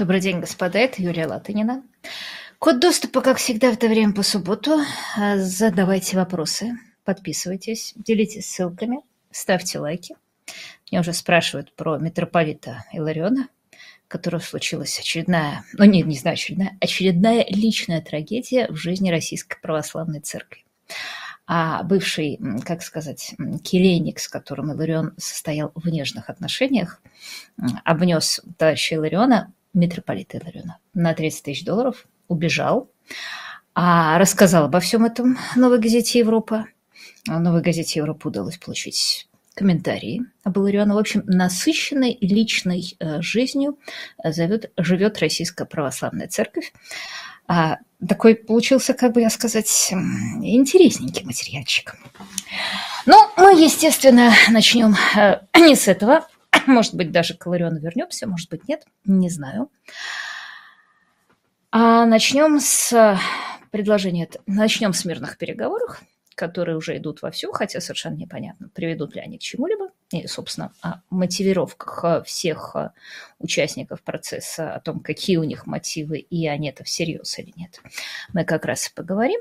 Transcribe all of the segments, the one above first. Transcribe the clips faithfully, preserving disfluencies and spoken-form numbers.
Добрый день, господа, это Юлия Латынина. Код доступа, как всегда, в это время по субботу. Задавайте вопросы, подписывайтесь, делитесь ссылками, ставьте лайки. Меня уже спрашивают про митрополита Илариона, у которого случилась очередная, ну не, не знаю, очередная, очередная личная трагедия в жизни Российской Православной Церкви. А бывший, как сказать, келейник, с которым Иларион состоял в нежных отношениях, обнес товарища Илариона, митрополита Илариона, на тридцать тысяч долларов, убежал, а рассказал обо всем этом «Новой газете Европа». «Новой газете Европа» удалось получить комментарии об Иларионе. В общем, насыщенной личной жизнью живет, живет Российская Православная Церковь. А, такой получился, как бы я сказать, интересненький материальчик. Ну, мы, естественно, начнем э, не с этого. Может быть, даже к Илариону вернемся, может быть, нет, не знаю. А начнем с предложения, начнем с мирных переговоров, которые уже идут вовсю, хотя совершенно непонятно, приведут ли они к чему-либо. И, собственно, о мотивировках всех участников процесса, о том, какие у них мотивы, и они это всерьез или нет, мы как раз и поговорим.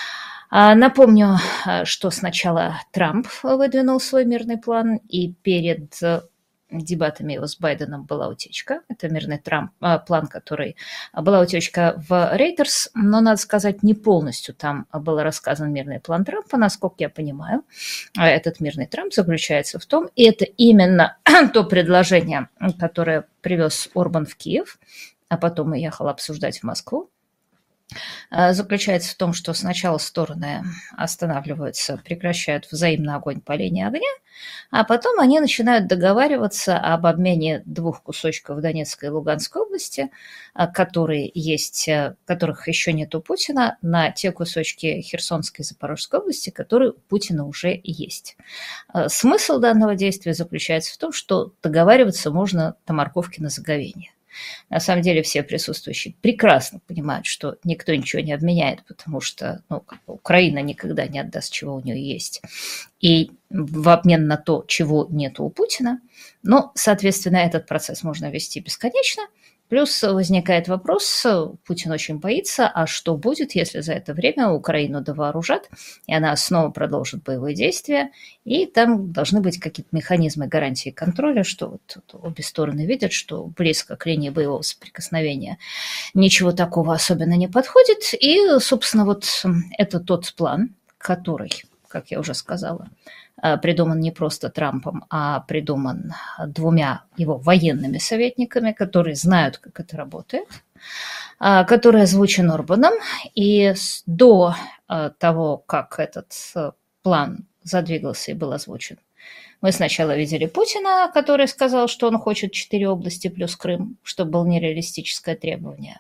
Напомню, что сначала Трамп выдвинул свой мирный план, и перед дебатами его с Байденом была утечка. Это мирный Трамп, план, который... Была утечка в Reuters, но, надо сказать, не полностью там был рассказан мирный план Трампа, насколько я понимаю. Этот мирный Трамп заключается в том, и это именно то предложение, которое привез Орбан в Киев, а потом уехал обсуждать в Москву, заключается в том, что сначала стороны останавливаются, прекращают взаимный огонь по линии огня, а потом они начинают договариваться об обмене двух кусочков Донецкой и Луганской области, которые есть, которых еще нет у Путина, на те кусочки Херсонской и Запорожской области, которые у Путина уже есть. Смысл данного действия заключается в том, что договариваться можно до морковки на заговение. На самом деле все присутствующие прекрасно понимают, что никто ничего не обменяет, потому что ну, Украина никогда не отдаст, чего у нее есть. И в обмен на то, чего нет у Путина, но, соответственно, этот процесс можно вести бесконечно. Плюс возникает вопрос, Путин очень боится, а что будет, если за это время Украину довооружат, и она снова продолжит боевые действия, и там должны быть какие-то механизмы гарантии контроля, что вот обе стороны видят, что близко к линии боевого соприкосновения ничего такого особенно не подходит. И, собственно, вот это тот план, который, как я уже сказала, придуман не просто Трампом, а придуман двумя его военными советниками, которые знают, как это работает, который озвучен Орбаном. И до того, как этот план задвигался и был озвучен, мы сначала видели Путина, который сказал, что он хочет четыре области плюс Крым, что было нереалистическое требование.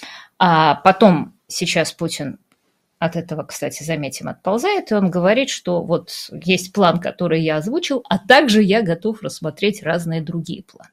А потом сейчас Путин от этого, кстати, заметим, отползает, и он говорит, что вот есть план, который я озвучил, а также я готов рассмотреть разные другие планы.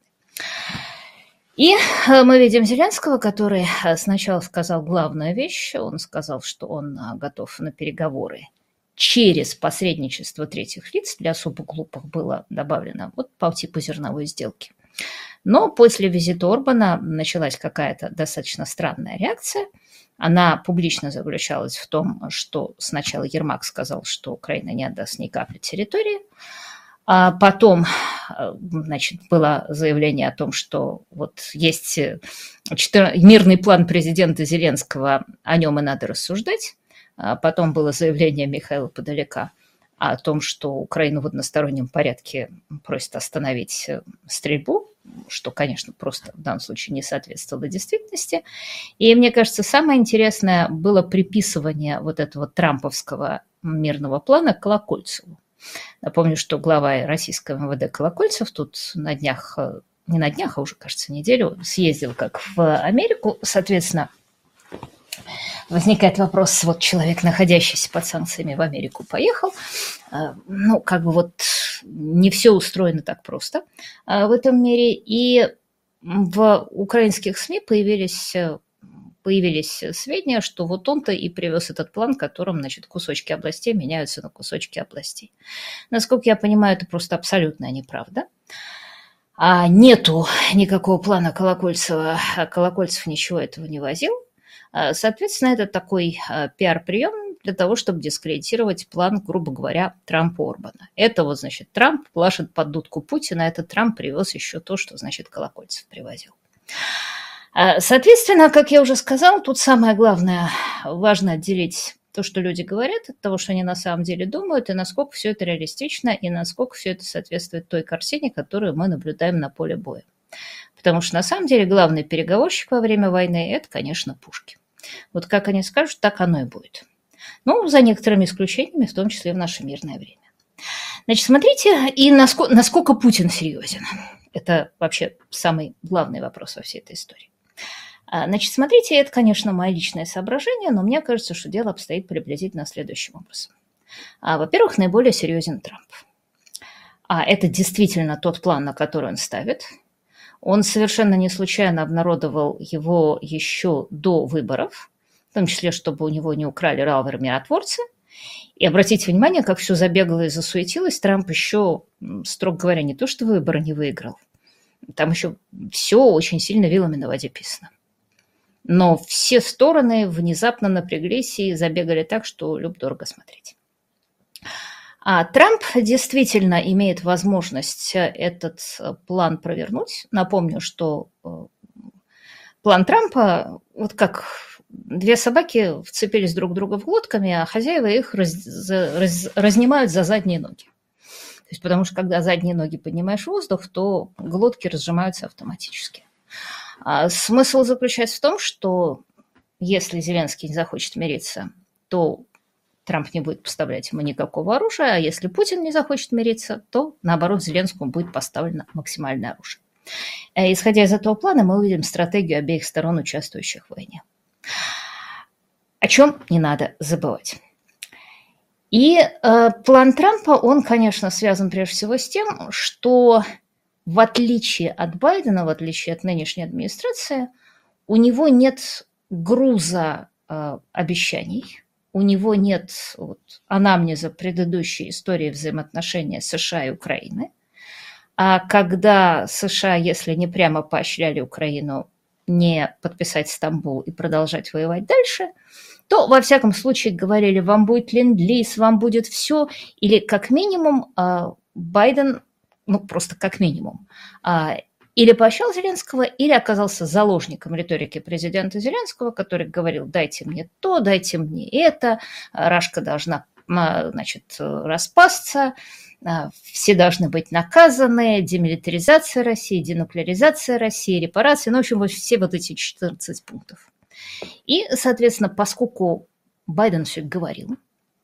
И мы видим Зеленского, который сначала сказал главную вещь. Он сказал, что он готов на переговоры через посредничество третьих лиц. Для особо глупых было добавлено вот по типу зерновой сделки. Но после визита Орбана началась какая-то достаточно странная реакция. Она публично заключалась в том, что сначала Ермак сказал, что Украина не отдаст ни капли территории, а потом, значит, было заявление о том, что вот есть мирный план президента Зеленского, о нем и надо рассуждать. А потом было заявление Михаила Подоляка о том, что Украина в одностороннем порядке просит остановить стрельбу, что, конечно, просто в данном случае не соответствовало действительности. И мне кажется, самое интересное было приписывание вот этого трамповского мирного плана Колокольцеву. Напомню, что глава российского эм вэ дэ Колокольцев тут на днях, не на днях, а уже, кажется, неделю съездил как в Америку. Соответственно, возникает вопрос, вот человек, находящийся под санкциями, в Америку поехал. Ну, как бы вот не все устроено так просто в этом мире. И в украинских СМИ появились, появились сведения, что вот он-то и привез этот план, в котором, значит, кусочки областей меняются на кусочки областей. Насколько я понимаю, это просто абсолютная неправда. А нету никакого плана Колокольцева, а Колокольцев ничего этого не возил. А, Соответственно, это такой а, пиар-прием для того, чтобы дискредитировать план, грубо говоря, Трампа-Орбана. Это вот, значит, Трамп плашет под дудку Путина, этот Трамп привез еще то, что, значит, Колокольцев привозил. А, Соответственно, как я уже сказала, тут самое главное, важно отделить то, что люди говорят, от того, что они на самом деле думают, и насколько все это реалистично, и насколько все это соответствует той картине, которую мы наблюдаем на поле боя. Потому что на самом деле главный переговорщик во время войны – это, конечно, пушки. Вот как они скажут, так оно и будет. Ну, за некоторыми исключениями, в том числе в наше мирное время. Значит, смотрите, и насколько, насколько Путин серьезен. Это вообще самый главный вопрос во всей этой истории. Значит, смотрите, это, конечно, мое личное соображение, но мне кажется, что дело обстоит приблизительно следующим образом. Во-первых, наиболее серьезен Трамп. А это действительно тот план, на который он ставит. Он совершенно не случайно обнародовал его еще до выборов, в том числе, чтобы у него не украли ралверы-миротворцы. И обратите внимание, как все забегало и засуетилось. Трамп еще, строго говоря, не то что выборы не выиграл. Там еще все очень сильно вилами на воде писано. Но все стороны внезапно напряглись и забегали так, что люб-дорого смотреть. А Трамп действительно имеет возможность этот план провернуть. Напомню, что план Трампа, вот как две собаки вцепились друг в друга в глотками, а хозяева их раз, раз, разнимают за задние ноги. То есть, потому что когда задние ноги поднимаешь в воздух, то глотки разжимаются автоматически. А смысл заключается в том, что если Зеленский не захочет мириться, то Трамп не будет поставлять ему никакого оружия, а если Путин не захочет мириться, то, наоборот, Зеленскому будет поставлено максимальное оружие. Исходя из этого плана, мы увидим стратегию обеих сторон, участвующих в войне. О чем не надо забывать. И э, план Трампа, он, конечно, связан прежде всего с тем, что в отличие от Байдена, в отличие от нынешней администрации, у него нет груза э, обещаний, у него нет вот, анамнеза предыдущей истории взаимоотношений США и Украины. А когда США, если не прямо поощряли Украину не подписать Стамбул и продолжать воевать дальше, то, во всяком случае, говорили, вам будет ленд-лиз, вам будет все, или как минимум э, Байден, ну просто как минимум, э, или поощрял Зеленского, или оказался заложником риторики президента Зеленского, который говорил, дайте мне то, дайте мне это, Рашка должна, значит, распасться, все должны быть наказаны, демилитаризация России, денуклеаризация России, репарации, ну, в общем, все вот эти четырнадцать пунктов. И, соответственно, поскольку Байден все это говорил,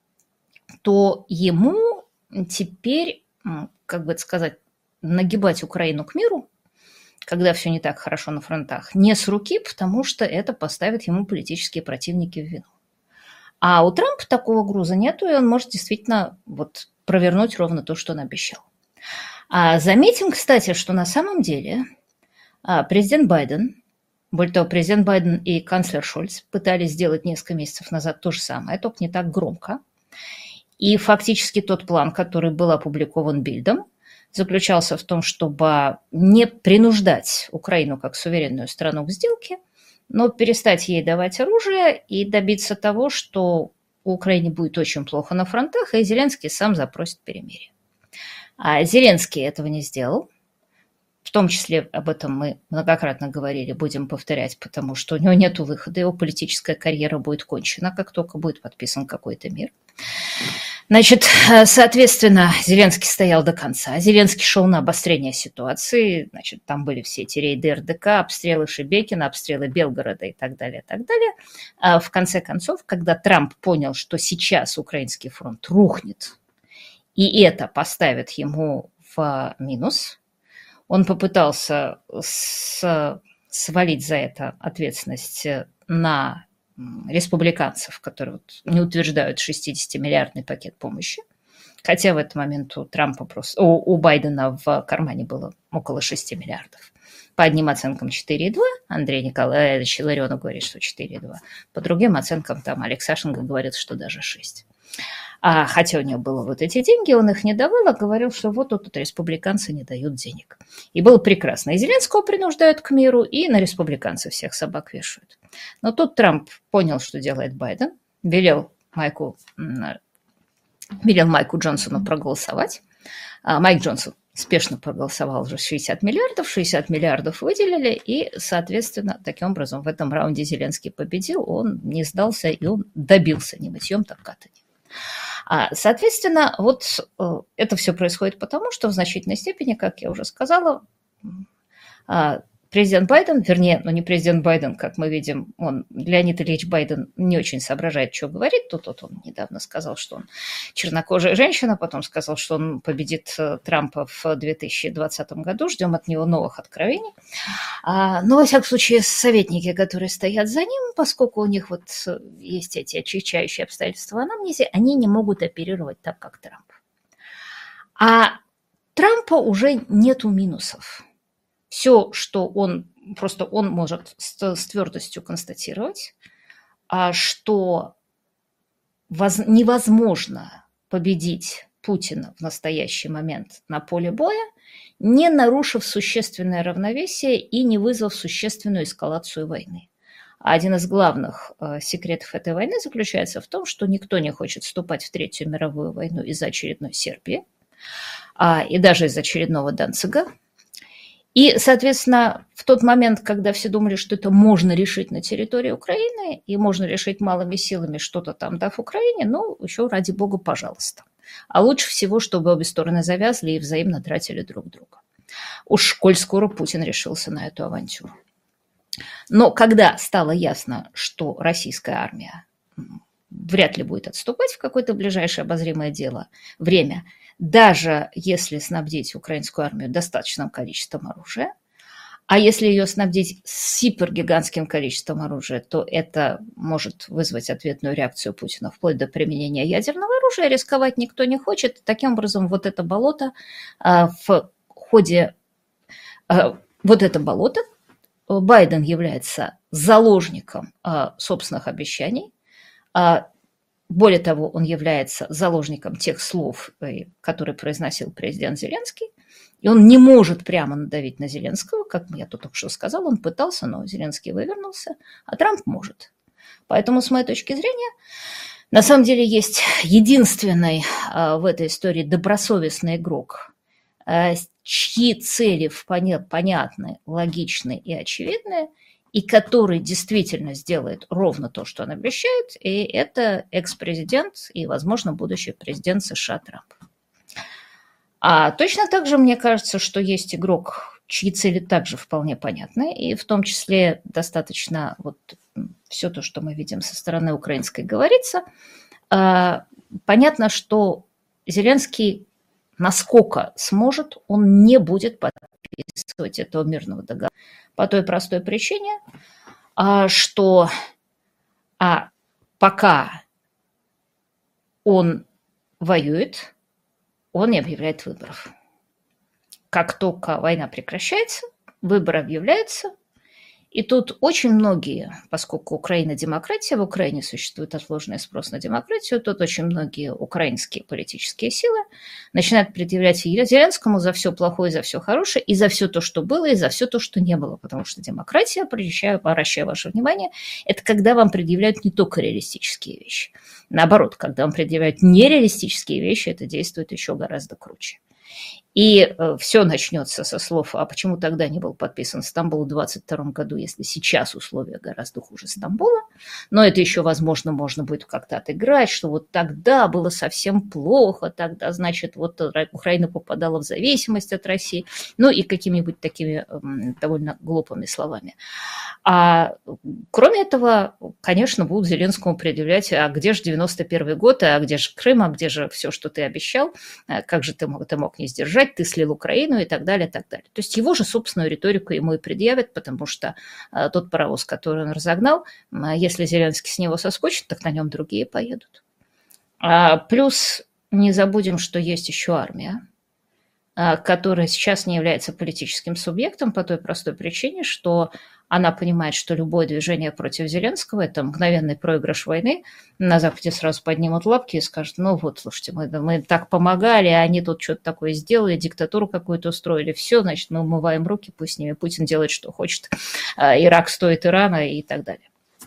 то ему теперь, как бы это сказать, нагибать Украину к миру, когда все не так хорошо на фронтах, не с руки, потому что это поставит ему политические противники в вину. А у Трампа такого груза нету, и он может действительно вот провернуть ровно то, что он обещал. А заметим, кстати, что на самом деле президент Байден, более того, президент Байден и канцлер Шольц пытались сделать несколько месяцев назад то же самое, только не так громко. И фактически тот план, который был опубликован Бильдом, заключался в том, чтобы не принуждать Украину как суверенную страну к сделке, но перестать ей давать оружие и добиться того, что у Украины будет очень плохо на фронтах, и Зеленский сам запросит перемирие. А Зеленский этого не сделал. В том числе об этом мы многократно говорили, будем повторять, потому что у него нет выхода, его политическая карьера будет кончена, как только будет подписан какой-то мир. Значит, соответственно, Зеленский стоял до конца. Зеленский шел на обострение ситуации. Значит, там были все эти рейды эр дэ ка, обстрелы Шебекина, обстрелы Белгорода и так далее, и так далее. А в конце концов, когда Трамп понял, что сейчас украинский фронт рухнет, и это поставит ему в минус, он попытался с, свалить за это ответственность на республиканцев, которые вот не утверждают шестидесятимиллиардный пакет помощи. Хотя в этот момент у Трампа просто, у, у Байдена в кармане было около шести миллиардов. По одним оценкам четыре и два, Андрей Николаевич Ларионов говорит, что четыре и два. По другим оценкам там Олег Сашенко говорит, что даже шесть. А хотя у него было вот эти деньги, он их не давал, а говорил, что вот тут республиканцы не дают денег. И было прекрасно. И Зеленского принуждают к миру, и на республиканцев всех собак вешают. Но тут Трамп понял, что делает Байден, велел Майку, велел Майку Джонсону проголосовать. А Майк Джонсон спешно проголосовал уже шестьдесят миллиардов, шестьдесят миллиардов выделили, и, соответственно, таким образом в этом раунде Зеленский победил, он не сдался, и он добился не мытьем, так катанием. Соответственно, вот это все происходит потому, что в значительной степени, как я уже сказала, президент Байден, вернее, ну не президент Байден, как мы видим, он, Леонид Ильич Байден не очень соображает, что говорит. Тут вот он недавно сказал, что он чернокожая женщина, потом сказал, что он победит Трампа в две тысячи двадцатом году. Ждем от него новых откровений. Но, во всяком случае, советники, которые стоят за ним, поскольку у них вот есть эти отягчающие обстоятельства в анамнезе, они не могут оперировать так, как Трамп. А Трампа уже нету минусов. Все, что он, просто он может с, с твердостью констатировать, что воз, невозможно победить Путина в настоящий момент на поле боя, не нарушив существенное равновесие и не вызвав существенную эскалацию войны. Один из главных э, секретов этой войны заключается в том, что никто не хочет вступать в Третью мировую войну из-за очередной Сербии а, и даже из-за очередного Данцига. И, соответственно, в тот момент, когда все думали, что это можно решить на территории Украины, и можно решить малыми силами что-то там, дав Украине, ну, еще ради бога, пожалуйста. А лучше всего, чтобы обе стороны завязли и взаимно тратили друг друга. Уж коль скоро Путин решился на эту авантюру. Но когда стало ясно, что российская армия вряд ли будет отступать в какое-то ближайшее обозримое дело, время, даже если снабдить украинскую армию достаточным количеством оружия, а если ее снабдить супергигантским количеством оружия, то это может вызвать ответную реакцию Путина вплоть до применения ядерного оружия. Рисковать никто не хочет. Таким образом, вот это болото в ходе... Вот это болото Байден является заложником собственных обещаний. Более того, он является заложником тех слов, которые произносил президент Зеленский, и он не может прямо надавить на Зеленского, как я тут только что сказала, он пытался, но Зеленский вывернулся, а Трамп может. Поэтому, с моей точки зрения, на самом деле есть единственный в этой истории добросовестный игрок, чьи цели понятны, логичны и очевидны, и который действительно сделает ровно то, что он обещает, и это экс-президент и, возможно, будущий президент США Трамп. А точно так же мне кажется, что есть игрок, чьи цели также вполне понятны, и в том числе достаточно вот все то, что мы видим со стороны украинской, говорится. Понятно, что Зеленский, насколько сможет, он не будет подписывать этого мирного договора. По той простой причине, что а, пока он воюет, он не объявляет выборов. Как только война прекращается, выборы объявляются. И тут очень многие, поскольку Украина демократия, в Украине существует отложенный спрос на демократию, тут очень многие украинские политические силы начинают предъявлять Зеленскому за все плохое, за все хорошее, и за все то, что было, и за все то, что не было. Потому что демократия, обращаю, обращаю ваше внимание, это когда вам предъявляют не только реалистические вещи. Наоборот, когда вам предъявляют нереалистические вещи, это действует еще гораздо круче. И все начнется со слов, а почему тогда не был подписан Стамбул в двадцать втором году, если сейчас условия гораздо хуже Стамбула. Но это еще, возможно, можно будет как-то отыграть, что вот тогда было совсем плохо, тогда, значит, вот Украина попадала в зависимость от России, ну и какими-нибудь такими довольно глупыми словами. А кроме этого, конечно, будут Зеленскому предъявлять, а где же девяносто первый год, а где же Крым, а где же все, что ты обещал, как же ты мог, ты мог не сдержать, ты слил Украину и так далее, и так далее. То есть его же собственную риторику ему и предъявят, потому что а, тот паровоз, который он разогнал, а, если Зеленский с него соскочит, так на нем другие поедут. А, плюс не забудем, что есть еще армия. которая сейчас не является политическим субъектом по той простой причине, что она понимает, что любое движение против Зеленского – это мгновенный проигрыш войны. На Западе сразу поднимут лапки и скажут: ну вот, слушайте, мы, мы им так помогали, а они тут что-то такое сделали, диктатуру какую-то устроили, все, значит, мы умываем руки, пусть с ними Путин делает, что хочет, Ирак стоит Ирана и так далее.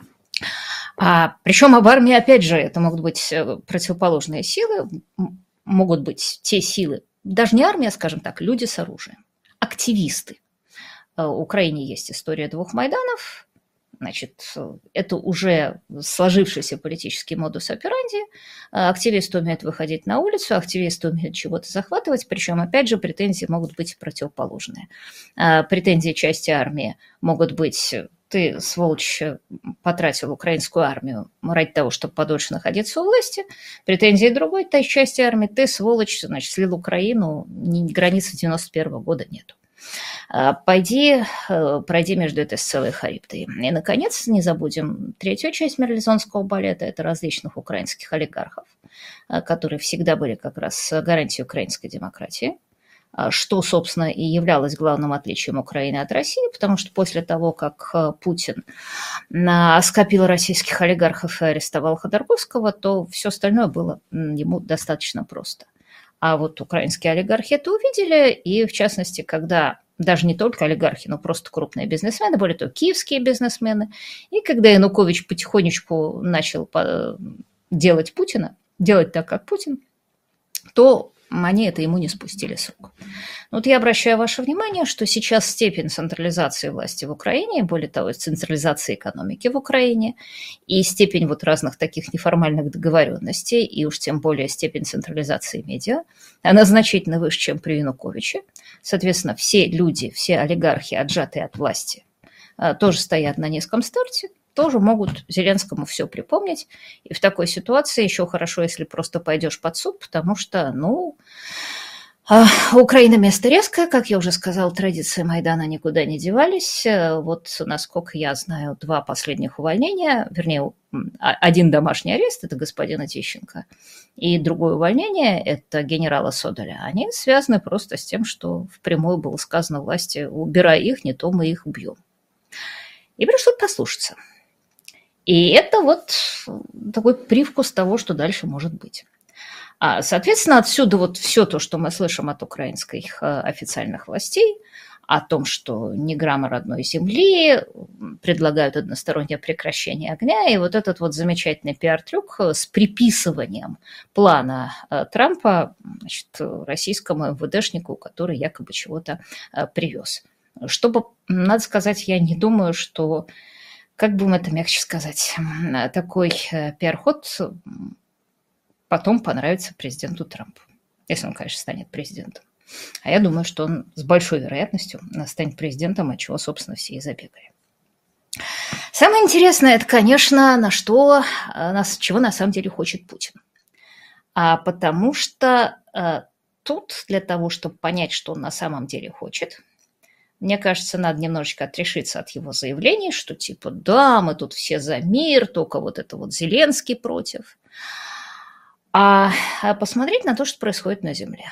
А, причем в армии, опять же, это могут быть противоположные силы, могут быть те силы, даже не армия, скажем так, люди с оружием, активисты. В Украине есть история двух Майданов, значит, это уже сложившийся политический модус операнди. Активисты умеют выходить на улицу, активисты умеют чего-то захватывать, причем, опять же, претензии могут быть противоположные. Претензии части армии могут быть: ты, сволочь, потратил украинскую армию ради того, чтобы подольше находиться у власти. Претензии другой той части армии: ты, сволочь, значит, слил Украину, границы девяносто первого года нету. Пойди, пройди между этой Сциллой и Харибдой. И, наконец, не забудем третью часть марлезонского балета – это различных украинских олигархов, которые всегда были как раз гарантией украинской демократии, что, собственно, и являлось главным отличием Украины от России, потому что после того, как Путин скопил российских олигархов и арестовал Ходорковского, то все остальное было ему достаточно просто. А вот украинские олигархи это увидели, и в частности, когда даже не только олигархи, но просто крупные бизнесмены, более того, киевские бизнесмены, и когда Янукович потихонечку начал делать Путина, делать так, как Путин, то они это ему не спустили с рук. Вот я обращаю ваше внимание, что сейчас степень централизации власти в Украине, более того, централизации экономики в Украине, и степень вот разных таких неформальных договоренностей, и уж тем более степень централизации медиа, она значительно выше, чем при Януковиче. Соответственно, все люди, все олигархи, отжатые от власти, тоже стоят на низком старте, тоже могут Зеленскому все припомнить. И в такой ситуации еще хорошо, если просто пойдешь под суд, потому что, ну, Украина место резкое, как я уже сказала, традиции Майдана никуда не девались. Вот, насколько я знаю, два последних увольнения, вернее, один домашний арест, это господина Тищенко, и другое увольнение, это генерала Содоля. Они связаны просто с тем, что впрямую было сказано власти: убирай их, не то мы их убьем. И пришлось послушаться. И это вот такой привкус того, что дальше может быть. А, соответственно, отсюда вот все то, что мы слышим от украинских официальных властей, о том, что ни грамма родной земли, предлагают одностороннее прекращение огня, и вот этот вот замечательный пиар-трюк с приписыванием плана Трампа, значит, российскому эм вэ дэшнику, который якобы чего-то привез. Чтобы, надо сказать, я не думаю, что, как бы это мягче сказать, такой пиар-ход потом понравится президенту Трампу, если он, конечно, станет президентом. А я думаю, что он с большой вероятностью станет президентом, от чего, собственно, все и забегали. Самое интересное, это, конечно, на что, чего на самом деле хочет Путин. А потому что а, тут для того, чтобы понять, что он на самом деле хочет, мне кажется, надо немножечко отрешиться от его заявлений, что типа да, мы тут все за мир, только вот это вот Зеленский против. А посмотреть на то, что происходит на земле.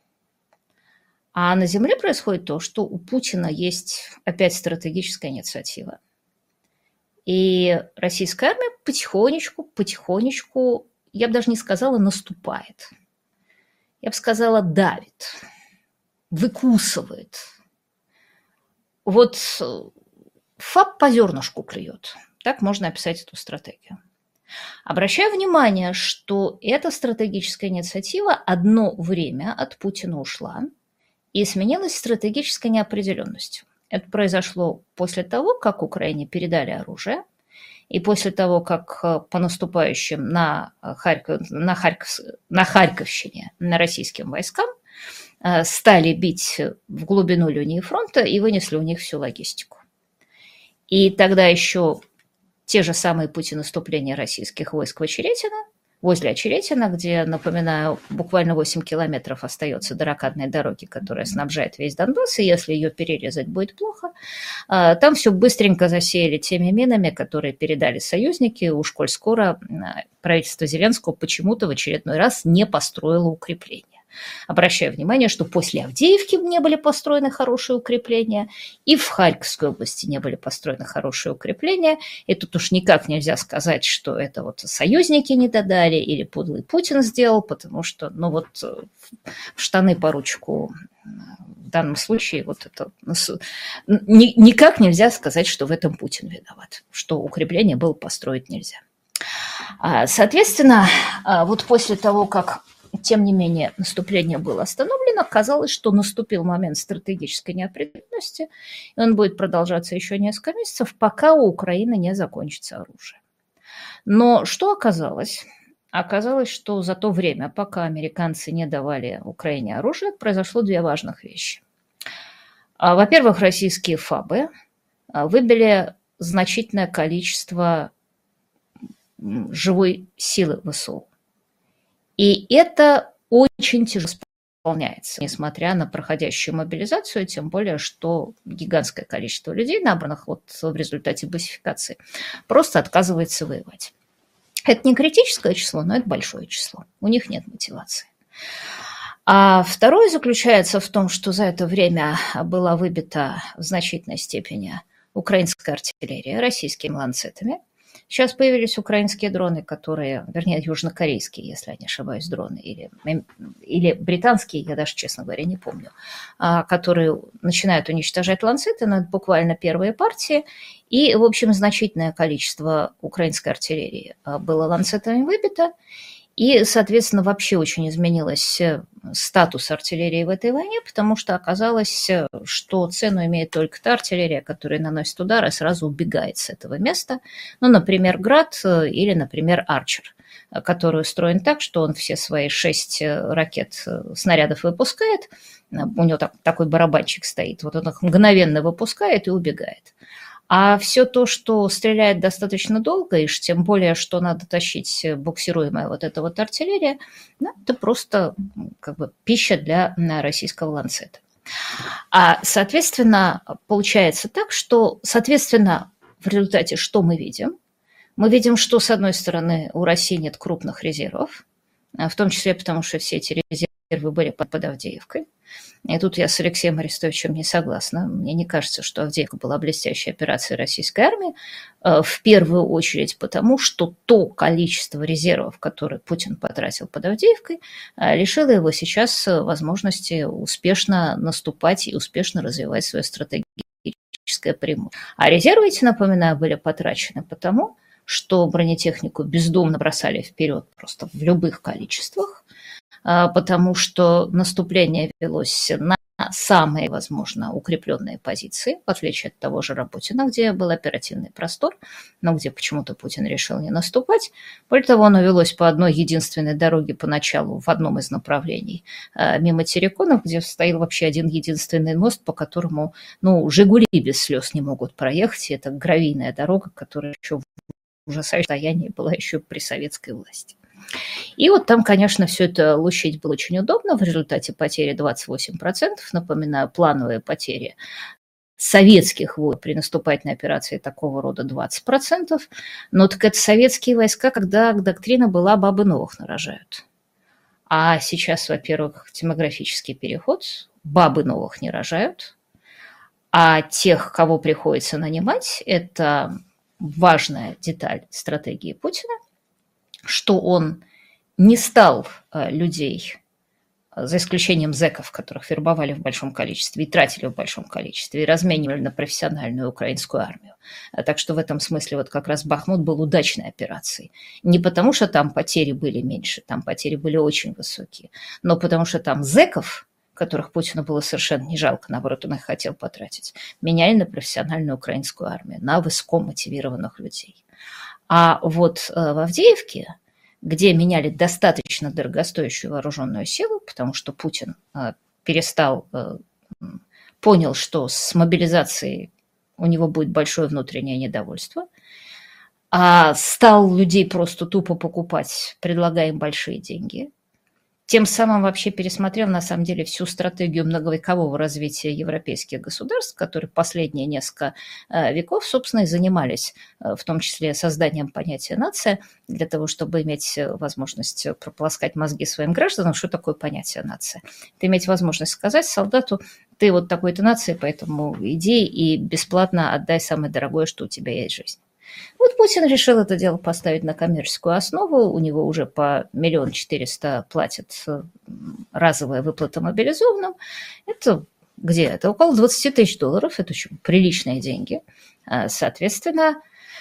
А на земле происходит то, что у Путина есть опять стратегическая инициатива. И российская армия потихонечку, потихонечку, я бы даже не сказала наступает. Я бы сказала давит, выкусывает. Вот фап по зернышку клюет. Так можно описать эту стратегию. Обращаю внимание, что эта стратегическая инициатива одно время от Путина ушла и сменилась стратегической неопределенностью. Это произошло после того, как Украине передали оружие, и после того, как по наступающим на, Харьков, на, Харьков, на Харьковщине на российским войскам стали бить в глубину линии фронта и вынесли у них всю логистику. И тогда еще те же самые пути наступления российских войск в Очеретино, возле Очеретина, где, напоминаю, буквально восемь километров остается до ракадной дороги, которая снабжает весь Донбасс, и если ее перерезать будет плохо, там все быстренько засеяли теми минами, которые передали союзники, уж коль скоро правительство Зеленского почему-то в очередной раз не построило укрепления. Обращаю внимание, что после Авдеевки не были построены хорошие укрепления, и в Харьковской области не были построены хорошие укрепления. И тут уж никак нельзя сказать, что это вот союзники не додали или подлый Путин сделал, потому что, ну вот, в штаны по ручку в данном случае вот это никак нельзя сказать, что в этом Путин виноват, что укрепление было построить нельзя. Соответственно, вот после того, как, тем не менее, наступление было остановлено, казалось, что наступил момент стратегической неопределенности, и он будет продолжаться еще несколько месяцев, пока у Украины не закончится оружие. Но что оказалось? Оказалось, что за то время, пока американцы не давали Украине оружие, произошло две важных вещи. Во-первых, российские ФАБы выбили значительное количество живой силы ВСУ. И это очень тяжело исполняется, несмотря на проходящую мобилизацию, тем более, что гигантское количество людей, набранных вот в результате басификации, просто отказывается воевать. Это не критическое число, но это большое число. У них нет мотивации. А второе заключается в том, что за это время была выбита в значительной степени украинская артиллерия российскими ланцетами. Сейчас появились украинские дроны, которые, вернее, южнокорейские, если я не ошибаюсь, дроны, или, или британские, я даже, честно говоря, не помню, которые начинают уничтожать ланцеты, но это буквально первые партии. И, в общем, значительное количество украинской артиллерии было ланцетами выбито. И, соответственно, вообще очень изменился статус артиллерии в этой войне, потому что оказалось, что цену имеет только та артиллерия, которая наносит удар и сразу убегает с этого места. Ну, например, «Град» или, например, «Арчер», который устроен так, что он все свои шесть ракет, снарядов выпускает, у него так, такой барабанчик стоит, вот он их мгновенно выпускает и убегает. А все то, что стреляет достаточно долго, и тем более, что надо тащить буксируемая вот эта вот артиллерия, ну, это просто как бы пища для российского ланцета. А, соответственно, получается так, что, соответственно, в результате что мы видим? Мы видим, что, с одной стороны, у России нет крупных резервов, в том числе потому, что все эти резервы были под Авдеевкой. И тут я с Алексеем Арестовичем не согласна. Мне не кажется, что Авдеевка была блестящей операцией российской армии, в первую очередь потому, что то количество резервов, которые Путин потратил под Авдеевкой, лишило его сейчас возможности успешно наступать и успешно развивать свое стратегическое преимущество. А резервы эти, напоминаю, были потрачены потому, что бронетехнику бездумно бросали вперед просто в любых количествах, потому что наступление велось на самые, возможно, укрепленные позиции, в отличие от того же Работина, где был оперативный простор, но где почему-то Путин решил не наступать. Более того, оно велось по одной единственной дороге поначалу в одном из направлений, мимо Тереконов, где стоял вообще один единственный мост, по которому, ну, «Жигули» без слез не могут проехать, и это гравийная дорога, которая еще в ужасающем состоянии была еще при советской власти. И вот там, конечно, все это лущить было очень удобно. В результате потери двадцать восемь процентов. Напоминаю, плановые потери советских войск при наступательной операции такого рода двадцать процентов. Но так это советские войска, когда доктрина была «бабы новых нарожают». А сейчас, во-первых, демографический переход, бабы новых не рожают. А тех, кого приходится нанимать, это важная деталь стратегии Путина, что он не стал людей, за исключением зэков, которых вербовали в большом количестве и тратили в большом количестве, и разменивали на профессиональную украинскую армию. Так что в этом смысле вот как раз Бахмут был удачной операцией. Не потому, что там потери были меньше, там потери были очень высокие, но потому что там зэков, которых Путину было совершенно не жалко, наоборот, он их хотел потратить, меняли на профессиональную украинскую армию, на высокомотивированных людей. А вот в Авдеевке, где меняли достаточно дорогостоящую вооруженную силу, потому что Путин перестал, понял, что с мобилизацией у него будет большое внутреннее недовольство, а стал людей просто тупо покупать, предлагая им большие деньги. тем самым вообще пересмотрел, на самом деле, всю стратегию многовекового развития европейских государств, которые последние несколько веков, собственно, и занимались, в том числе созданием понятия «нация», для того, чтобы иметь возможность прополоскать мозги своим гражданам. Что такое понятие «нация»? Это иметь возможность сказать солдату: ты вот такой-то нации, поэтому иди и бесплатно отдай самое дорогое, что у тебя есть, жизнь. Вот Путин решил это дело поставить на коммерческую основу. У него уже по миллион четыреста платят разовая выплата мобилизованным. Это где? Это около двадцать тысяч долларов. Это очень приличные деньги. Соответственно,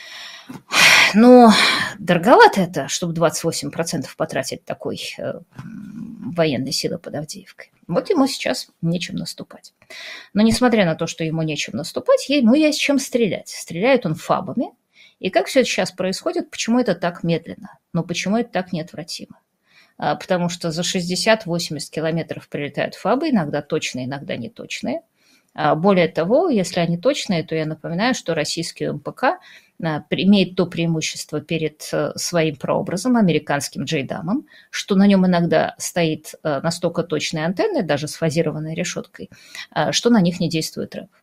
ну, дороговато это, чтобы двадцать восемь процентов потратить такой э, военной силы под Авдеевкой. Вот ему сейчас нечем наступать. Но несмотря на то, что ему нечем наступать, ему есть чем стрелять. Стреляет он фабами. И как все это сейчас происходит, почему это так медленно, но почему это так неотвратимо? А, потому что за шестьдесят-восемьдесят километров прилетают фабы, иногда точные, иногда неточные. А, более того, если они точные, то я напоминаю, что российский МПК а, имеет то преимущество перед а, своим прообразом, американским джейдамом, что на нем иногда стоит а, настолько точные антенны, даже с фазированной решеткой, а, что на них не действует рэп.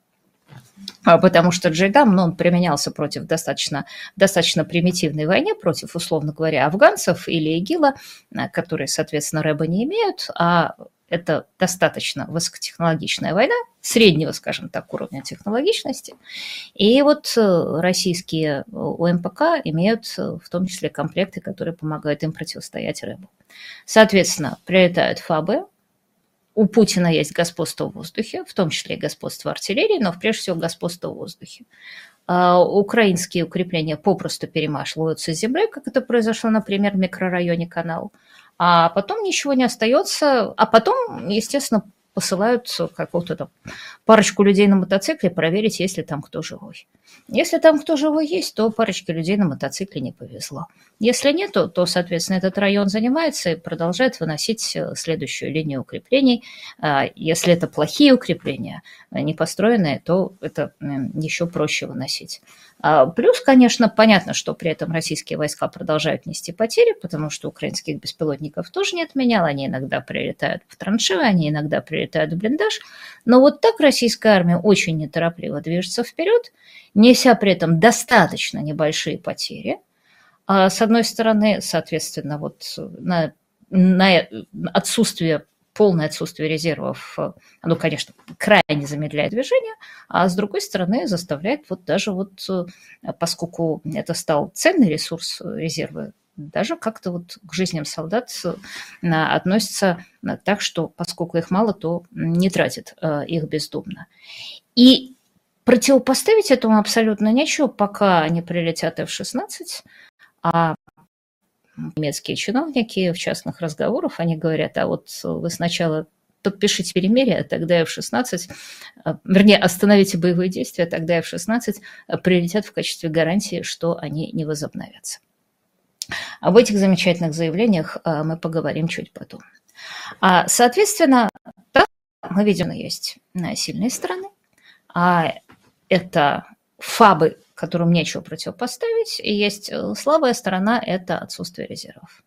Потому что джейдам, ну, он применялся против достаточно, достаточно примитивной войне, против, условно говоря, афганцев или ИГИЛа, которые, соответственно, рэба не имеют, а это достаточно высокотехнологичная война, среднего, скажем так, уровня технологичности. И вот российские ОМПК имеют в том числе комплекты, которые помогают им противостоять рэбу. Соответственно, прилетают фабы. У Путина есть господство в воздухе, в том числе и господство артиллерии, но прежде всего господство в воздухе. А украинские укрепления попросту перемашиваются с землей, как это произошло, например, в микрорайоне Канал. А потом ничего не остается, а потом, естественно, посылают какую-то там парочку людей на мотоцикле проверить, есть ли там кто живой. Если там кто живой есть, то парочке людей на мотоцикле не повезло. Если нет, то, то, соответственно, этот район занимается и продолжает выносить следующую линию укреплений. Если это плохие укрепления, не построенные, то это еще проще выносить. Плюс, конечно, понятно, что при этом российские войска продолжают нести потери, потому что украинских беспилотников тоже не отменял. Они иногда прилетают в траншеи, они иногда прилетают в блиндаж. Но вот так российская армия очень неторопливо движется вперед, неся при этом достаточно небольшие потери. А с одной стороны, соответственно, вот на, на отсутствие, полное отсутствие резервов, оно, конечно, крайне замедляет движение, а с другой стороны заставляет вот даже вот, поскольку это стал ценный ресурс резервы, даже как-то вот к жизням солдат относятся так, что поскольку их мало, то не тратят их бездумно. И противопоставить этому абсолютно нечего, пока не прилетят эф шестнадцать, а немецкие чиновники в частных разговорах, они говорят: а вот вы сначала подпишите перемирие, тогда эф шестнадцать, вернее, остановите боевые действия, тогда эф шестнадцать прилетят в качестве гарантии, что они не возобновятся. Об этих замечательных заявлениях мы поговорим чуть потом. Соответственно, да, мы видим, есть сильные стороны, а это фабы, которым нечего противопоставить, и есть слабая сторона – это отсутствие резервов.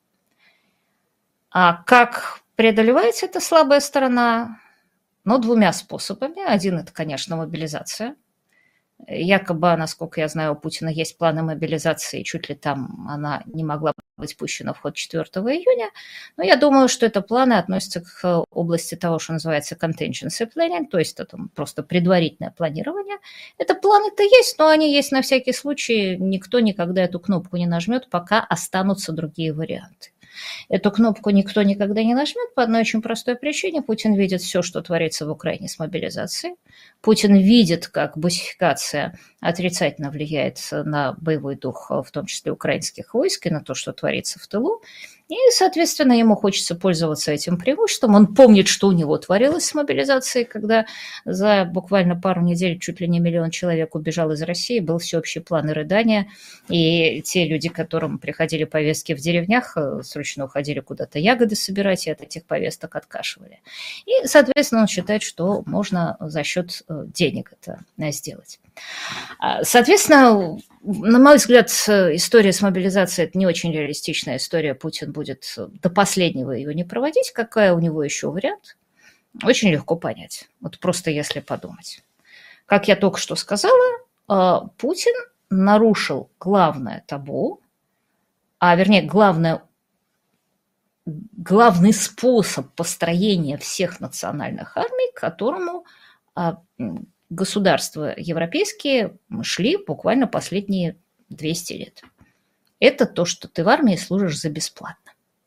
А как преодолевается эта слабая сторона? Ну, двумя способами. Один – это, конечно, мобилизация. Якобы, насколько я знаю, у Путина есть планы мобилизации, чуть ли там она не могла быть пущена в ход четвёртого июня. Но я думаю, что это планы относятся к области того, что называется contingency planning, то есть это просто предварительное планирование. Это планы-то есть, но они есть на всякий случай. Никто никогда эту кнопку не нажмет, пока останутся другие варианты. Эту кнопку никто никогда не нажмет по одной очень простой причине. Путин видит все, что творится в Украине с мобилизацией. Путин видит, как босификация отрицательно влияет на боевой дух, в том числе украинских войск, и на то, что творится в тылу. И, соответственно, ему хочется пользоваться этим преимуществом. Он помнит, что у него творилось с мобилизацией, когда за буквально пару недель чуть ли не миллион человек убежал из России, был всеобщий план и рыдания, и те люди, которым приходили повестки в деревнях, срочно уходили куда-то ягоды собирать и от этих повесток откашивали. И, соответственно, он считает, что можно за счет денег это сделать. Соответственно, на мой взгляд, история с мобилизацией – это не очень реалистичная история. Путин будет до последнего ее не проводить. Какая у него еще вариант? Очень легко понять. Вот просто если подумать. Как я только что сказала, Путин нарушил главное табу, а вернее, главное, главный способ построения всех национальных армий, к которому государства европейские шли буквально последние двести лет. Это то, что ты в армии служишь за бесплатно.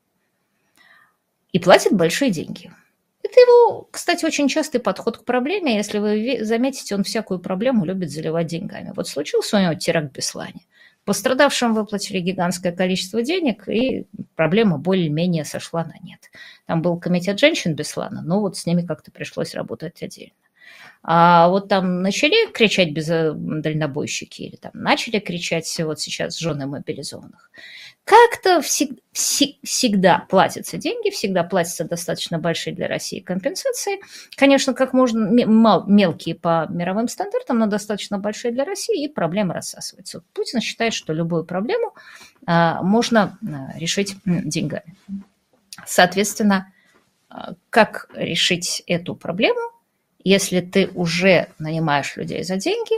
И платят большие деньги. Это его, кстати, очень частый подход к проблеме. Если вы заметите, он всякую проблему любит заливать деньгами. Вот случился у него теракт в Беслане. Пострадавшим выплатили гигантское количество денег, и проблема более-менее сошла на нет. Там был комитет женщин Беслана, но вот с ними как-то пришлось работать отдельно. А вот там начали кричать без дальнобойщики или там начали кричать вот сейчас жены мобилизованных. Как-то всег- всег- всегда платятся деньги, всегда платятся достаточно большие для России компенсации. Конечно, как можно мелкие по мировым стандартам, но достаточно большие для России, и проблема рассасывается. Вот Путин считает, что любую проблему а, можно а, решить деньгами. Соответственно, а, как решить эту проблему? Если ты уже нанимаешь людей за деньги,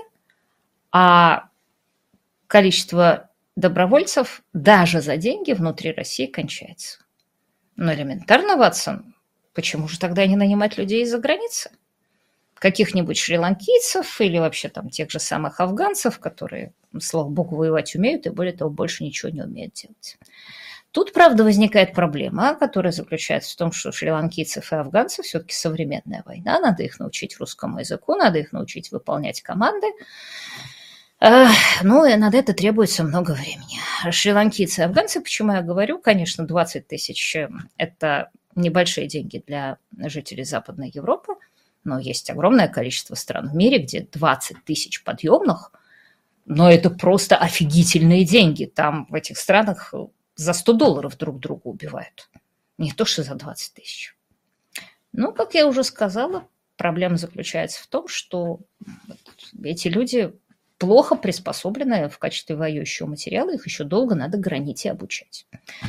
а количество добровольцев даже за деньги внутри России кончается. Ну, элементарно, Ватсон, почему же тогда не нанимать людей из-за границы? Каких-нибудь шри-ланкийцев или вообще там тех же самых афганцев, которые, слава богу, воевать умеют и, более того, больше ничего не умеют делать. Тут, правда, возникает проблема, которая заключается в том, что шри-ланкийцев и афганцев все-таки современная война, надо их научить русскому языку, надо их научить выполнять команды. Ну, и на это требуется много времени. Шри-ланкийцы и афганцы, почему я говорю, конечно, двадцать тысяч – это небольшие деньги для жителей Западной Европы, но есть огромное количество стран в мире, где двадцать тысяч подъемных, но это просто офигительные деньги. Там в этих странах за сто долларов друг друга убивают. Не то, что за двадцать тысяч. Ну, как я уже сказала, проблема заключается в том, что эти люди плохо приспособлены в качестве воюющего материала, их еще долго надо гранить и обучать.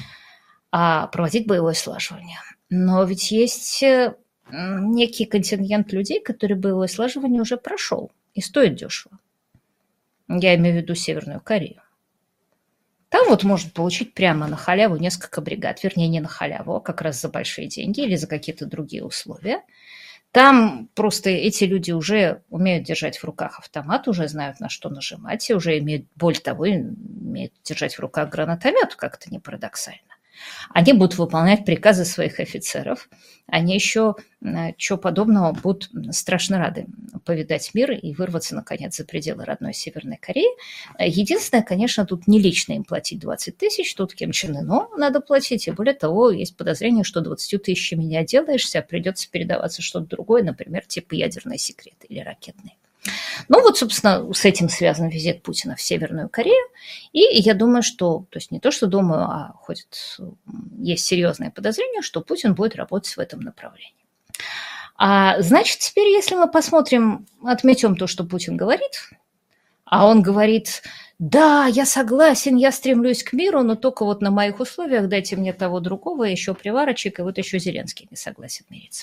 А проводить боевое слаживание. Но ведь есть некий контингент людей, который боевое слаживание уже прошел и стоит дешево. Я имею в виду Северную Корею. Там вот можно получить прямо на халяву несколько бригад, вернее, не на халяву, а как раз за большие деньги или за какие-то другие условия. Там просто эти люди уже умеют держать в руках автомат, уже знают, на что нажимать, и уже имеют, более того, умеют держать в руках гранатомет, как-то не парадоксально. Они будут выполнять приказы своих офицеров. Они еще, чего подобного, будут страшно рады повидать мир и вырваться, наконец, за пределы родной Северной Кореи. Единственное, конечно, тут не лично им платить двадцать тысяч, тут Ким Чен Ыну надо платить. И более того, есть подозрение, что двадцатью тысячами не отделаешься, а придется передаваться что-то другое, например, типа ядерные секреты или ракетные. Ну вот, собственно, с этим связан визит Путина в Северную Корею. И я думаю, что, то есть не то, что думаю, а ходит, есть серьезное подозрение, что Путин будет работать в этом направлении. А значит, теперь, если мы посмотрим, отметим то, что Путин говорит, а он говорит: да, я согласен, я стремлюсь к миру, но только вот на моих условиях, дайте мне того другого, еще приварочек, и вот еще Зеленский не согласен мириться,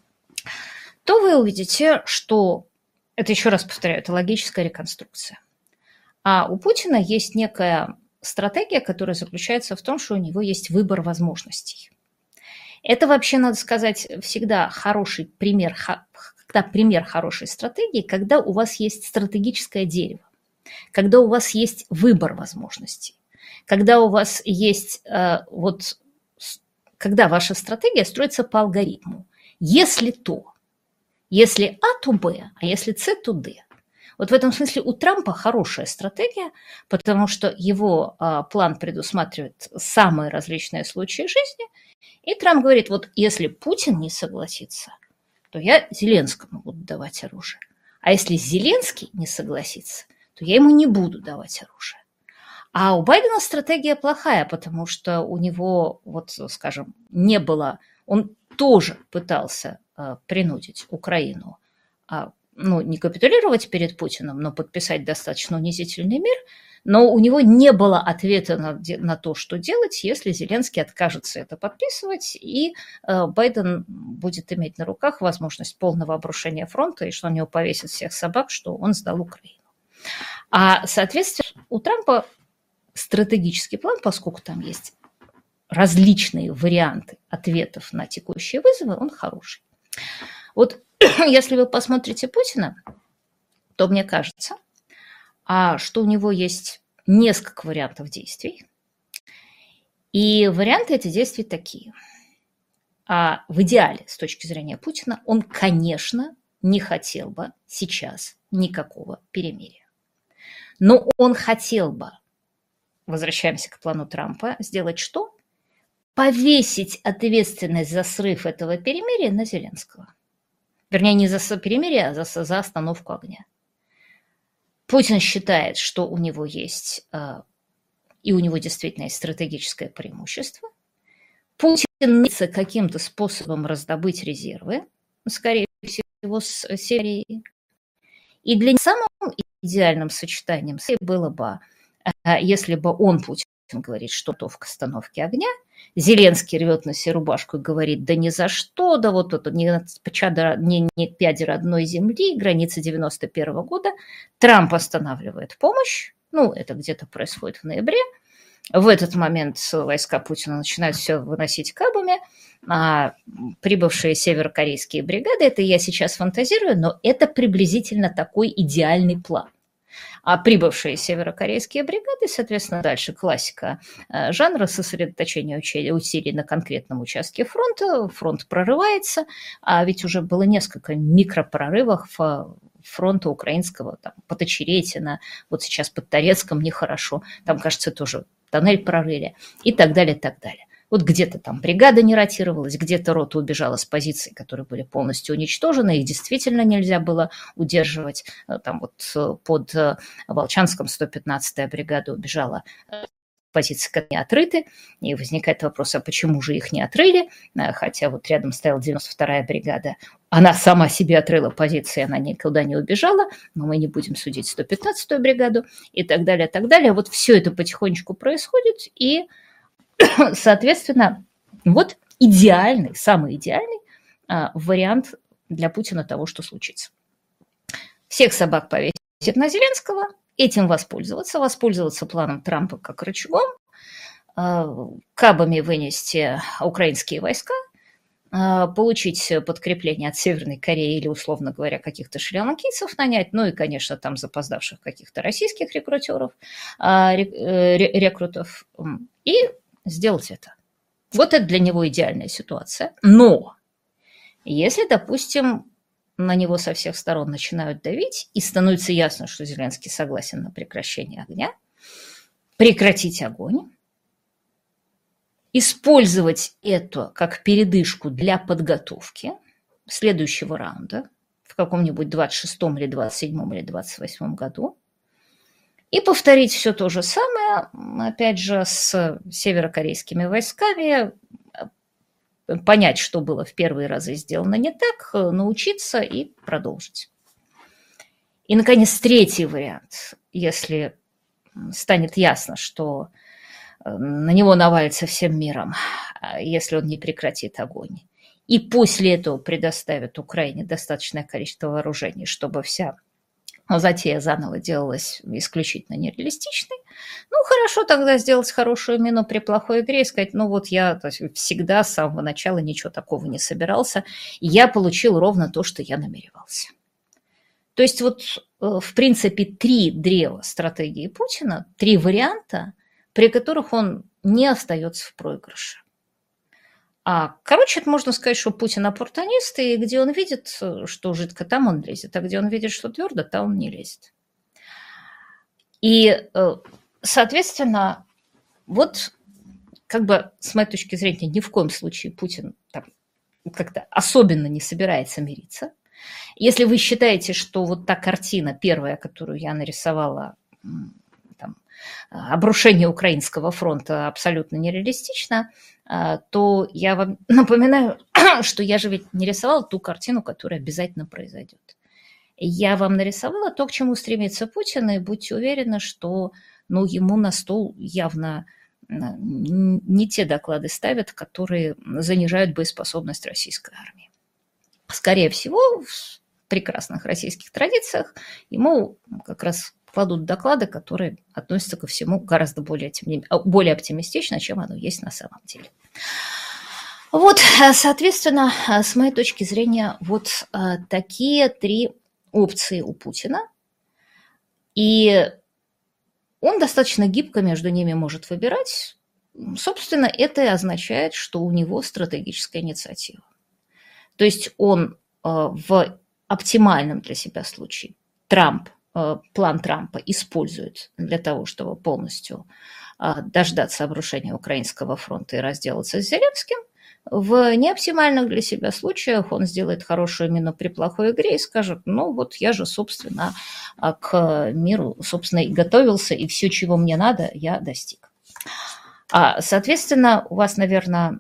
то вы увидите, что это, еще раз повторяю, это логическая реконструкция. А у Путина есть некая стратегия, которая заключается в том, что у него есть выбор возможностей. Это вообще, надо сказать, всегда хороший пример, когда пример хорошей стратегии, когда у вас есть стратегическое дерево, когда у вас есть выбор возможностей, когда у вас есть э, вот, когда ваша стратегия строится по алгоритму. Если то, если А, то Б, а если С, то Д. Вот в этом смысле у Трампа хорошая стратегия, потому что его а, план предусматривает самые различные случаи жизни. И Трамп говорит: вот если Путин не согласится, то я Зеленскому буду давать оружие. А если Зеленский не согласится, то я ему не буду давать оружие. А у Байдена стратегия плохая, потому что у него, вот, скажем, не было... Он тоже пытался принудить Украину ну, не капитулировать перед Путиным, но подписать достаточно унизительный мир, но у него не было ответа на, на то, что делать, если Зеленский откажется это подписывать, и э, Байден будет иметь на руках возможность полного обрушения фронта, и что у него повесят всех собак, что он сдал Украину. А, соответственно, у Трампа стратегический план, поскольку там есть различные варианты ответов на текущие вызовы, он хороший. Вот если вы посмотрите Путина, то мне кажется, а что у него есть несколько вариантов действий. И варианты этих действий такие. А в идеале, с точки зрения Путина, он, конечно, не хотел бы сейчас никакого перемирия. Но он хотел бы, возвращаемся к плану Трампа, сделать что? Повесить ответственность за срыв этого перемирия на Зеленского. Вернее, не за перемирие, а за, за остановку огня. Путин считает, что у него есть, и у него действительно есть стратегическое преимущество. Путин надеется каким-то способом раздобыть резервы, скорее всего, с Сирии. И для него самым идеальным сочетанием было бы, если бы он, Путин, говорит, что готов к остановке огня, Зеленский рвет на себе рубашку и говорит, да ни за что, да вот это не, не, не пяди родной земли, граница девяносто первого года. Трамп останавливает помощь, ну, это где-то происходит в ноябре. В этот момент войска Путина начинают все выносить кабами, а прибывшие северокорейские бригады, это я сейчас фантазирую, но это приблизительно такой идеальный план. А прибывшие северокорейские бригады, соответственно, дальше классика жанра сосредоточения усилий на конкретном участке фронта. Фронт прорывается, а ведь уже было несколько микропрорывов фронта украинского, там, под Очеретино, вот сейчас под Торецком нехорошо, там, кажется, тоже тоннель прорыли и так далее, и так далее. Вот где-то там бригада не ротировалась, где-то рота убежала с позиций, которые были полностью уничтожены, их действительно нельзя было удерживать. Там вот под Волчанском сто пятнадцатая бригада убежала, позиции как не отрыты, и возникает вопрос, а почему же их не отрыли, хотя вот рядом стояла девяносто вторая бригада, она сама себе отрыла позиции, она никуда не убежала, но мы не будем судить сто пятнадцатую бригаду и так далее, и так далее. Вот все это потихонечку происходит, и соответственно, вот идеальный, самый идеальный а, вариант для Путина того, что случится. Всех собак повесить на Зеленского, этим воспользоваться, воспользоваться планом Трампа как рычагом, а, кабами вынести украинские войска, а, получить подкрепление от Северной Кореи или, условно говоря, каких-то шри-ланкийцев нанять, ну и, конечно, там запоздавших каких-то российских рекрутеров, а, рекрутов, и сделать это. Вот это для него идеальная ситуация. Но если, допустим, на него со всех сторон начинают давить, и становится ясно, что Зеленский согласен на прекращение огня, прекратить огонь, использовать это как передышку для подготовки следующего раунда в каком-нибудь двадцать шестом или двадцать седьмом или двадцать восьмом году, и повторить все то же самое, опять же, с северокорейскими войсками, понять, что было в первые разы сделано не так, научиться и продолжить. И, наконец, третий вариант. Если станет ясно, что на него навалится всем миром, если он не прекратит огонь, и после этого предоставит Украине достаточное количество вооружений, чтобы вся затея заново делалась исключительно нереалистичной. Ну, хорошо тогда сделать хорошую мину при плохой игре и сказать, ну вот я то есть, всегда с самого начала ничего такого не собирался, и я получил ровно то, что я намеревался. То есть вот, в принципе, три древа стратегии Путина, три варианта, при которых он не остается в проигрыше. А, короче, это можно сказать, что Путин оппортунист, и где он видит, что жидко, там он лезет, а где он видит, что твердо, там он не лезет. И, соответственно, вот как бы с моей точки зрения ни в коем случае Путин там, как-то особенно не собирается мириться. Если вы считаете, что вот та картина первая, которую я нарисовала, там, обрушение украинского фронта абсолютно нереалистично, то я вам напоминаю, что я же ведь не рисовала ту картину, которая обязательно произойдет. Я вам нарисовала то, к чему стремится Путин, и будьте уверены, что ну, ему на стол явно не те доклады ставят, которые занижают боеспособность российской армии. Скорее всего, в прекрасных российских традициях ему как раз кладут доклады, которые относятся ко всему гораздо более, более оптимистично, чем оно есть на самом деле. Вот, соответственно, с моей точки зрения, вот такие три опции у Путина. И он достаточно гибко между ними может выбирать. Собственно, это и означает, что у него стратегическая инициатива. То есть он в оптимальном для себя случае Трамп, план Трампа использует для того, чтобы полностью дождаться обрушения Украинского фронта и разделаться с Зеленским. В неоптимальных для себя случаях он сделает хорошую мину при плохой игре и скажет, ну вот я же, собственно, к миру, собственно, и готовился, и все, чего мне надо, я достиг. Соответственно, у вас, наверное,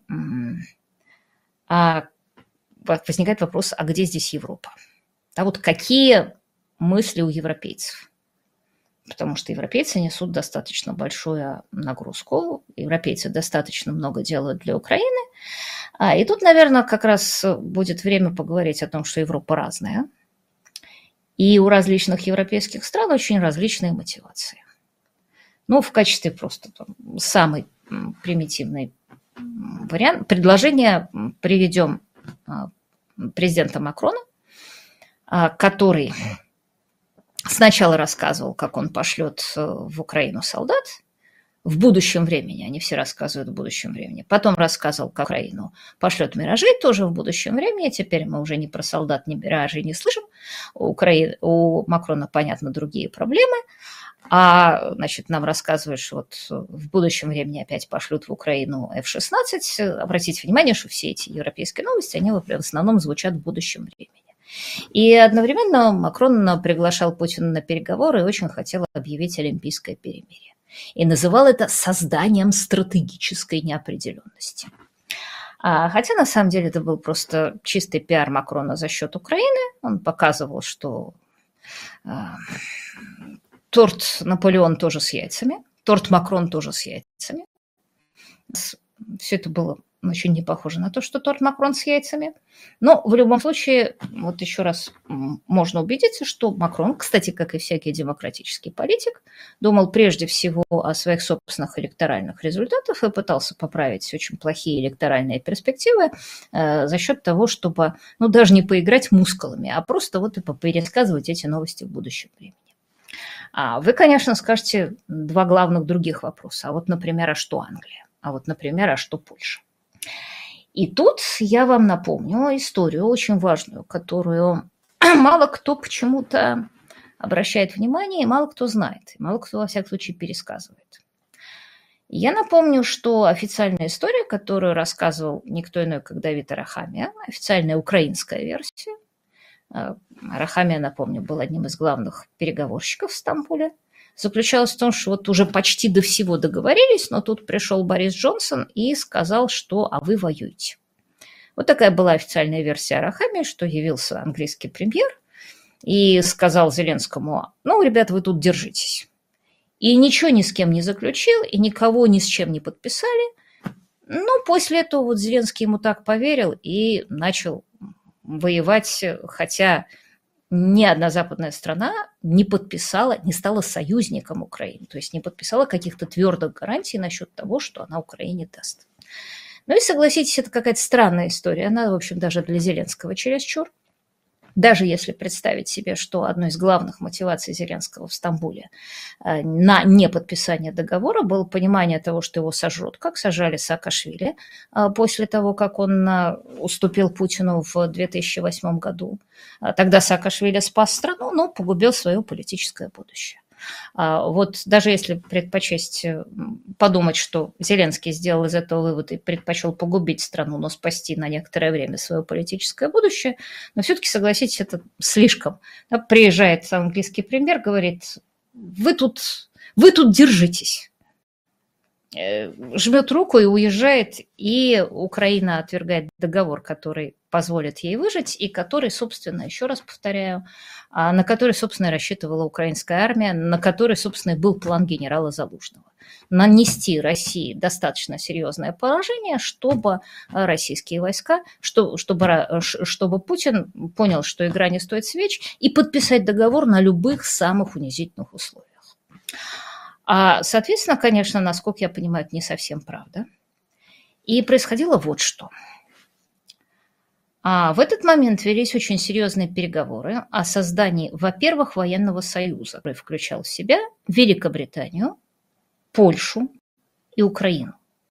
возникает вопрос, а где здесь Европа? А вот какие мысли у европейцев? Потому что европейцы несут достаточно большую нагрузку, европейцы достаточно много делают для Украины. И тут, наверное, как раз будет время поговорить о том, что Европа разная. И у различных европейских стран очень различные мотивации. Ну, в качестве просто там, самый примитивный вариант, предложение приведем президента Макрона, который сначала рассказывал, как он пошлет в Украину солдат в будущем времени, они все рассказывают в будущем времени. Потом рассказывал, как Украину пошлет миражи тоже в будущем времени. Теперь мы уже ни про солдат, ни миражи не слышим. У, Украины, у Макрона, понятно, другие проблемы. А, значит, нам рассказывают, что вот в будущем времени опять пошлют в Украину эф шестнадцать. Обратите внимание, что все эти европейские новости, они в основном звучат в будущем времени. И одновременно Макрон приглашал Путина на переговоры и очень хотел объявить олимпийское перемирие. И называл это созданием стратегической неопределенности. А, хотя на самом деле это был просто чистый пиар Макрона за счет Украины. Он показывал, что а, торт Наполеон тоже с яйцами, торт Макрон тоже с яйцами. Все это было очень не похоже на то, что торт Макрон с яйцами. Но в любом случае, вот еще раз можно убедиться, что Макрон, кстати, как и всякий демократический политик, думал прежде всего о своих собственных электоральных результатах и пытался поправить очень плохие электоральные перспективы э, за счет того, чтобы, ну, даже не поиграть мускулами, а просто вот и пересказывать эти новости в будущем времени. А вы, конечно, скажете два главных других вопроса. А вот, например, а что Англия? А вот, например, а что Польша? И тут я вам напомню историю очень важную, которую мало кто почему-то обращает внимание, и мало кто знает, и мало кто, во всяком случае, пересказывает. Я напомню, что официальная история, которую рассказывал никто иной, как Давид Арахамия, официальная украинская версия. Арахамия, напомню, был одним из главных переговорщиков в Стамбуле. Заключалась в том, что вот уже почти до всего договорились, но тут пришел Борис Джонсон и сказал, что «а вы воюете». Вот такая была официальная версия Арахамии, что явился английский премьер и сказал Зеленскому: ну, ребята, вы тут держитесь. И ничего ни с кем не заключил, и никого ни с чем не подписали. Ну, после этого вот Зеленский ему так поверил и начал воевать, хотя ни одна западная страна не подписала, не стала союзником Украины, то есть не подписала каких-то твердых гарантий насчет того, что она Украине даст. Ну и согласитесь, это какая-то странная история, она, в общем, даже для Зеленского чересчур. Даже если представить себе, что одной из главных мотиваций Зеленского в Стамбуле на неподписание договора было понимание того, что его сожрут, как сажали Саакашвили после того, как он уступил Путину в две тысячи восьмом году. Тогда Саакашвили спас страну, но погубил свое политическое будущее. Вот даже если предпочесть подумать, что Зеленский сделал из этого вывод и предпочел погубить страну, но спасти на некоторое время свое политическое будущее, но все-таки, согласитесь, это слишком. Приезжает английский премьер, говорит: вы тут, вы тут держитесь. жмет руку и уезжает, и Украина отвергает договор, который позволит ей выжить, и который, собственно, еще раз повторяю, на который, собственно, рассчитывала украинская армия, на который, собственно, и был план генерала Залужного. Нанести России достаточно серьезное поражение, чтобы российские войска, чтобы, чтобы Путин понял, что игра не стоит свеч, и подписать договор на любых самых унизительных условиях. А, соответственно, конечно, насколько я понимаю, это не совсем правда. И происходило вот что. А в этот момент велись очень серьезные переговоры о создании, во-первых, военного союза, который включал в себя Великобританию, Польшу и Украину.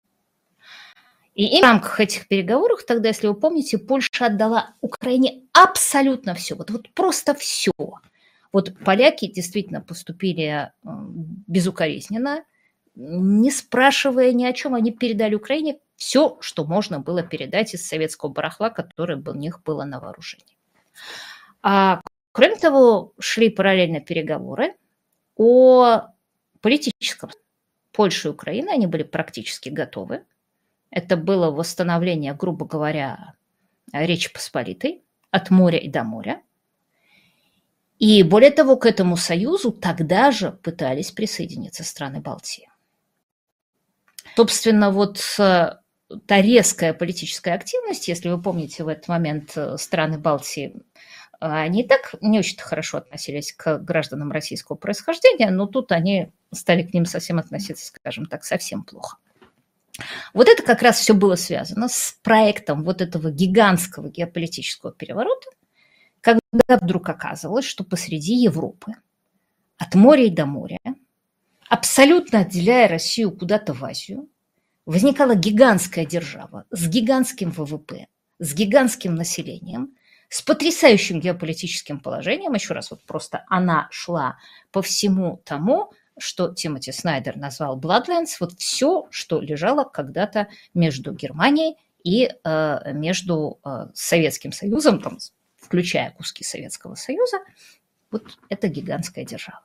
И в рамках этих переговоров, тогда, если вы помните, Польша отдала Украине абсолютно все, вот, вот просто все. Вот поляки действительно поступили безукоризненно, не спрашивая ни о чем, они передали Украине все, что можно было передать из советского барахла, которое у них было на вооружении. А, кроме того, шли параллельно переговоры о политическом. Польша и Украина, они были практически готовы. Это было восстановление, грубо говоря, Речи Посполитой от моря и до моря. И более того, к этому союзу тогда же пытались присоединиться страны Балтии. Собственно, вот та резкая политическая активность, если вы помните, в этот момент страны Балтии, они и так не очень-то хорошо относились к гражданам российского происхождения, но тут они стали к ним совсем относиться, скажем так, совсем плохо. Вот это как раз все было связано с проектом вот этого гигантского геополитического переворота, когда вдруг оказывалось, что посреди Европы, от моря и до моря, абсолютно отделяя Россию куда-то в Азию, возникала гигантская держава с гигантским ВВП, с гигантским населением, с потрясающим геополитическим положением. Еще раз, вот просто она шла по всему тому, что Тимоти Снайдер назвал Bloodlands, вот все, что лежало когда-то между Германией и э, между э, Советским Союзом, там, включая куски Советского Союза, вот это гигантская держава.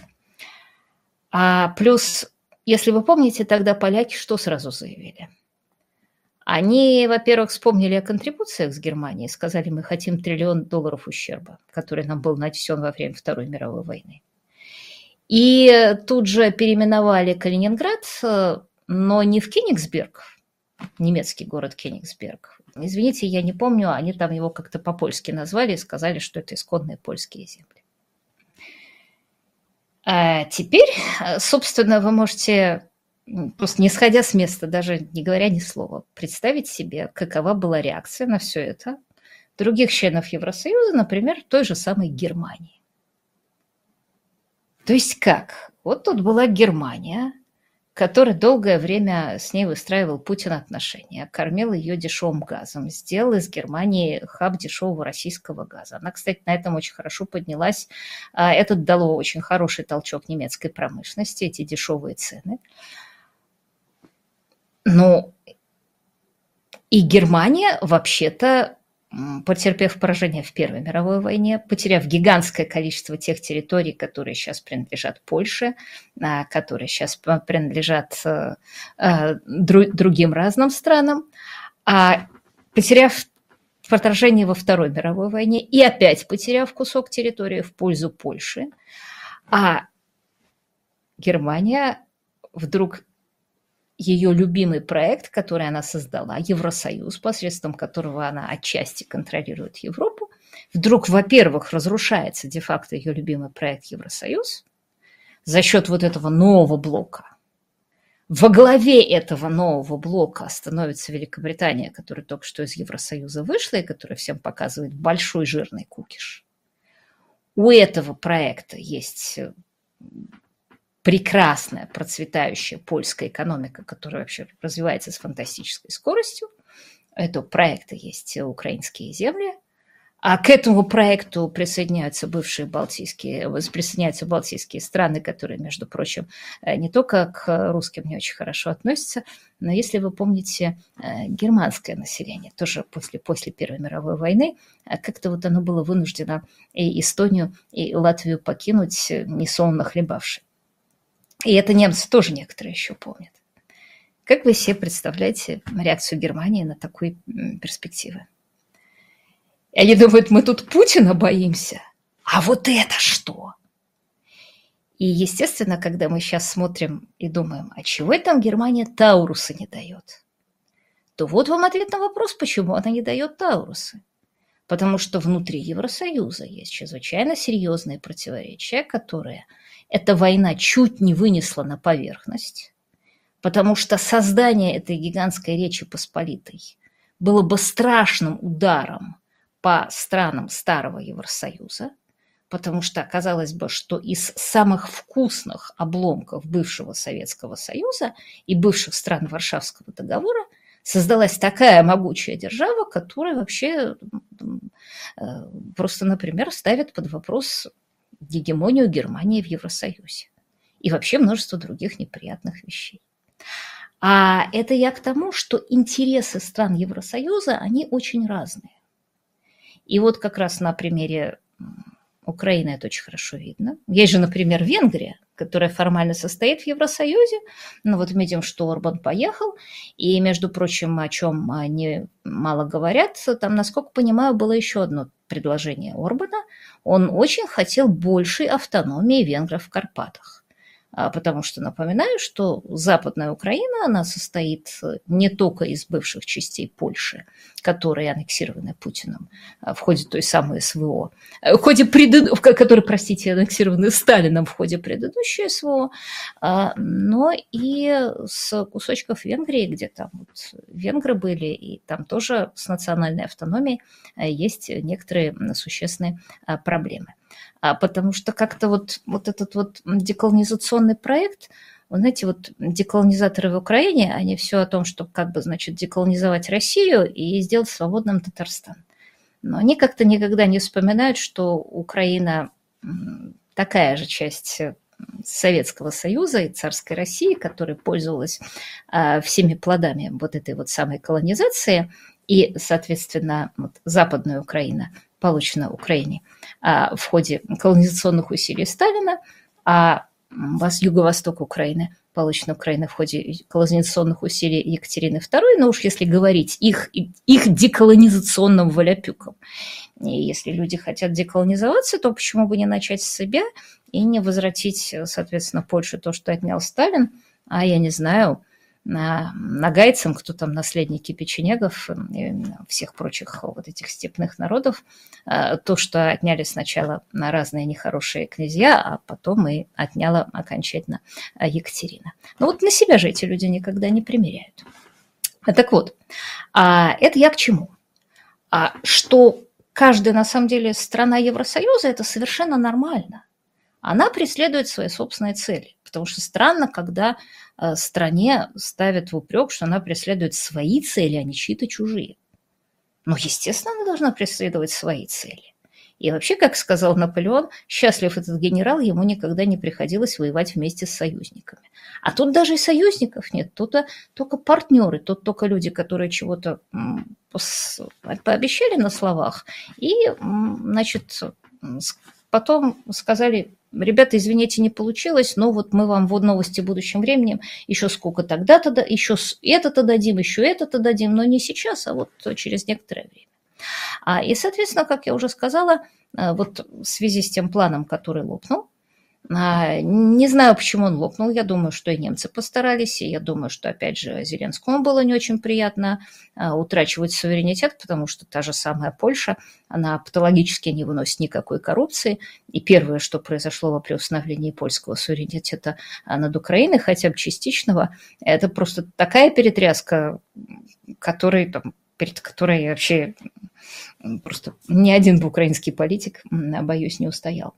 А плюс, если вы помните, тогда поляки что сразу заявили? Они, во-первых, вспомнили о контрибуциях с Германией, сказали, мы хотим триллион долларов ущерба, который нам был нанесен во время Второй мировой войны. И тут же переименовали Калининград, но не в Кёнигсберг, немецкий город Кёнигсберг. Извините, я не помню, они там его как-то по-польски назвали и сказали, что это исконные польские земли. А теперь, собственно, вы можете, просто не сходя с места, даже не говоря ни слова, представить себе, какова была реакция на все это других членов Евросоюза, например, той же самой Германии. То есть как? Вот тут была Германия, которая долгое время с ней выстраивал Путин отношения, кормил ее дешевым газом, сделал из Германии хаб дешевого российского газа. Она, кстати, на этом очень хорошо поднялась. Это дало очень хороший толчок немецкой промышленности, эти дешевые цены. Ну, и Германия вообще-то, потерпев поражение в Первой мировой войне, потеряв гигантское количество тех территорий, которые сейчас принадлежат Польше, которые сейчас принадлежат другим разным странам, потеряв поражение во Второй мировой войне и опять потеряв кусок территории в пользу Польши, а Германия вдруг... Ее любимый проект, который она создала, Евросоюз, посредством которого она отчасти контролирует Европу, вдруг, во-первых, разрушается де-факто ее любимый проект Евросоюз за счет вот этого нового блока. Во главе этого нового блока становится Великобритания, которая только что из Евросоюза вышла и которая всем показывает большой жирный кукиш. У этого проекта есть... прекрасная, процветающая польская экономика, которая вообще развивается с фантастической скоростью. У этого проекта есть украинские земли. А к этому проекту присоединяются бывшие балтийские, присоединяются балтийские страны, которые, между прочим, не только к русским не очень хорошо относятся, но, если вы помните, германское население, тоже после, после Первой мировой войны, как-то вот оно было вынуждено и Эстонию, и Латвию покинуть, несолоно хлебавши. И это немцы тоже некоторые еще помнят. Как вы себе представляете реакцию Германии на такой перспективы? И они думают, мы тут Путина боимся, а вот это что? И, естественно, когда мы сейчас смотрим и думаем, а чего это там Германия Таурусы не дает, то вот вам ответ на вопрос, почему она не дает Таурусы. Потому что внутри Евросоюза есть чрезвычайно серьезные противоречия, которые эта война чуть не вынесла на поверхность, потому что создание этой гигантской Речи Посполитой было бы страшным ударом по странам старого Евросоюза, потому что оказалось бы, что из самых вкусных обломков бывшего Советского Союза и бывших стран Варшавского договора создалась такая могучая держава, которая вообще просто, например, ставит под вопрос гегемонию Германии в Евросоюзе и вообще множество других неприятных вещей. А это я к тому, что интересы стран Евросоюза, они очень разные. И вот как раз на примере Украины это очень хорошо видно. Есть же, например, Венгрия, которая формально состоит в Евросоюзе. Но вот мы видим, что Орбан поехал. И, между прочим, о чем они мало говорят, там, насколько понимаю, было еще одно предложение Орбана. Он очень хотел большей автономии венгров в Карпатах. Потому что, напоминаю, что Западная Украина, она состоит не только из бывших частей Польши, которые аннексированы Путиным в ходе той самой СВО, в ходе предыд... которые, простите, аннексированы Сталином в ходе предыдущей СВО, но и с кусочков Венгрии, где там вот венгры были, и там тоже с национальной автономией есть некоторые существенные проблемы. Потому что как-то вот, вот этот вот деколонизационный проект, вы знаете, вот деколонизаторы в Украине, они все о том, чтобы как бы, значит, деколонизовать Россию и сделать свободным Татарстан. Но они как-то никогда не вспоминают, что Украина такая же часть Советского Союза и царской России, которая пользовалась всеми плодами вот этой вот самой колонизации, и, соответственно, вот Западная Украина получена Украине а, в ходе колонизационных усилий Сталина, а юго-восток Украины получена Украина в ходе колонизационных усилий Екатерины второй, но уж если говорить их, их деколонизационным валяпюком. И если люди хотят деколонизоваться, то почему бы не начать с себя и не возвратить, соответственно, Польше то, что отнял Сталин, а я не знаю, нагайцам, кто там наследники печенегов и всех прочих вот этих степных народов, то, что отняли сначала на разные нехорошие князья, а потом и отняла окончательно Екатерина. Но вот на себя же эти люди никогда не примеряют. Так вот, это я к чему? Что каждая, на самом деле, страна Евросоюза – это совершенно нормально. Она преследует свои собственные цели, потому что странно, когда стране ставят в упрек, что она преследует свои цели, а не чьи-то чужие. Но, естественно, она должна преследовать свои цели. И вообще, как сказал Наполеон, счастлив этот генерал, ему никогда не приходилось воевать вместе с союзниками. А тут даже и союзников нет, тут только партнеры, тут только люди, которые чего-то пообещали на словах, и, значит, потом сказали: ребята, извините, не получилось, но вот мы вам в новости будущим временем еще сколько тогда-то, еще это-то дадим, еще это-то дадим, но не сейчас, а вот через некоторое время. И, соответственно, как я уже сказала, вот в связи с тем планом, который лопнул, не знаю, почему он лопнул, я думаю, что и немцы постарались, и я думаю, что, опять же, Зеленскому было не очень приятно утрачивать суверенитет, потому что та же самая Польша, она патологически не выносит никакой коррупции, и первое, что произошло при установлении польского суверенитета над Украиной, хотя бы частичного, это просто такая перетряска, которой, там, перед которой вообще просто ни один бы украинский политик, боюсь, не устоял.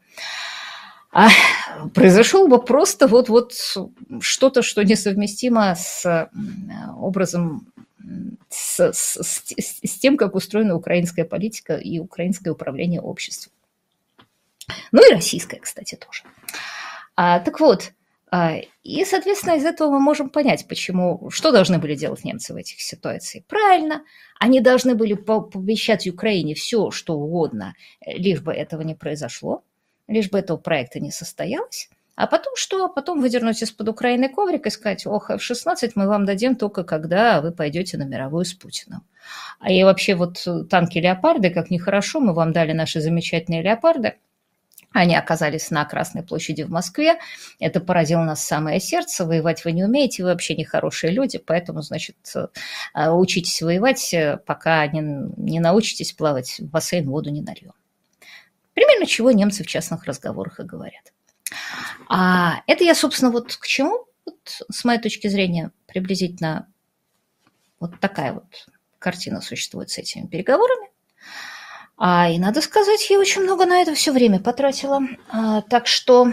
А произошел бы просто вот-вот что-то, что несовместимо с образом, с, с, с тем, как устроена украинская политика и украинское управление обществом. Ну и российское, кстати, тоже. А, так вот, а, и, соответственно, из этого мы можем понять, почему, что должны были делать немцы в этих ситуациях. Правильно, они должны были пообещать Украине все, что угодно, лишь бы этого не произошло, лишь бы этого проекта не состоялось, А потом что? А потом выдернуть из-под Украины коврик и сказать: ох, эф шестнадцать мы вам дадим только когда вы пойдете на мировую с Путиным. А и вообще вот танки «Леопарды», как нехорошо, мы вам дали наши замечательные «Леопарды». Они оказались на Красной площади в Москве. Это поразило нас в самое сердце. Воевать вы не умеете, вы вообще нехорошие люди, поэтому, значит, учитесь воевать, пока не, не научитесь плавать в бассейн, воду не нальем. Примерно чего немцы в частных разговорах и говорят. А это я, собственно, вот к чему, вот, с моей точки зрения, приблизительно вот такая вот картина существует с этими переговорами. А, и надо сказать, я очень много на это все время потратила. А, так что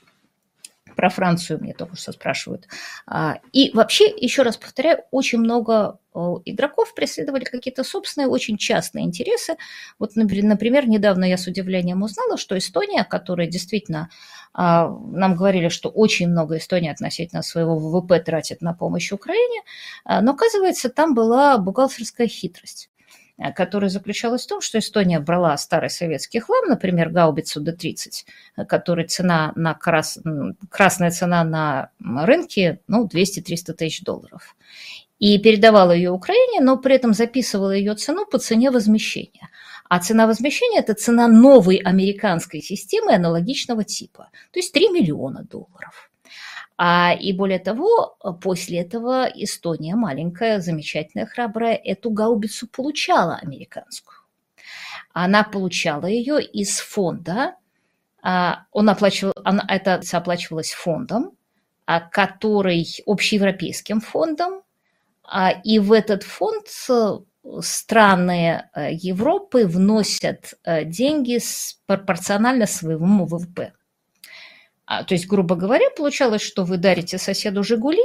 про Францию мне только что спрашивают. А, и вообще, еще раз повторяю, очень много о, игроков преследовали какие-то собственные, очень частные интересы. Вот, например, недавно я с удивлением узнала, что Эстония, которая действительно, а, нам говорили, что очень много Эстония относительно своего ВВП тратит на помощь Украине, а, но, оказывается, там была бухгалтерская хитрость, которая заключалась в том, что Эстония брала старый советский хлам, например, гаубицу Д тридцать, которой цена на крас... красная цена на рынке, ну, двести-триста тысяч долларов, и передавала ее Украине, но при этом записывала ее цену по цене возмещения. А цена возмещения – это цена новой американской системы аналогичного типа, то есть три миллиона долларов. А, и более того, после этого Эстония, маленькая, замечательная, храбрая, эту гаубицу получала американскую. Она получала ее из фонда, а, он оплачивал, она, это оплачивалось фондом, а, который общеевропейским фондом, а, и в этот фонд страны Европы вносят деньги пропорционально своему ВВП. А, то есть, грубо говоря, получалось, что вы дарите соседу «Жигули»,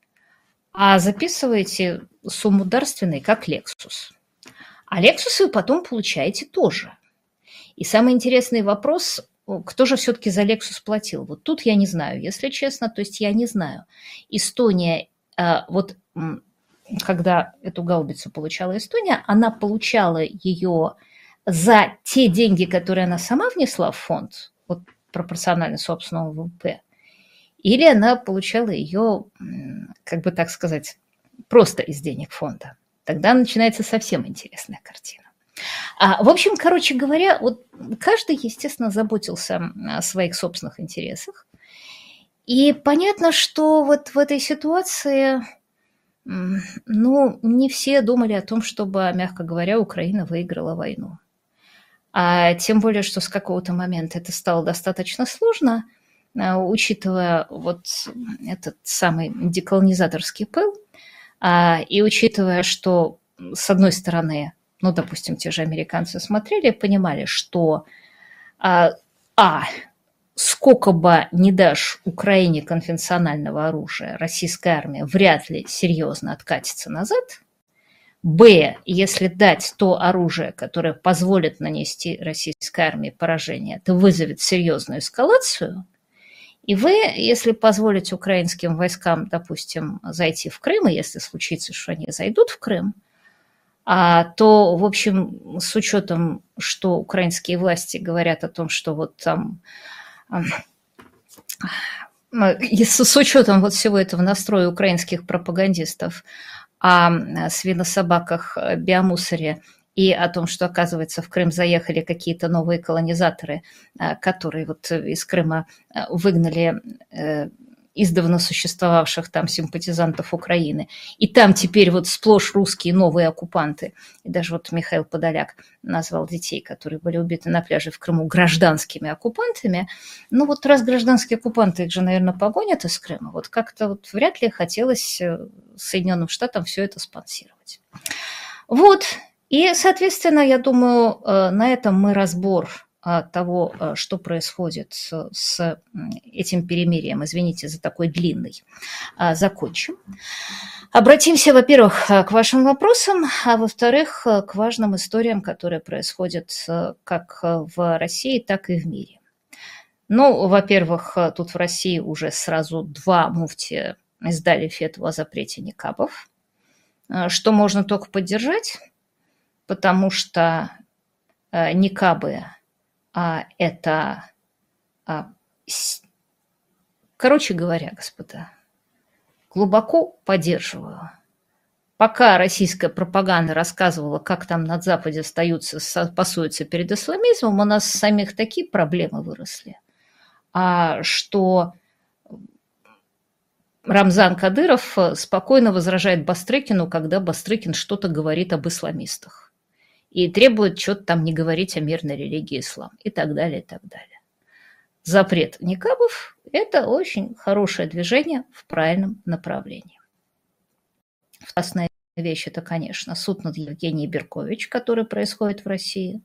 а записываете сумму дарственной как «Лексус». А «Лексус» вы потом получаете тоже. И самый интересный вопрос, кто же все-таки за «Лексус» платил? Вот тут я не знаю, если честно, то есть я не знаю. Эстония, вот когда эту гаубицу получала Эстония, она получала ее за те деньги, которые она сама внесла в фонд, вот, пропорционально собственному ВВП, или она получала ее, как бы так сказать, просто из денег фонда. Тогда начинается совсем интересная картина. А, в общем, короче говоря, вот каждый, естественно, заботился о своих собственных интересах. И понятно, что вот в этой ситуации, ну, не все думали о том, чтобы, мягко говоря, Украина выиграла войну. А тем более, что с какого-то момента это стало достаточно сложно, учитывая вот этот самый деколонизаторский пыл, и учитывая, что, с одной стороны, ну, допустим, те же американцы смотрели, понимали, что а, а сколько бы ни дашь Украине конвенционального оружия, российская армия вряд ли серьезно откатится назад. Б, если дать то оружие, которое позволит нанести российской армии поражение, это вызовет серьезную эскалацию. И В, если позволить украинским войскам, допустим, зайти в Крым, и если случится, что они зайдут в Крым, то, в общем, с учетом, что украинские власти говорят о том, что вот там, с учетом вот всего этого настроя украинских пропагандистов, о свинособаках, биомусоре и о том, что, оказывается, в Крым заехали какие-то новые колонизаторы, которые вот из Крыма выгнали издавна существовавших там симпатизантов Украины. И там теперь вот сплошь русские новые оккупанты. И даже вот Михаил Подоляк назвал детей, которые были убиты на пляже в Крыму, гражданскими оккупантами. Ну вот раз гражданские оккупанты их же, наверное, погонят из Крыма, вот как-то вот вряд ли хотелось Соединенным Штатам все это спонсировать. Вот. И, соответственно, я думаю, на этом мы разбор того, что происходит с этим перемирием, извините за такой длинный, закончим. Обратимся, во-первых, к вашим вопросам, а во-вторых, к важным историям, которые происходят как в России, так и в мире. Ну, во-первых, тут в России уже сразу два муфтия издали фетву о запрете никабов, что можно только поддержать, потому что никабы – это Короче говоря, господа, глубоко поддерживаю. Пока российская пропаганда рассказывала, как там на Западе остаются, пасуются перед исламизмом, у нас самих такие проблемы выросли, а что Рамзан Кадыров спокойно возражает Бастрыкину, когда Бастрыкин что-то говорит об исламистах и требует что-то там не говорить о мирной религии ислам и так далее, и так далее. Запрет никабов – это очень хорошее движение в правильном направлении. Вторая вещь – это, конечно, суд над Евгением Беркович, который происходит в России.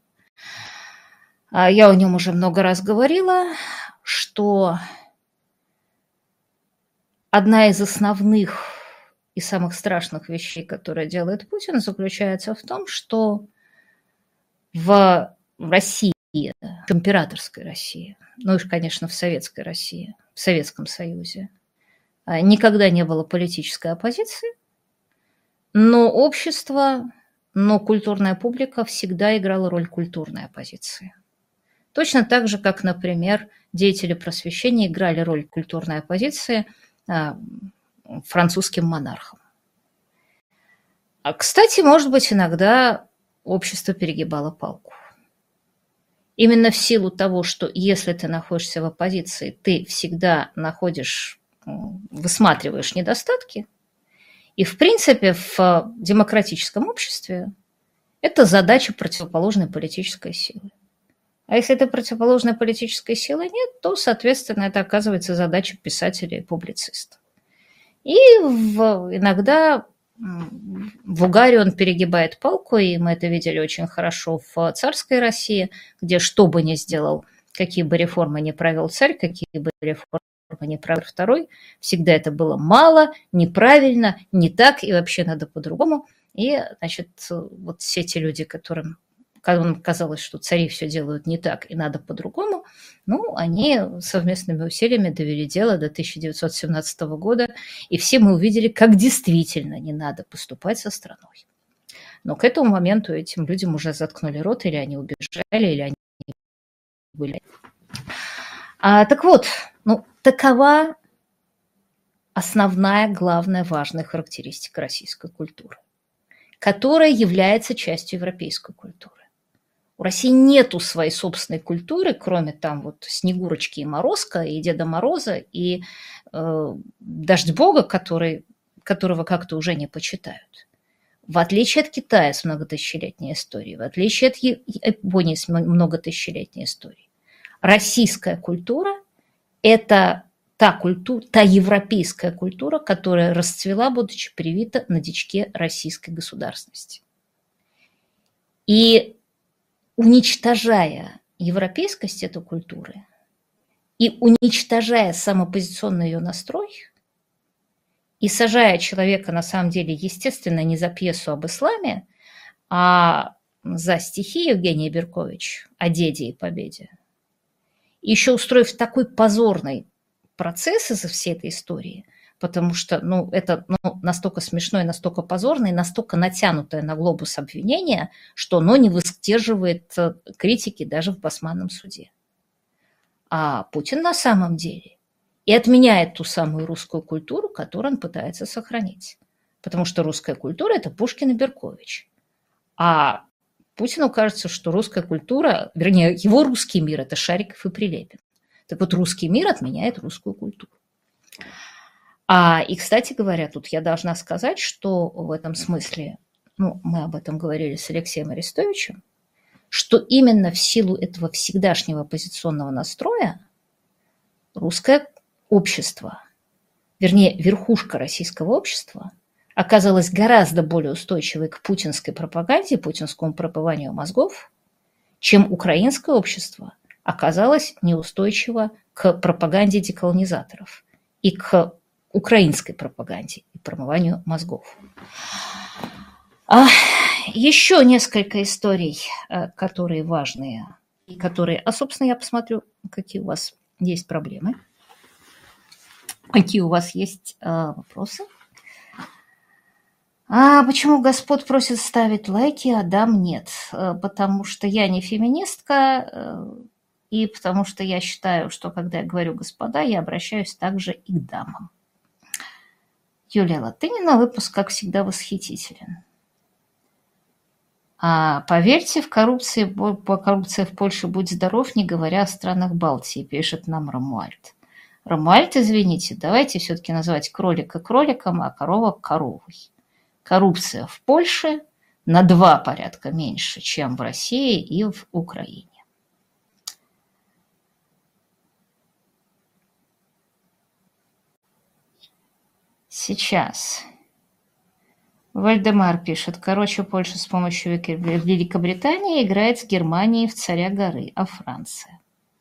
Я о нем уже много раз говорила, что одна из основных и самых страшных вещей, которые делает Путин, заключается в том, что в России, в императорской России, ну и, конечно, в советской России, в Советском Союзе, никогда не было политической оппозиции, но общество, но культурная публика всегда играла роль культурной оппозиции. Точно так же, как, например, деятели просвещения играли роль культурной оппозиции французским монархам. А, кстати, может быть, иногда общество перегибало палку. Именно в силу того, что если ты находишься в оппозиции, ты всегда находишь, высматриваешь недостатки, и, в принципе, в демократическом обществе это задача противоположной политической силы. А если этой противоположной политической силы нет, то, соответственно, это оказывается задача писателя и публициста. И в, иногда в угаре он перегибает палку, и мы это видели очень хорошо в царской России, где что бы ни сделал, какие бы реформы ни провел царь, какие бы реформы не провел второй, всегда это было мало, неправильно, не так, и вообще надо по-другому. И, значит, вот все те люди, которым казалось, что цари все делают не так и надо по-другому, ну, они совместными усилиями довели дело до тысяча девятьсот семнадцатого года, и все мы увидели, как действительно не надо поступать со страной. Но к этому моменту этим людям уже заткнули рот, или они убежали, или они были. А, так вот, ну, такова основная, главная, важная характеристика российской культуры, которая является частью европейской культуры. У России нету своей собственной культуры, кроме там вот Снегурочки и Морозка, и Деда Мороза, и э, Дождь Бога, который, которого как-то уже не почитают. В отличие от Китая с многотысячелетней историей, в отличие от Японии с многотысячелетней историей, российская культура – это та культура, та европейская культура, которая расцвела, будучи привита на дичке российской государственности. И уничтожая европейскость этой культуры и уничтожая самопозиционный ее настрой, и сажая человека, на самом деле, естественно, не за пьесу об исламе, а за стихи Евгения Беркович о деде и победе, еще устроив такой позорный процесс из-за всей этой истории, потому что ну, это ну, настолько смешно и настолько позорно, и настолько натянутое на глобус обвинение, что оно не выдерживает критики даже в Басманном суде. А Путин на самом деле и отменяет ту самую русскую культуру, которую он пытается сохранить. Потому что русская культура – это Пушкин и Беркович. А Путину кажется, что русская культура, вернее, его русский мир – это Шариков и Прилепин. Так вот, русский мир отменяет русскую культуру. А, и, кстати говоря, тут я должна сказать, что в этом смысле, ну, мы об этом говорили с Алексеем Арестовичем, что именно в силу этого всегдашнего оппозиционного настроя русское общество, вернее, верхушка российского общества оказалась гораздо более устойчивой к путинской пропаганде, путинскому пропыванию мозгов, чем украинское общество оказалось неустойчиво к пропаганде деколонизаторов и к украинской пропаганде и промыванию мозгов. А еще несколько историй, которые важные, и которые, а, собственно, я посмотрю, какие у вас есть проблемы, какие у вас есть а, вопросы. А почему Господ просит ставить лайки, а дам нет? Потому что я не феминистка, и потому что я считаю, что когда я говорю «господа», я обращаюсь также и к дамам. Юлия Латынина, выпуск, как всегда, восхитителен. А поверьте, в коррупции, по коррупции в Польше будь здоров, не говоря о странах Балтии, пишет нам Ромуальд. Ромуальд, извините, давайте все-таки называть кролика кроликом, а корова коровой. Коррупция в Польше на два порядка меньше, чем в России и в Украине. Сейчас. Вальдемар пишет, короче, Польша с помощью Великобритании играет с Германией в царя горы, а Франция.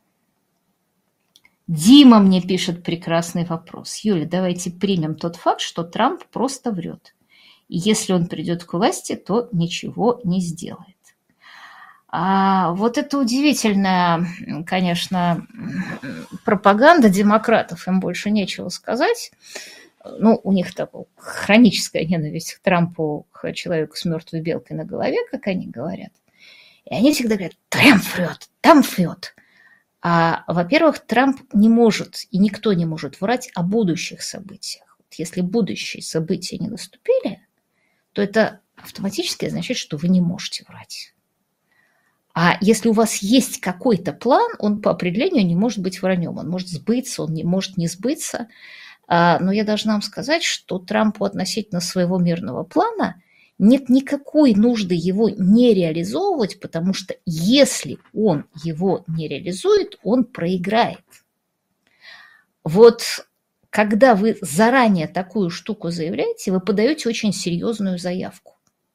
Дима мне пишет прекрасный вопрос. Юля, давайте примем тот факт, что Трамп просто врет. И если он придет к власти, то ничего не сделает. А вот это удивительная, конечно, пропаганда демократов, им больше нечего сказать. Ну, у них такая хроническая ненависть к Трампу, к человеку с мертвой белкой на голове, как они говорят. И они всегда говорят, Трамп врет, Трамп врет. А, во-первых, Трамп не может, и никто не может врать о будущих событиях. Если будущие события не наступили, то это автоматически означает, что вы не можете врать. А если у вас есть какой-то план, он по определению не может быть враньем. Он может сбыться, он не может не сбыться. Но я должна вам сказать, что Трампу относительно своего мирного плана нет никакой нужды его не реализовывать, потому что если он его не реализует, он проиграет. Вот когда вы заранее такую штуку заявляете, вы подаете очень серьезную заявку.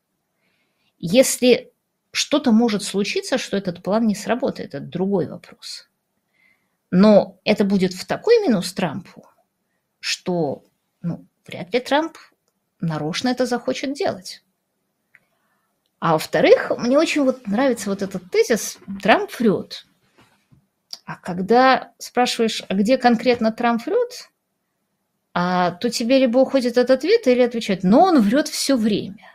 Если что-то может случиться, что этот план не сработает, это другой вопрос. Но это будет в такой минус Трампу, что ну, вряд ли Трамп нарочно это захочет делать. А во-вторых, мне очень вот нравится вот этот тезис «Трамп врет». А когда спрашиваешь, а где конкретно Трамп врет, а, то тебе либо уходит от ответа, или отвечает, но он врет все время.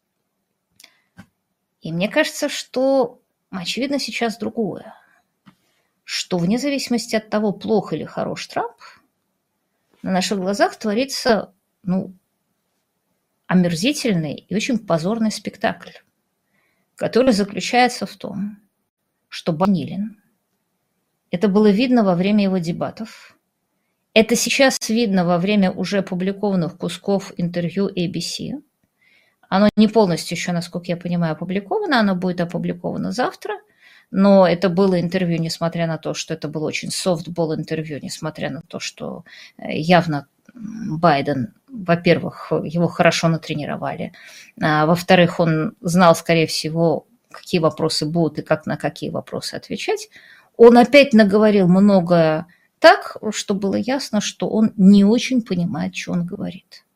И мне кажется, что очевидно сейчас другое, что вне зависимости от того, плох или хорош Трамп, на наших глазах творится ну, омерзительный и очень позорный спектакль, который заключается в том, что Банилин, это было видно во время его дебатов, это сейчас видно во время уже опубликованных кусков интервью эй би си. Оно не полностью еще, насколько я понимаю, опубликовано, оно будет опубликовано завтра, но это было интервью, несмотря на то, что это было очень софтбол интервью, несмотря на то, что явно Байден, во-первых, его хорошо натренировали, а, во-вторых, он знал, скорее всего, какие вопросы будут и как на какие вопросы отвечать. Он опять наговорил многое так, что было ясно, что он не очень понимает, что он говорит.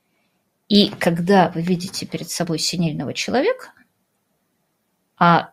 И когда вы видите перед собой сенильного человека, а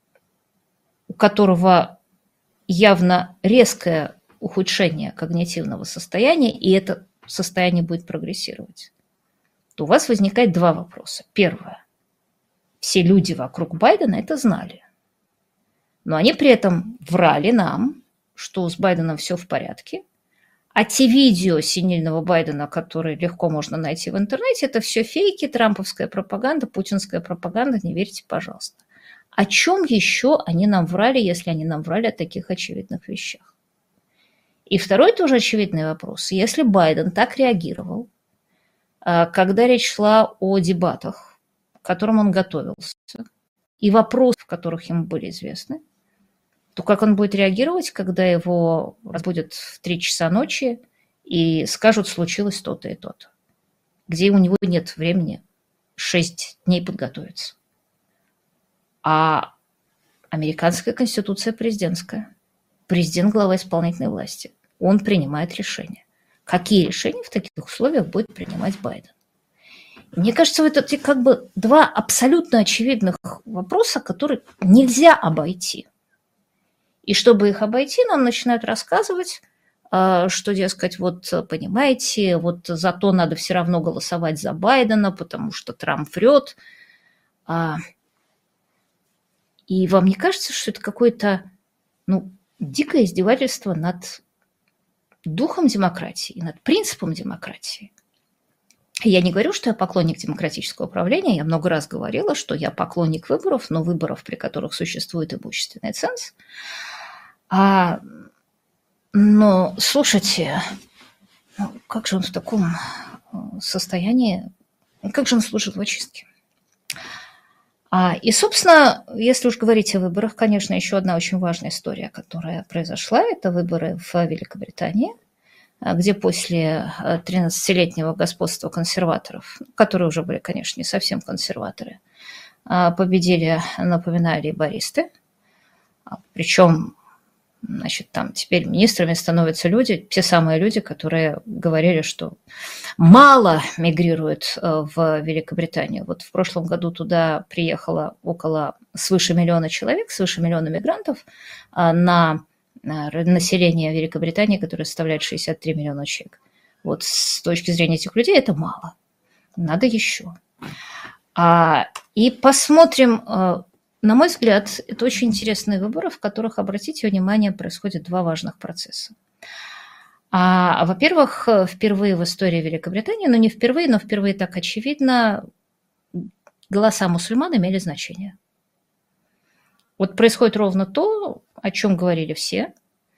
у которого явно резкое ухудшение когнитивного состояния, и это состояние будет прогрессировать, то у вас возникает два вопроса. Первое. Все люди вокруг Байдена это знали. Но они при этом врали нам, что с Байденом все в порядке. А те видео сенильного Байдена, которые легко можно найти в интернете, это все фейки, трамповская пропаганда, путинская пропаганда, не верьте, пожалуйста. О чем еще они нам врали, если они нам врали о таких очевидных вещах? И второй тоже очевидный вопрос. Если Байден так реагировал, когда речь шла о дебатах, к которым он готовился, и вопросы, в которых ему были известны, то как он будет реагировать, когда его разбудят в три часа ночи и скажут, случилось то-то и то-то, где у него нет времени шесть дней подготовиться. А американская конституция президентская. Президент – глава исполнительной власти. Он принимает решения. Какие решения в таких условиях будет принимать Байден? Мне кажется, это как бы два абсолютно очевидных вопроса, которые нельзя обойти. И чтобы их обойти, нам начинают рассказывать, что, дескать, вот понимаете, вот зато надо все равно голосовать за Байдена, потому что Трамп врет. И вам не кажется, что это какой-то ну, дикое издевательство над духом демократии, над принципом демократии. Я не говорю, что я поклонник демократического управления. Я много раз говорила, что я поклонник выборов, но выборов, при которых существует имущественный ценз. А, но, слушайте, ну, как же он в таком состоянии, как же он служит в очистке? А, и, собственно, если уж говорить о выборах, конечно, еще одна очень важная история, которая произошла, это выборы в Великобритании, где после тринадцатилетнего господства консерваторов, которые уже были, конечно, не совсем консерваторы, победили, напоминаю, лейбористы. Причем, значит, там теперь министрами становятся люди, те самые люди, которые говорили, что мало мигрируют в Великобританию. Вот в прошлом году туда приехало около свыше миллиона человек, свыше миллиона мигрантов на население Великобритании, которое составляет шестьдесят три миллиона человек. Вот с точки зрения этих людей это мало. Надо еще. А, и посмотрим, на мой взгляд, это очень интересные выборы, в которых, обратите внимание, происходят два важных процесса. А, во-первых, впервые в истории Великобритании, ну не впервые, но впервые так очевидно, голоса мусульман имели значение. Вот происходит ровно то, о чем говорили все,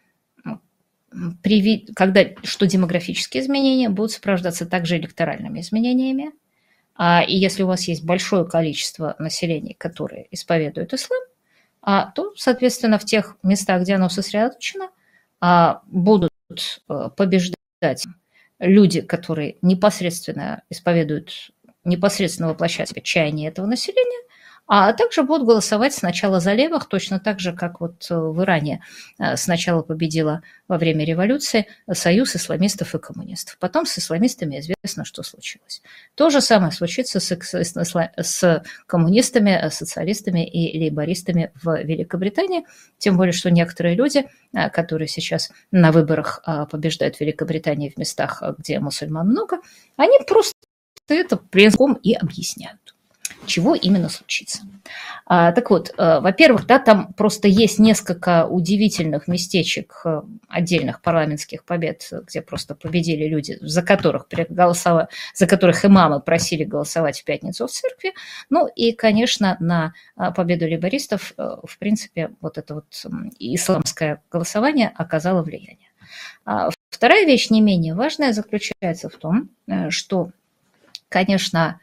когда, что демографические изменения будут сопровождаться также электоральными изменениями. И если у вас есть большое количество населения, которые исповедуют ислам, то, соответственно, в тех местах, где оно сосредоточено, будут побеждать люди, которые непосредственно исповедуют, непосредственно воплощать чаяние этого населения, а также будут голосовать сначала за левых, точно так же, как вот в Иране сначала победила во время революции союз исламистов и коммунистов. Потом с исламистами известно, что случилось. То же самое случится с, с коммунистами, социалистами и лейбористами в Великобритании. Тем более, что некоторые люди, которые сейчас на выборах побеждают в Великобритании в местах, где мусульман много, они просто это прямиком и объясняют, чего именно случится. А, так вот, а, во-первых, да, там просто есть несколько удивительных местечек отдельных парламентских побед, где просто победили люди, за которых, голосовали, за которых имамы просили голосовать в пятницу в церкви. Ну и, конечно, на победу лейбористов, в принципе, вот это вот исламское голосование оказало влияние. А вторая вещь, не менее важная, заключается в том, что, конечно,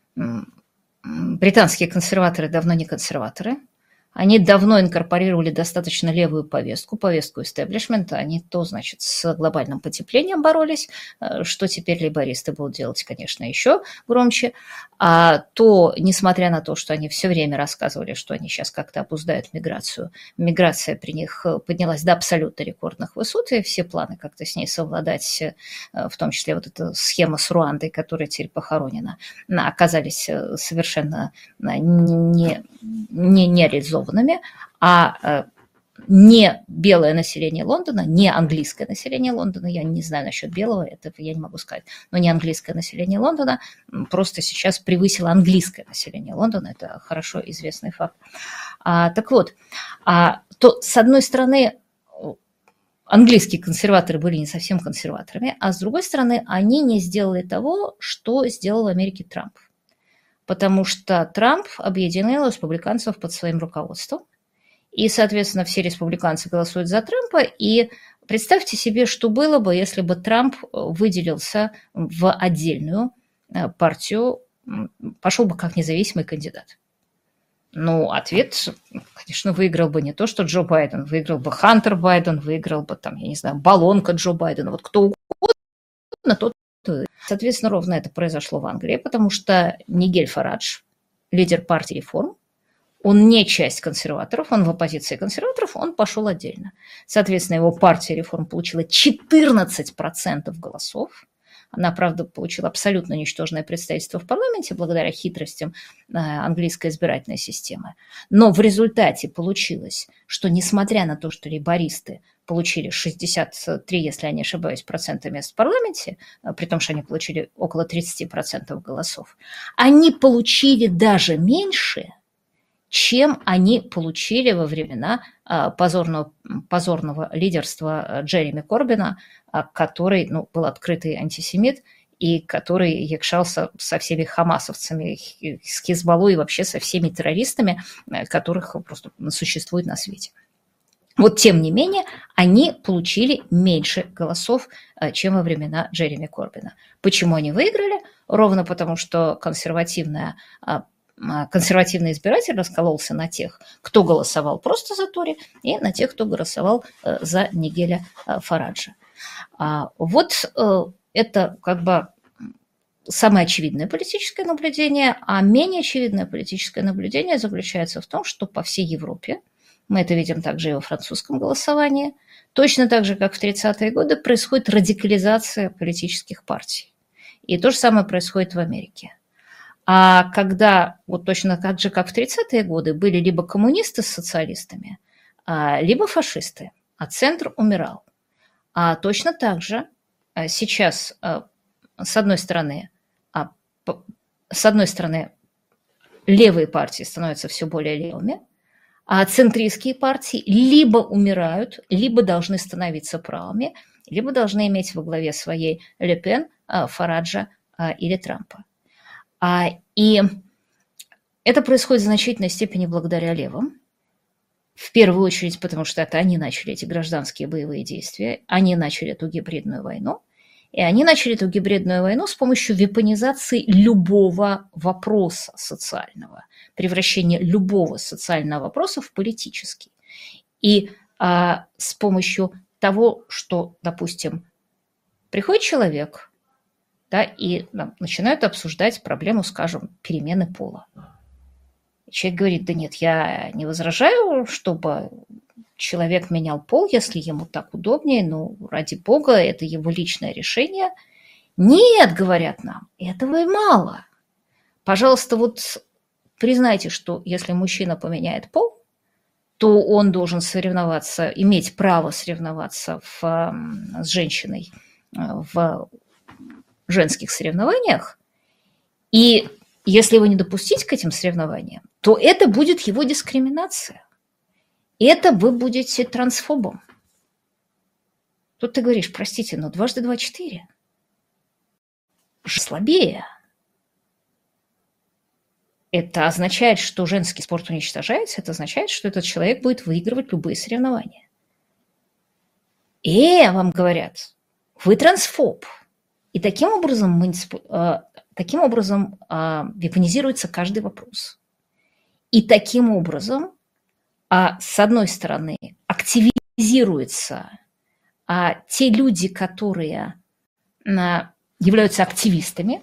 британские консерваторы давно не консерваторы. Они давно инкорпорировали достаточно левую повестку, повестку истеблишмента. Они то, значит, с глобальным потеплением боролись, что теперь лейбористы будут делать, конечно, еще громче. А то, несмотря на то, что они все время рассказывали, что они сейчас как-то обуздают миграцию, миграция при них поднялась до абсолютно рекордных высот, и все планы как-то с ней совладать, в том числе вот эта схема с Руандой, которая теперь похоронена, оказались совершенно не, не, не реализованы. А не белое население Лондона, не английское население Лондона, я не знаю насчет белого, этого я не могу сказать, но не английское население Лондона просто сейчас превысило английское население Лондона, это хорошо известный факт. А, так вот, а, то с одной стороны, английские консерваторы были не совсем консерваторами, а с другой стороны, они не сделали того, что сделал в Америке Трамп. Потому что Трамп объединил республиканцев под своим руководством. И, соответственно, все республиканцы голосуют за Трампа. И представьте себе, что было бы, если бы Трамп выделился в отдельную партию, пошел бы как независимый кандидат. Ну, ответ, конечно, выиграл бы не то, что Джо Байден, выиграл бы Хантер Байден, выиграл бы, там, я не знаю, баллонка Джо Байдена, вот кто угодно, тот. Соответственно, ровно это произошло в Англии, потому что Нигель Фарадж, лидер партии реформ, он не часть консерваторов, он в оппозиции консерваторов, он пошел отдельно. Соответственно, его партия реформ получила четырнадцать процентов голосов. Она, правда, получила абсолютно ничтожное представительство в парламенте благодаря хитростям английской избирательной системы. Но в результате получилось, что несмотря на то, что лейбористы получили шестьдесят три, если я не ошибаюсь, процента мест в парламенте, при том, что они получили около тридцать процентов голосов, они получили даже меньше, чем они получили во времена позорного, позорного лидерства Джереми Корбина, который, ну, был открытый антисемит и который якшался со всеми хамасовцами, с Хизбаллой и вообще со всеми террористами, которых просто существует на свете. Вот, тем не менее, они получили меньше голосов, чем во времена Джереми Корбина. Почему они выиграли? Ровно потому, что консервативная, консервативный избиратель раскололся на тех, кто голосовал просто за Тори, и на тех, кто голосовал за Нигеля Фараджа. Вот это как бы самое очевидное политическое наблюдение, а менее очевидное политическое наблюдение заключается в том, что по всей Европе, мы это видим также и во французском голосовании, точно так же, как в тридцатые годы, происходит радикализация политических партий. И то же самое происходит в Америке. А когда, вот точно так же, как в тридцатые годы, были либо коммунисты с социалистами, либо фашисты, а центр умирал. А точно так же сейчас, с одной стороны, с одной стороны, левые партии становятся все более левыми, а центристские партии либо умирают, либо должны становиться правыми, либо должны иметь во главе своей Ле Пен, Фараджа или Трампа. И это происходит в значительной степени благодаря левым. В первую очередь, потому что это они начали эти гражданские боевые действия, они начали эту гибридную войну, и они начали эту гибридную войну с помощью вепонизации любого вопроса социального, превращения любого социального вопроса в политический. И а, с помощью того, что, допустим, приходит человек, да, и да, начинают обсуждать проблему, скажем, перемены пола. Человек говорит: да нет, я не возражаю, чтобы человек менял пол, если ему так удобнее, но ради бога, это его личное решение. Нет, говорят нам, этого и мало. Пожалуйста, вот признайте, что если мужчина поменяет пол, то он должен соревноваться, иметь право соревноваться в, с женщиной в женских соревнованиях. И если его не допустить к этим соревнованиям, то это будет его дискриминация. Это вы будете трансфобом. Тут ты говоришь: простите, но дважды два – четыре. Слабее. Это означает, что женский спорт уничтожается, это означает, что этот человек будет выигрывать любые соревнования. И вам говорят: вы трансфоб. И таким образом, таким образом вепонизируется каждый вопрос. И таким образом, с одной стороны, активизируются те люди, которые являются активистами.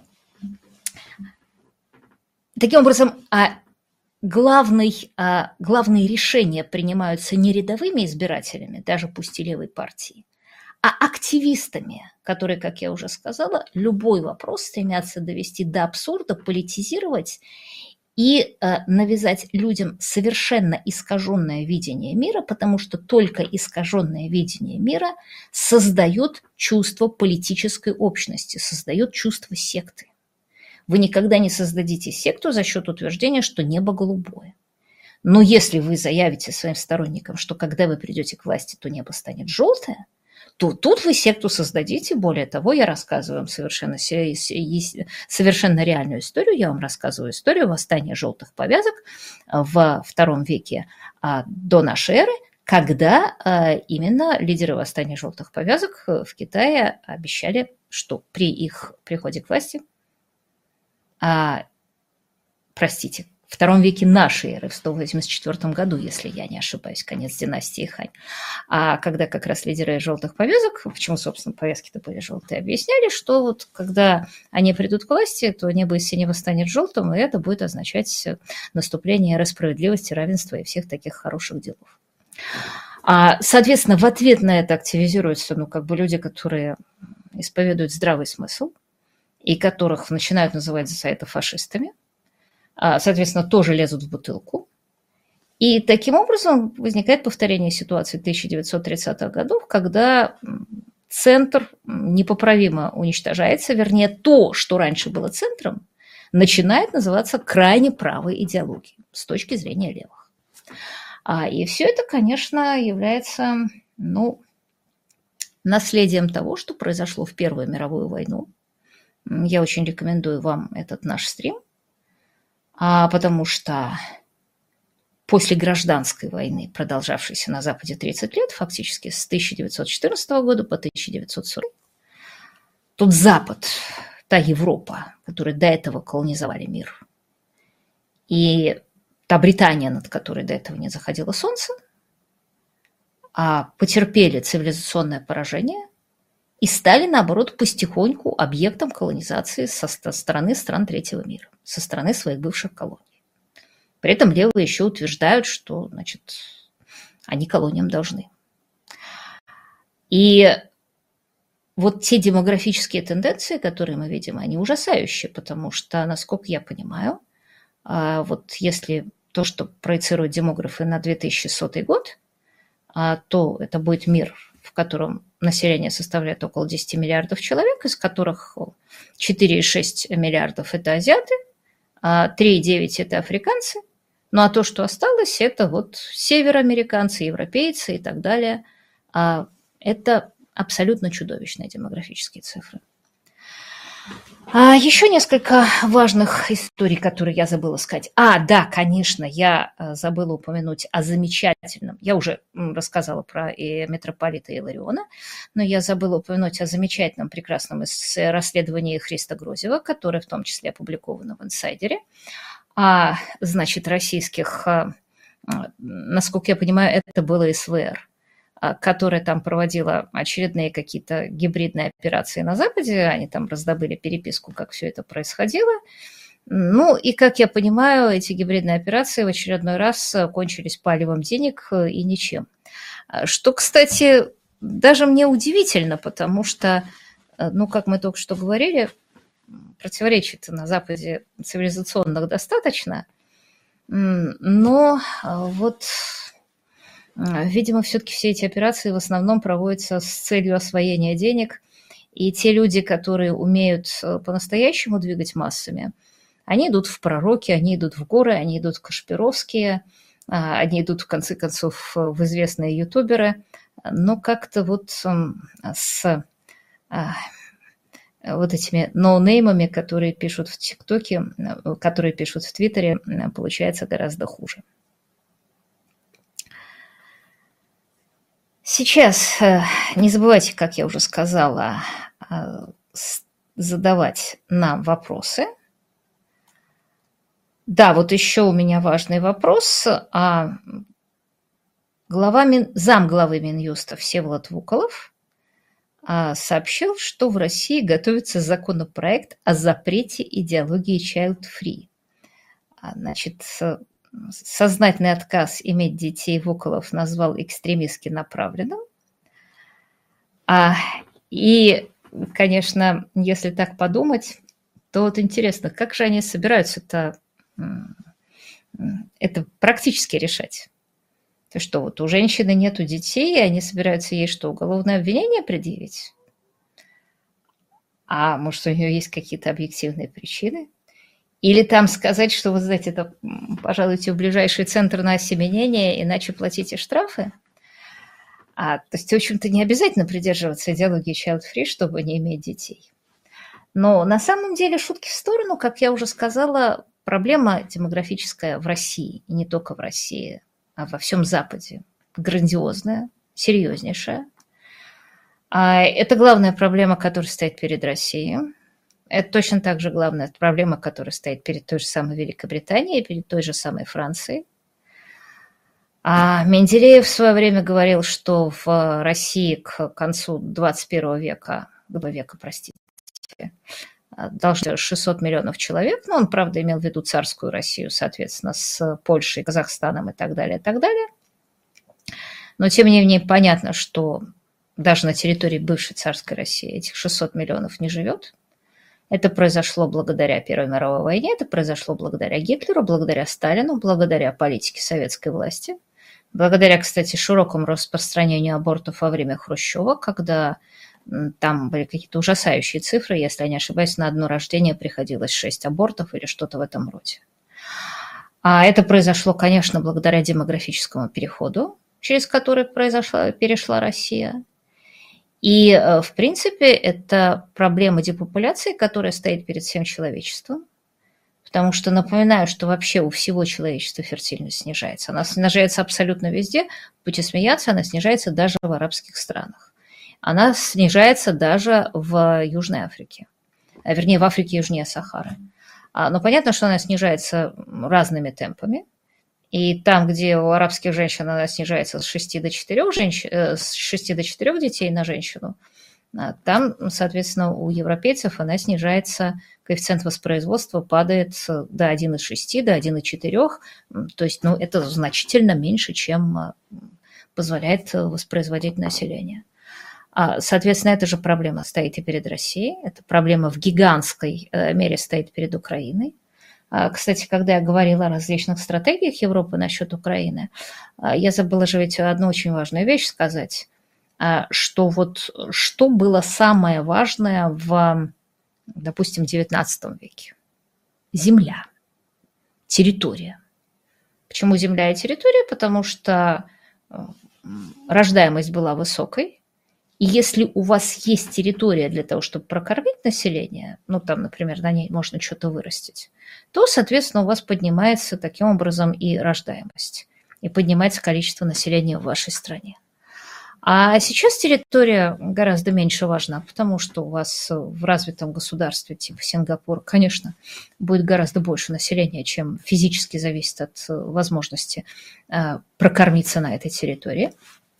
Таким образом, главный, главные решения принимаются не рядовыми избирателями, даже пусть и левой партии, а активистами, которые, как я уже сказала, любой вопрос стремятся довести до абсурда, политизировать и э, навязать людям совершенно искаженное видение мира, потому что только искаженное видение мира создает чувство политической общности, создает чувство секты. Вы никогда не создадите секту за счет утверждения, что небо голубое. Но если вы заявите своим сторонникам, что когда вы придете к власти, то небо станет желтое, то тут вы секту создадите. Более того, я рассказываю вам совершенно, совершенно реальную историю. Я вам рассказываю историю восстания желтых повязок во втором веке до нашей эры, когда именно лидеры восстания желтых повязок в Китае обещали, что при их приходе к власти, а, простите, в втором веке нашей эры, в сто восемьдесят четвёртом году, если я не ошибаюсь, конец династии Хань, а когда как раз лидеры желтых повязок, почему, собственно, повязки-то были желтые, объясняли, что вот когда они придут к власти, то небо из синего станет желтым, и это будет означать наступление эры справедливости, равенства и всех таких хороших делов. А, соответственно, в ответ на это активизируются, ну, как бы люди, которые исповедуют здравый смысл и которых начинают называть за это фашистами, соответственно, тоже лезут в бутылку. И таким образом возникает повторение ситуации тысяча девятьсот тридцатых годов, когда центр непоправимо уничтожается, вернее, то, что раньше было центром, начинает называться крайне правой идеологией с точки зрения левых. А, и все это, конечно, является, ну, наследием того, что произошло в Первую мировую войну. Я очень рекомендую вам этот наш стрим, а, потому что после гражданской войны, продолжавшейся на Западе тридцать лет, фактически с тысяча девятьсот четырнадцатого года по тысяча девятьсот сорок, тот Запад, та Европа, которая до этого колонизовали мир, и та Британия, над которой до этого не заходило солнце, а потерпели цивилизационное поражение и стали, наоборот, потихоньку объектом колонизации со стороны стран третьего мира, со стороны своих бывших колоний. При этом левые еще утверждают, что, значит, они колониям должны. И вот те демографические тенденции, которые мы видим, они ужасающие, потому что, насколько я понимаю, вот если то, что проецируют демографы на две тысячи сотый год, то это будет мир, в котором население составляет около десять миллиардов человек, из которых четыре целых шесть десятых миллиардов – это азиаты, а три целых девять десятых – это африканцы, ну а то, что осталось, это вот североамериканцы, европейцы и так далее. Это абсолютно чудовищные демографические цифры. А еще несколько важных историй, которые я забыла сказать. А, да, конечно, я забыла упомянуть о замечательном, я уже рассказала про и митрополита Илариона, но я забыла упомянуть о замечательном, прекрасном расследовании Христа Грозева, которое в том числе опубликовано в «Инсайдере», а, значит, российских, насколько я понимаю, это было СВР, которая там проводила очередные какие-то гибридные операции на Западе. Они там раздобыли переписку, как все это происходило. Ну, и, как я понимаю, эти гибридные операции в очередной раз кончились палевом денег и ничем. Что, кстати, даже мне удивительно, потому что, ну, как мы только что говорили, противоречий на Западе цивилизационных достаточно, но вот... Видимо, все-таки все эти операции в основном проводятся с целью освоения денег, и те люди, которые умеют по-настоящему двигать массами, они идут в пророки, они идут в горы, они идут в Кашпировские, они идут, в конце концов, в известные ютуберы, но как-то вот с вот этими ноунеймами, которые пишут в ТикТоке, которые пишут в Твиттере, получается гораздо хуже. Сейчас не забывайте, как я уже сказала, задавать нам вопросы. Да, вот еще у меня важный вопрос. А глава Мин... замглавы Минюста Всеволод Вуколов сообщил, что в России готовится законопроект о запрете идеологии Child Free. Значит, сознательный отказ иметь детей Вуколов назвал экстремистски направленным. А, и, конечно, если так подумать, то вот интересно, как же они собираются это, это практически решать? То что, вот у женщины нету детей, и они собираются ей что, уголовное обвинение предъявить? А может, у нее есть какие-то объективные причины? Или там сказать, что, вы знаете, это, пожалуйте в ближайший центр на осеменение, иначе платите штрафы. А, то есть, в общем-то, не обязательно придерживаться идеологии Child Free, чтобы не иметь детей. Но на самом деле, шутки в сторону, как я уже сказала, проблема демографическая в России, и не только в России, а во всем Западе, грандиозная, серьезнейшая. А это главная проблема, которая стоит перед Россией. Это точно так же главная проблема, которая стоит перед той же самой Великобританией, перед той же самой Францией. А Менделеев в свое время говорил, что в России к концу двадцать первого века, века, простите, должно быть шестьсот миллионов человек. Но он, правда, имел в виду царскую Россию, соответственно, с Польшей, Казахстаном и так далее, и так далее. Но, тем не менее, понятно, что даже на территории бывшей царской России этих шестьсот миллионов не живет. Это произошло благодаря Первой мировой войне, это произошло благодаря Гитлеру, благодаря Сталину, благодаря политике советской власти, благодаря, кстати, широкому распространению абортов во время Хрущева, когда Там были какие-то ужасающие цифры, если я не ошибаюсь, на одно рождение приходилось шесть абортов или что-то в этом роде. А это произошло, конечно, благодаря демографическому переходу, через который произошла, перешла Россия. И, в принципе, это проблема депопуляции, которая стоит перед всем человечеством. Потому что напоминаю, что вообще у всего человечества фертильность снижается. Она снижается абсолютно везде. Будете смеяться, она снижается даже в арабских странах. Она снижается даже в Южной Африке. А, вернее, в Африке южнее Сахары. А, но понятно, что она снижается разными темпами. И там, где у арабских женщин она снижается с шести до четырёх, женщин, с шести до четырёх детей на женщину, там, соответственно, у европейцев она снижается, коэффициент воспроизводства падает до одного целых шести десятых, до одного целых четырёх десятых. То есть, ну, это значительно меньше, чем позволяет воспроизводить население. Соответственно, эта же проблема стоит и перед Россией. Эта проблема в гигантской мере стоит перед Украиной. Кстати, когда я говорила о различных стратегиях Европы насчет Украины, я забыла же ведь одну очень важную вещь сказать, что вот что было самое важное в, допустим, девятнадцатом веке? Земля, территория. Почему земля и территория? Потому что рождаемость была высокой, и если у вас есть территория для того, чтобы прокормить население, ну там, например, на ней можно что-то вырастить, то, соответственно, у вас поднимается таким образом и рождаемость, и поднимается количество населения в вашей стране. А сейчас территория гораздо меньше важна, потому что у вас в развитом государстве типа Сингапур, конечно, будет гораздо больше населения, чем физически зависит от возможности прокормиться на этой территории.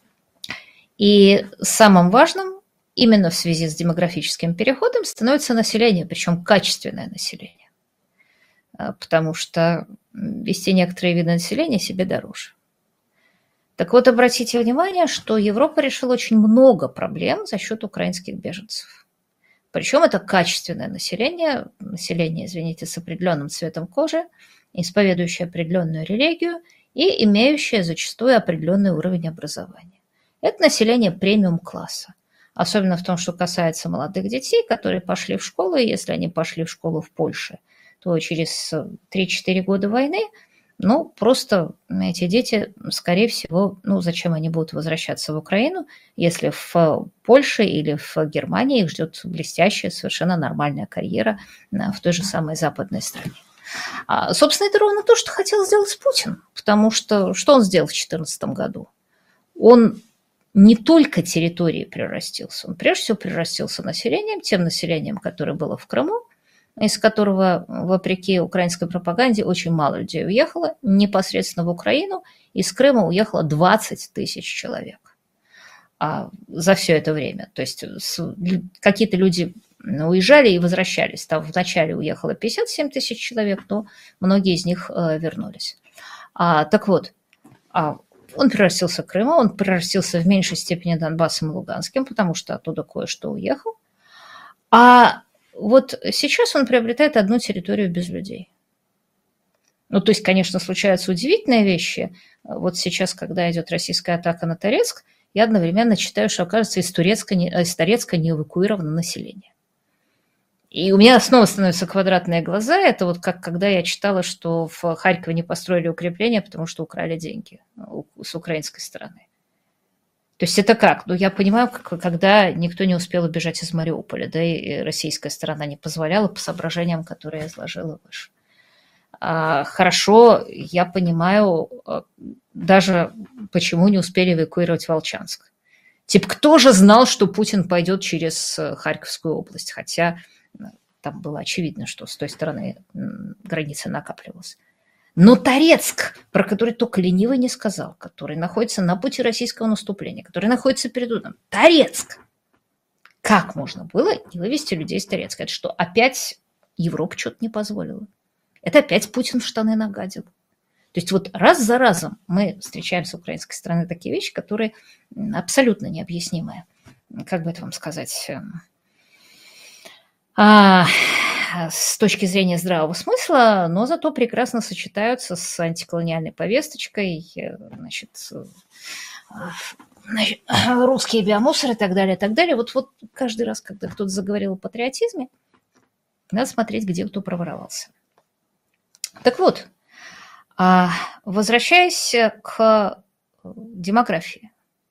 И самым важным именно в связи с демографическим переходом становится население, причем качественное население, потому что вести некоторые виды населения себе дороже. Так вот, обратите внимание, что Европа решила очень много проблем за счет украинских беженцев. Причем это качественное население, население, извините, с определенным цветом кожи, исповедующее определенную религию и имеющее зачастую определенный уровень образования. Это население премиум-класса. Особенно в том, что касается молодых детей, которые пошли в школу, и если они пошли в школу в Польше, то через три-четыре года войны, ну, просто эти дети, скорее всего, ну, зачем они будут возвращаться в Украину, если в Польше или в Германии их ждет блестящая, совершенно нормальная карьера в той же самой западной стране. А, собственно, это ровно то, что хотел сделать Путин, потому что что он сделал в две тысячи четырнадцатом году? Он не только территорией прирастился, он прежде всего прирастился населением, тем населением, которое было в Крыму, из которого, вопреки украинской пропаганде, очень мало людей уехало непосредственно в Украину. Из Крыма уехало двадцать тысяч человек а, за все это время. То есть какие-то люди уезжали и возвращались. Там вначале уехало пятьдесят семь тысяч человек, но многие из них э, вернулись. А, так вот, а, он прирастился к Крыму, он прирастился в меньшей степени Донбассом и Луганским, потому что оттуда кое-что уехал. А вот сейчас он приобретает одну территорию без людей. Ну, то есть, конечно, случаются удивительные вещи. Вот сейчас, когда идет российская атака на Торецк, я одновременно читаю, что, оказывается, из Турецка, из Торецка не эвакуировано население. И у меня снова становятся квадратные глаза. Это вот как когда я читала, что в Харькове не построили укрепления, потому что украли деньги с украинской стороны. То есть это как? Ну, я понимаю, как, когда никто не успел убежать из Мариуполя, да, и российская сторона не позволяла по соображениям, которые я изложила выше. А, хорошо, я понимаю даже, почему не успели эвакуировать Волчанск. Типа, кто же знал, что Путин пойдет через Харьковскую область? Хотя там было очевидно, что с той стороны граница накапливалась. Но Торецк, про который только ленивый не сказал, который находится на пути российского наступления, который находится перед ударом. Торецк! Как можно было не вывести людей из Торецка? Это что, опять Европа что-то не позволила? Это опять Путин в штаны нагадил? То есть вот раз за разом мы встречаем с украинской стороны такие вещи, которые абсолютно необъяснимые. Как бы это вам сказать? А, с точки зрения здравого смысла, но зато прекрасно сочетаются с антиколониальной повесточкой. Значит, значит, русские биомусоры и так далее, и так далее. Вот, вот каждый раз, когда кто-то заговорил о патриотизме, надо смотреть, где кто проворовался. Так вот, возвращаясь к демографии.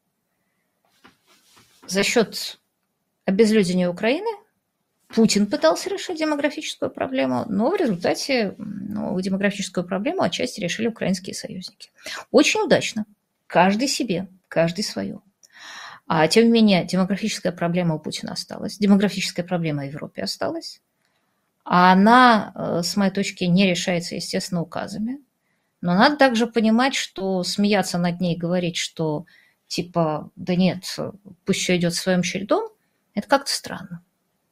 За счет обезлюдения Украины Путин пытался решить демографическую проблему, но в результате ну, демографическую проблему отчасти решили украинские союзники. Очень удачно. Каждый себе, каждый свое. А тем не менее, демографическая проблема у Путина осталась, демографическая проблема в Европе осталась. А она, с моей точки, не решается, естественно, указами. Но надо также понимать, что смеяться над ней, говорить, что типа, да нет, пусть все идет своим чередом, это как-то странно.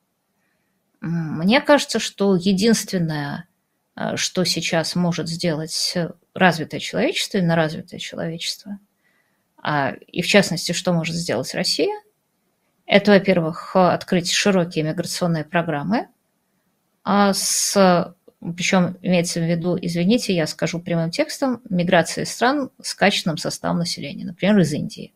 Мне кажется, что единственное, что сейчас может сделать развитое человечество, именно развитое человечество, и в частности, что может сделать Россия, это, во-первых, открыть широкие миграционные программы, а с, причем имеется в виду, извините, я скажу прямым текстом, миграции стран с качественным составом населения, например, из Индии.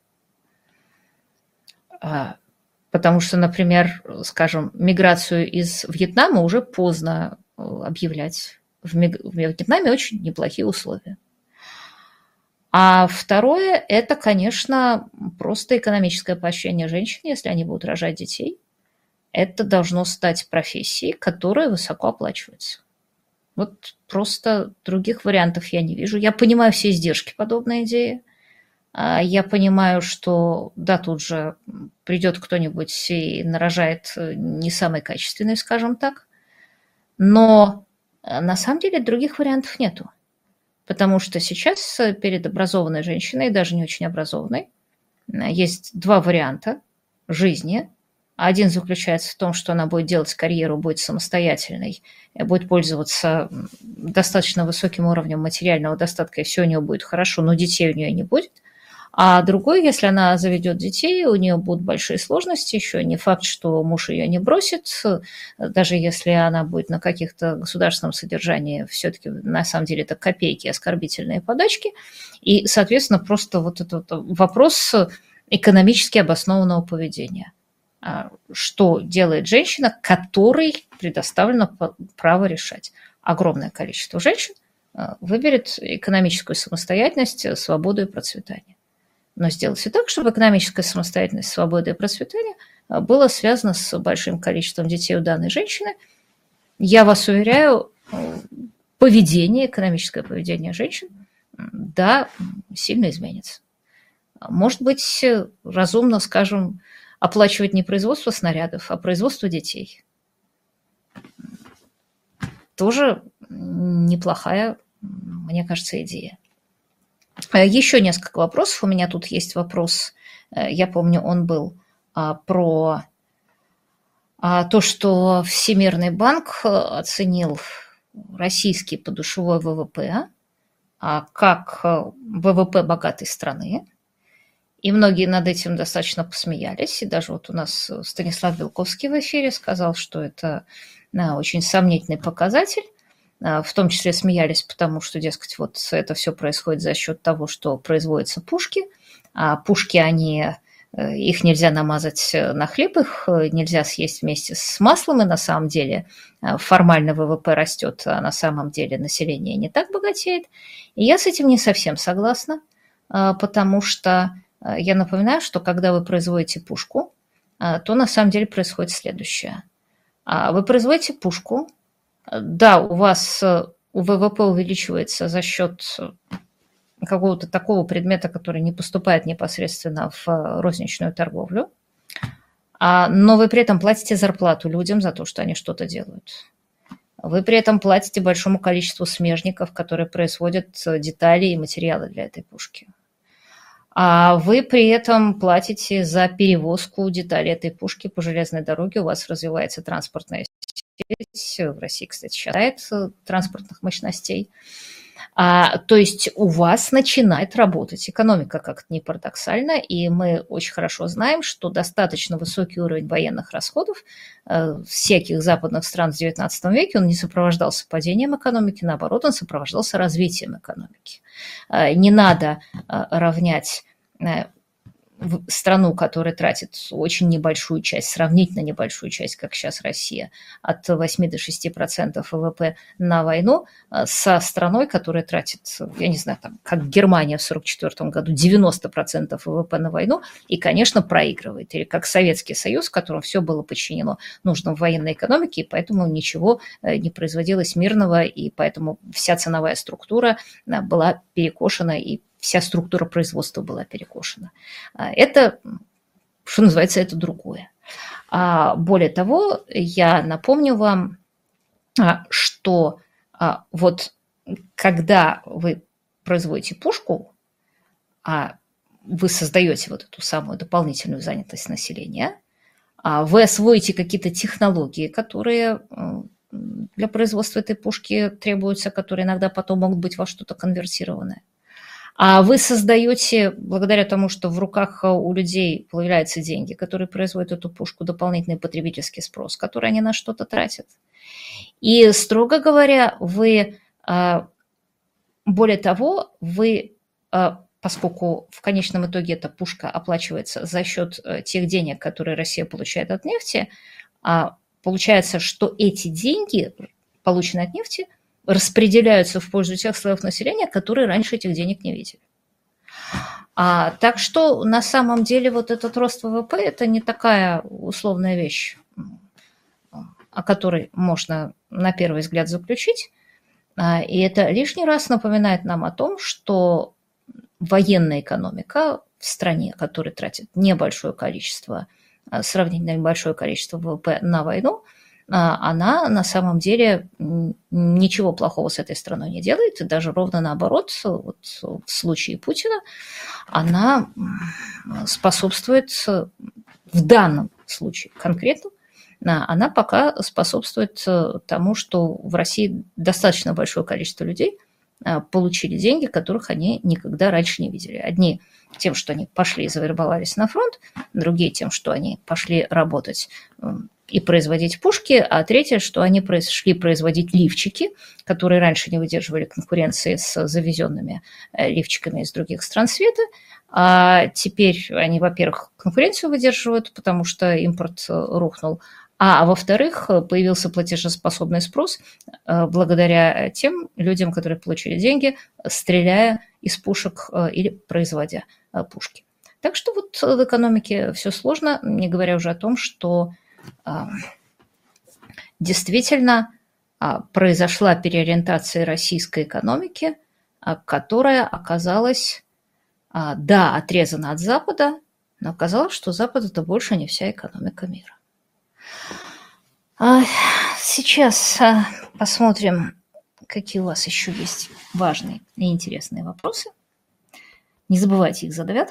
Потому что, например, скажем, миграцию из Вьетнама уже поздно объявлять. В Вьетнаме очень неплохие условия. А второе – это, конечно, просто экономическое поощрение женщин, если они будут рожать детей. Это должно стать профессией, которая высоко оплачивается. Вот просто других вариантов я не вижу. Я понимаю все издержки подобной идеи. Я понимаю, что да, тут же придет кто-нибудь и нарожает не самый качественный, скажем так. Но на самом деле других вариантов нету. Потому что сейчас перед образованной женщиной, даже не очень образованной, есть два варианта жизни. Один заключается в том, что она будет делать карьеру, будет самостоятельной, будет пользоваться достаточно высоким уровнем материального достатка, и все у нее будет хорошо, но детей у нее не будет. А другой, если она заведет детей, у нее будут большие сложности, еще не факт, что муж ее не бросит, даже если она будет на каких-то государственном содержании, все-таки на самом деле это копейки, оскорбительные подачки, и, соответственно, просто вот этот вопрос экономически обоснованного поведения. Что делает женщина, которой предоставлено право решать? Огромное количество женщин выберет экономическую самостоятельность, свободу и процветание. Но сделать все так, чтобы экономическая самостоятельность, свобода и процветание было связано с большим количеством детей у данной женщины. Я вас уверяю, поведение, экономическое поведение женщин, да, сильно изменится. Может быть, разумно, скажем, оплачивать не производство снарядов, а производство детей. Тоже неплохая, мне кажется, идея. Еще несколько вопросов. У меня тут есть вопрос, я помню, он был про то, что Всемирный банк оценил российский подушевой ВВП как ВВП богатой страны. И многие над этим достаточно посмеялись. И даже вот у нас Станислав Белковский в эфире сказал, что это очень сомнительный показатель. В том числе смеялись, потому что, дескать, вот это все происходит за счет того, что производятся пушки. А пушки, они, их нельзя намазать на хлеб, их нельзя съесть вместе с маслом. И на самом деле формально ВВП растет, а на самом деле население не так богатеет. И я с этим не совсем согласна, потому что я напоминаю, что когда вы производите пушку, то на самом деле происходит следующее. Вы производите пушку, да, у вас у ВВП увеличивается за счет какого-то такого предмета, который не поступает непосредственно в розничную торговлю, но вы при этом платите зарплату людям за то, что они что-то делают. Вы при этом платите большому количеству смежников, которые производят детали и материалы для этой пушки. А вы при этом платите за перевозку деталей этой пушки по железной дороге, у вас развивается транспортная сеть, в России, кстати, сейчас нет транспортных мощностей. А, то есть у вас начинает работать экономика, как-то не парадоксально, и мы очень хорошо знаем, что достаточно высокий уровень военных расходов э, всяких западных стран в девятнадцатом веке, он не сопровождался падением экономики, наоборот, он сопровождался развитием экономики. Э, не надо э, равнять э, страну, которая тратит очень небольшую часть, сравнительно небольшую часть, как сейчас Россия, от восьми до шести процентов ВВП на войну, со страной, которая тратит, я не знаю, там, как Германия в сорок четвёртом году, девяносто процентов ВВП на войну, и, конечно, проигрывает. Или как Советский Союз, в котором все было подчинено нужным военной экономике, и поэтому ничего не производилось мирного, и поэтому вся ценовая структура была перекошена, и вся структура производства была перекошена. Это, что называется, это другое. Более того, я напомню вам, что вот когда вы производите пушку, а вы создаете вот эту самую дополнительную занятость населения, вы освоите какие-то технологии, которые для производства этой пушки требуются, которые иногда потом могут быть во что-то конвертированы. А вы создаете, благодаря тому, что в руках у людей появляются деньги, которые производят эту пушку, дополнительный потребительский спрос, который они на что-то тратят. И, строго говоря, вы, более того, вы, поскольку в конечном итоге эта пушка оплачивается за счет тех денег, которые Россия получает от нефти, получается, что эти деньги, полученные от нефти, распределяются в пользу тех слоев населения, которые раньше этих денег не видели. А, так что на самом деле вот этот рост ВВП – это не такая условная вещь, о которой можно на первый взгляд заключить. И это лишний раз напоминает нам о том, что военная экономика в стране, которая тратит небольшое количество, сравнительно небольшое количество ВВП на войну, она на самом деле ничего плохого с этой страной не делает, и даже ровно наоборот, вот в случае Путина, она способствует, в данном случае конкретно, она пока способствует тому, что в России достаточно большое количество людей получили деньги, которых они никогда раньше не видели. Одни тем, что они пошли и завербовались на фронт, другие тем, что они пошли работать и производить пушки, а третье, что они шли производить лифчики, которые раньше не выдерживали конкуренции с завезенными лифчиками из других стран света, а теперь они, во-первых, конкуренцию выдерживают, потому что импорт рухнул, а во-вторых, появился платежеспособный спрос благодаря тем людям, которые получили деньги, стреляя из пушек или производя пушки. Так что вот в экономике все сложно, не говоря уже о том, что действительно произошла переориентация российской экономики, которая оказалась, да, отрезана от Запада, но оказалось, что Запад – это больше не вся экономика мира. Сейчас посмотрим, какие у вас еще есть важные и интересные вопросы. Не забывайте их задавать.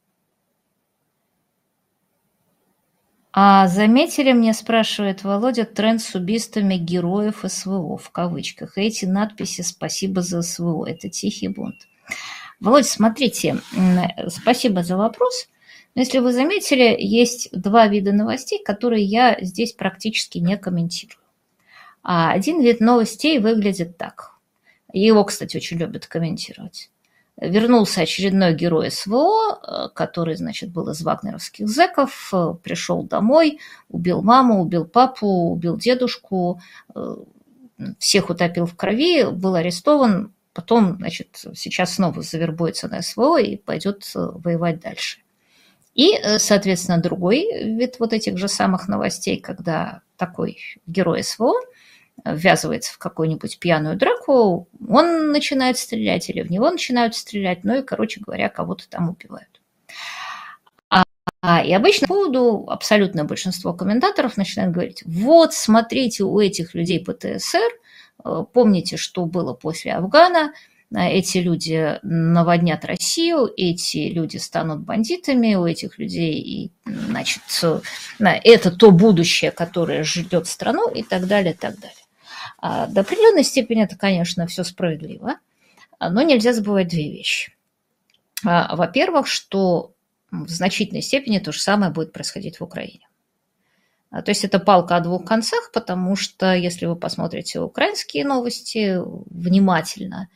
А заметили, мне спрашивает Володя, тренд с убийствами героев СВО, в кавычках. Эти надписи «Спасибо за СВО» – это тихий бунт. Володя, смотрите, спасибо за вопрос. Но если вы заметили, есть два вида новостей, которые я здесь практически не комментирую. А один вид новостей выглядит так. Его, кстати, очень любят комментировать. Вернулся очередной герой СВО, который, значит, был из вагнеровских зэков, пришел домой, убил маму, убил папу, убил дедушку, всех утопил в крови, был арестован, потом, значит, сейчас снова завербуется на СВО и пойдет воевать дальше. И, соответственно, другой вид вот этих же самых новостей, когда такой герой СВО ввязывается в какую-нибудь пьяную драку, он начинает стрелять или в него начинают стрелять, ну и, короче говоря, кого-то там убивают. А, а, и обычно по поводу абсолютное большинство комментаторов начинают говорить, вот, смотрите, у этих людей ПТСР, помните, что было после Афгана, эти люди наводнят Россию, эти люди станут бандитами, у этих людей, и, значит, это то будущее, которое ждет страну и так далее, и так далее. До определенной степени это, конечно, все справедливо, но нельзя забывать две вещи. Во-первых, что в значительной степени то же самое будет происходить в Украине. То есть это палка о двух концах, потому что если вы посмотрите украинские новости внимательно,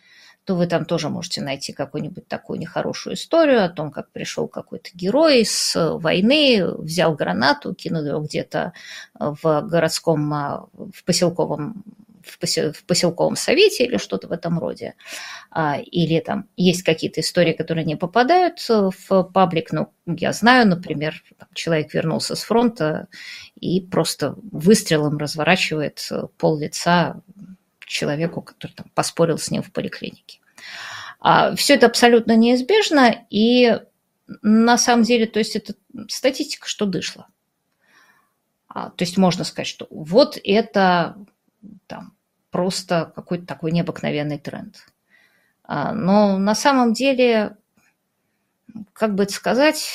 то вы там тоже можете найти какую-нибудь такую нехорошую историю о том, как пришел какой-то герой с войны, взял гранату, кинул ее где-то в городском, в поселковом, в поселковом совете или что-то в этом роде. Или там есть какие-то истории, которые не попадают в паблик. Ну, я знаю, например, человек вернулся с фронта и просто выстрелом разворачивает пол лица человеку, который там поспорил с ним в поликлинике. Все это абсолютно неизбежно, и на самом деле, то есть это статистика, что дышло. То есть можно сказать, что вот это там просто какой-то такой необыкновенный тренд. Но на самом деле, как бы это сказать,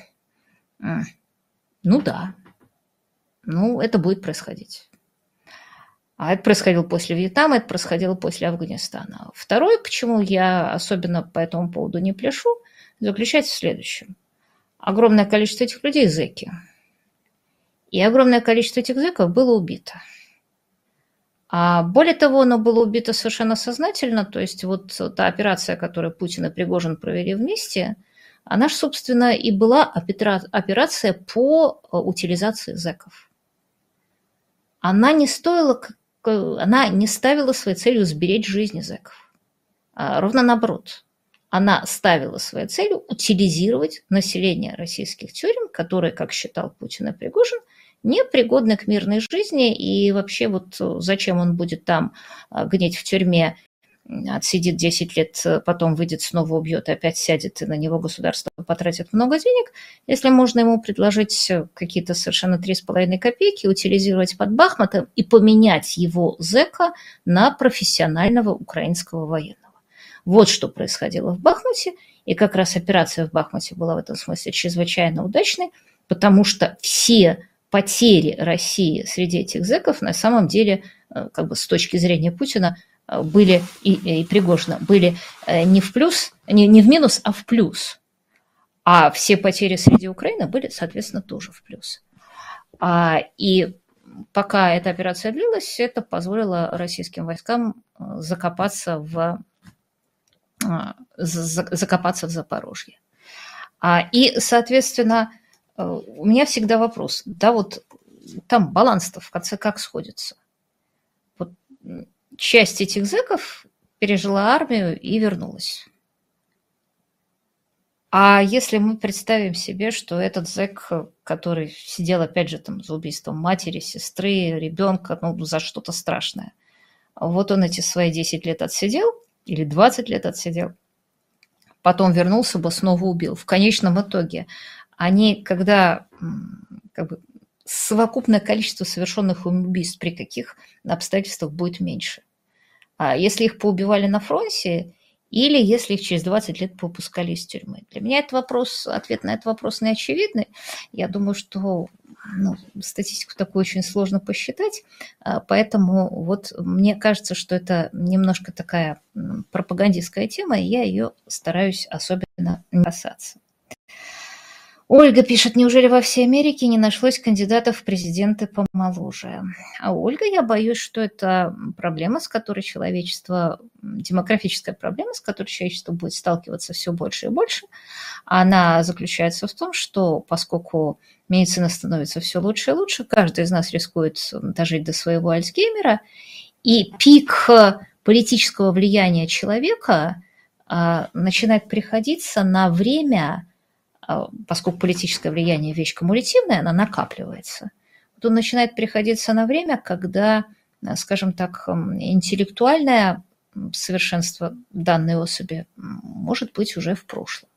ну да, ну это будет происходить. А это происходило после Вьетнама, это происходило после Афганистана. Второе, почему я особенно по этому поводу не пляшу, заключается в следующем. Огромное количество этих людей – зэки. И огромное количество этих зэков было убито. А более того, оно было убито совершенно сознательно. То есть вот та операция, которую Путин и Пригожин провели вместе, она же, собственно, и была операция по утилизации зэков. Она не стоила... Она не ставила своей целью сберечь жизни зэков. А ровно наоборот. Она ставила своей целью утилизировать население российских тюрем, которые, как считал Путин и Пригожин, непригодны к мирной жизни. И вообще вот зачем он будет там гнить в тюрьме, отсидит десять лет, потом выйдет, снова убьет, и опять сядет, и на него государство потратит много денег, если можно ему предложить какие-то совершенно три с половиной копейки, утилизировать под Бахмутом и поменять его зэка на профессионального украинского военного. Вот что происходило в Бахмуте, и как раз операция в Бахмуте была в этом смысле чрезвычайно удачной, потому что все потери России среди этих зэков на самом деле, как бы с точки зрения Путина, были и, и Пригожина, были не в плюс, не, не в минус, а в плюс. А все потери среди Украины были, соответственно, тоже в плюс. А, и пока эта операция длилась, это позволило российским войскам закопаться в, закопаться в Запорожье. А, и, соответственно, у меня всегда вопрос, да, вот там баланс-то в конце как сходится? Вот часть этих зэков пережила армию и вернулась. А если мы представим себе, что этот зэк, который сидел, опять же, там, за убийством матери, сестры, ребенка, ну, за что-то страшное, вот он эти свои десять лет отсидел или двадцать лет отсидел, потом вернулся бы, снова убил. В конечном итоге они, когда как бы, совокупное количество совершенных им убийств при каких обстоятельствах будет меньше? А если их поубивали на фронте или если их через двадцать лет попускали из тюрьмы? Для меня это вопрос, ответ на этот вопрос не очевидный. Я думаю, что ну, статистику такую очень сложно посчитать, поэтому вот мне кажется, что это немножко такая пропагандистская тема, и я ее стараюсь особенно не касаться. Ольга пишет, неужели во всей Америке не нашлось кандидатов в президенты помоложе? А Ольга, я боюсь, что это проблема, с которой человечество, демографическая проблема, с которой человечество будет сталкиваться все больше и больше. Она заключается в том, что поскольку медицина становится все лучше и лучше, каждый из нас рискует дожить до своего Альцгеймера, и пик политического влияния человека начинает приходиться на время, поскольку политическое влияние – вещь кумулятивная, она накапливается, то начинает приходиться на время, когда, скажем так, интеллектуальное совершенство данной особи может быть уже в прошлом.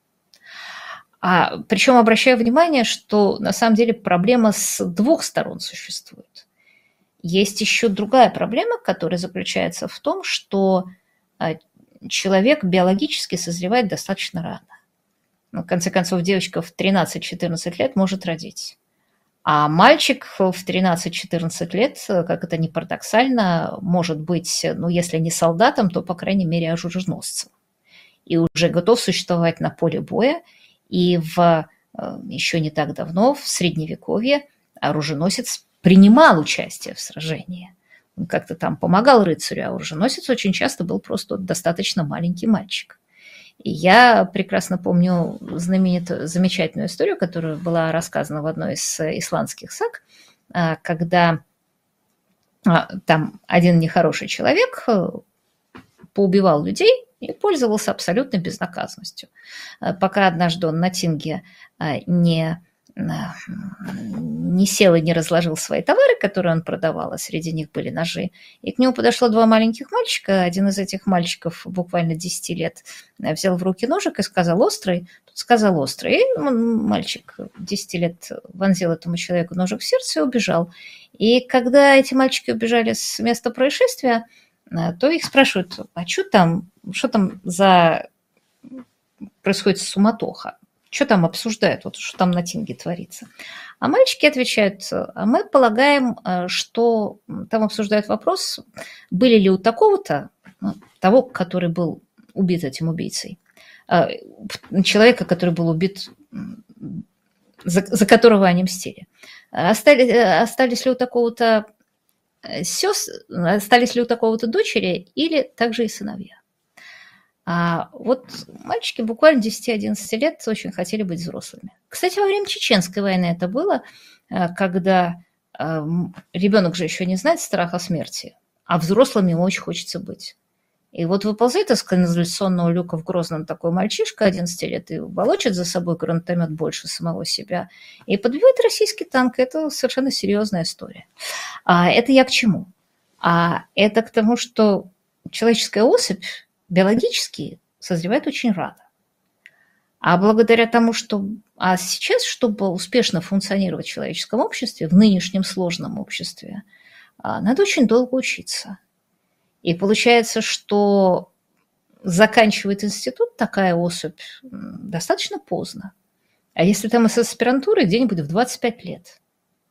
А, причем обращаю внимание, что на самом деле проблема с двух сторон существует. Есть еще другая проблема, которая заключается в том, что человек биологически созревает достаточно рано. В конце концов, девочка в тринадцать-четырнадцать лет может родить. А мальчик в тринадцать-четырнадцать лет, как это ни парадоксально, может быть, ну, если не солдатом, то, по крайней мере, оруженосцем. И уже готов существовать на поле боя. И в, еще не так давно, в Средневековье, оруженосец принимал участие в сражении. как-то там помогал рыцарю, а оруженосец очень часто был просто достаточно маленький мальчик. И я прекрасно помню знаменитую, замечательную историю, которая была рассказана в одной из исландских саг, когда там один нехороший человек поубивал людей и пользовался абсолютной безнаказанностью. Пока однажды он на тинге не, не сел и не разложил свои товары, которые он продавал, а среди них были ножи, и к нему подошло два маленьких мальчика. Один из этих мальчиков, буквально десяти лет, взял в руки ножик и сказал «острый». Тут сказал «острый». И мальчик десяти лет вонзил этому человеку ножик в сердце и убежал. И когда эти мальчики убежали с места происшествия, то их спрашивают, а что там, что там за происходит суматоха, что там обсуждают, вот что там на тинге творится. А мальчики отвечают, а мы полагаем, что там обсуждают вопрос, были ли у такого-то, того, который был убит этим убийцей, человека, который был убит, за, за которого они мстили, остались, остались ли у такого-то сёс, остались ли у такого-то дочери или также и сыновья. А вот мальчики буквально десяти-одиннадцати лет очень хотели быть взрослыми. Кстати, во время Чеченской войны это было, когда ребенок же еще не знает страха смерти, а взрослым ему очень хочется быть. И вот выползает из канализационного люка в Грозном такой мальчишка одиннадцати лет и волочит за собой гранатомет больше самого себя и подбивает российский танк. Это совершенно серьезная история. А это я к чему? А это к тому, что человеческая особь биологически созревает очень рано. А благодаря тому, что... А сейчас, чтобы успешно функционировать в человеческом обществе, в нынешнем сложном обществе, надо очень долго учиться. И получается, что заканчивает институт такая особь достаточно поздно. А если там из аспирантуры, где-нибудь в двадцать пять лет.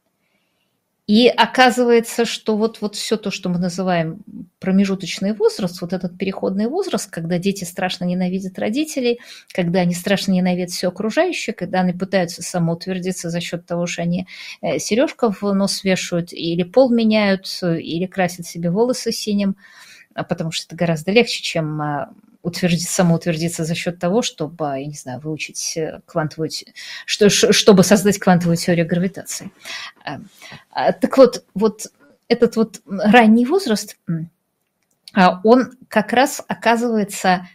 И оказывается, что вот, вот все то, что мы называем промежуточный возраст, вот этот переходный возраст, когда дети страшно ненавидят родителей, когда они страшно ненавидят все окружающее, когда они пытаются самоутвердиться за счет того, что они сережку в нос вешают, или пол меняют, или красят себе волосы синим, потому что это гораздо легче, чем утвердиться, самоутвердиться за счет того, чтобы, я не знаю, выучить квантовую, что, чтобы создать квантовую теорию гравитации. Так вот, вот этот вот ранний возраст, он как раз оказывается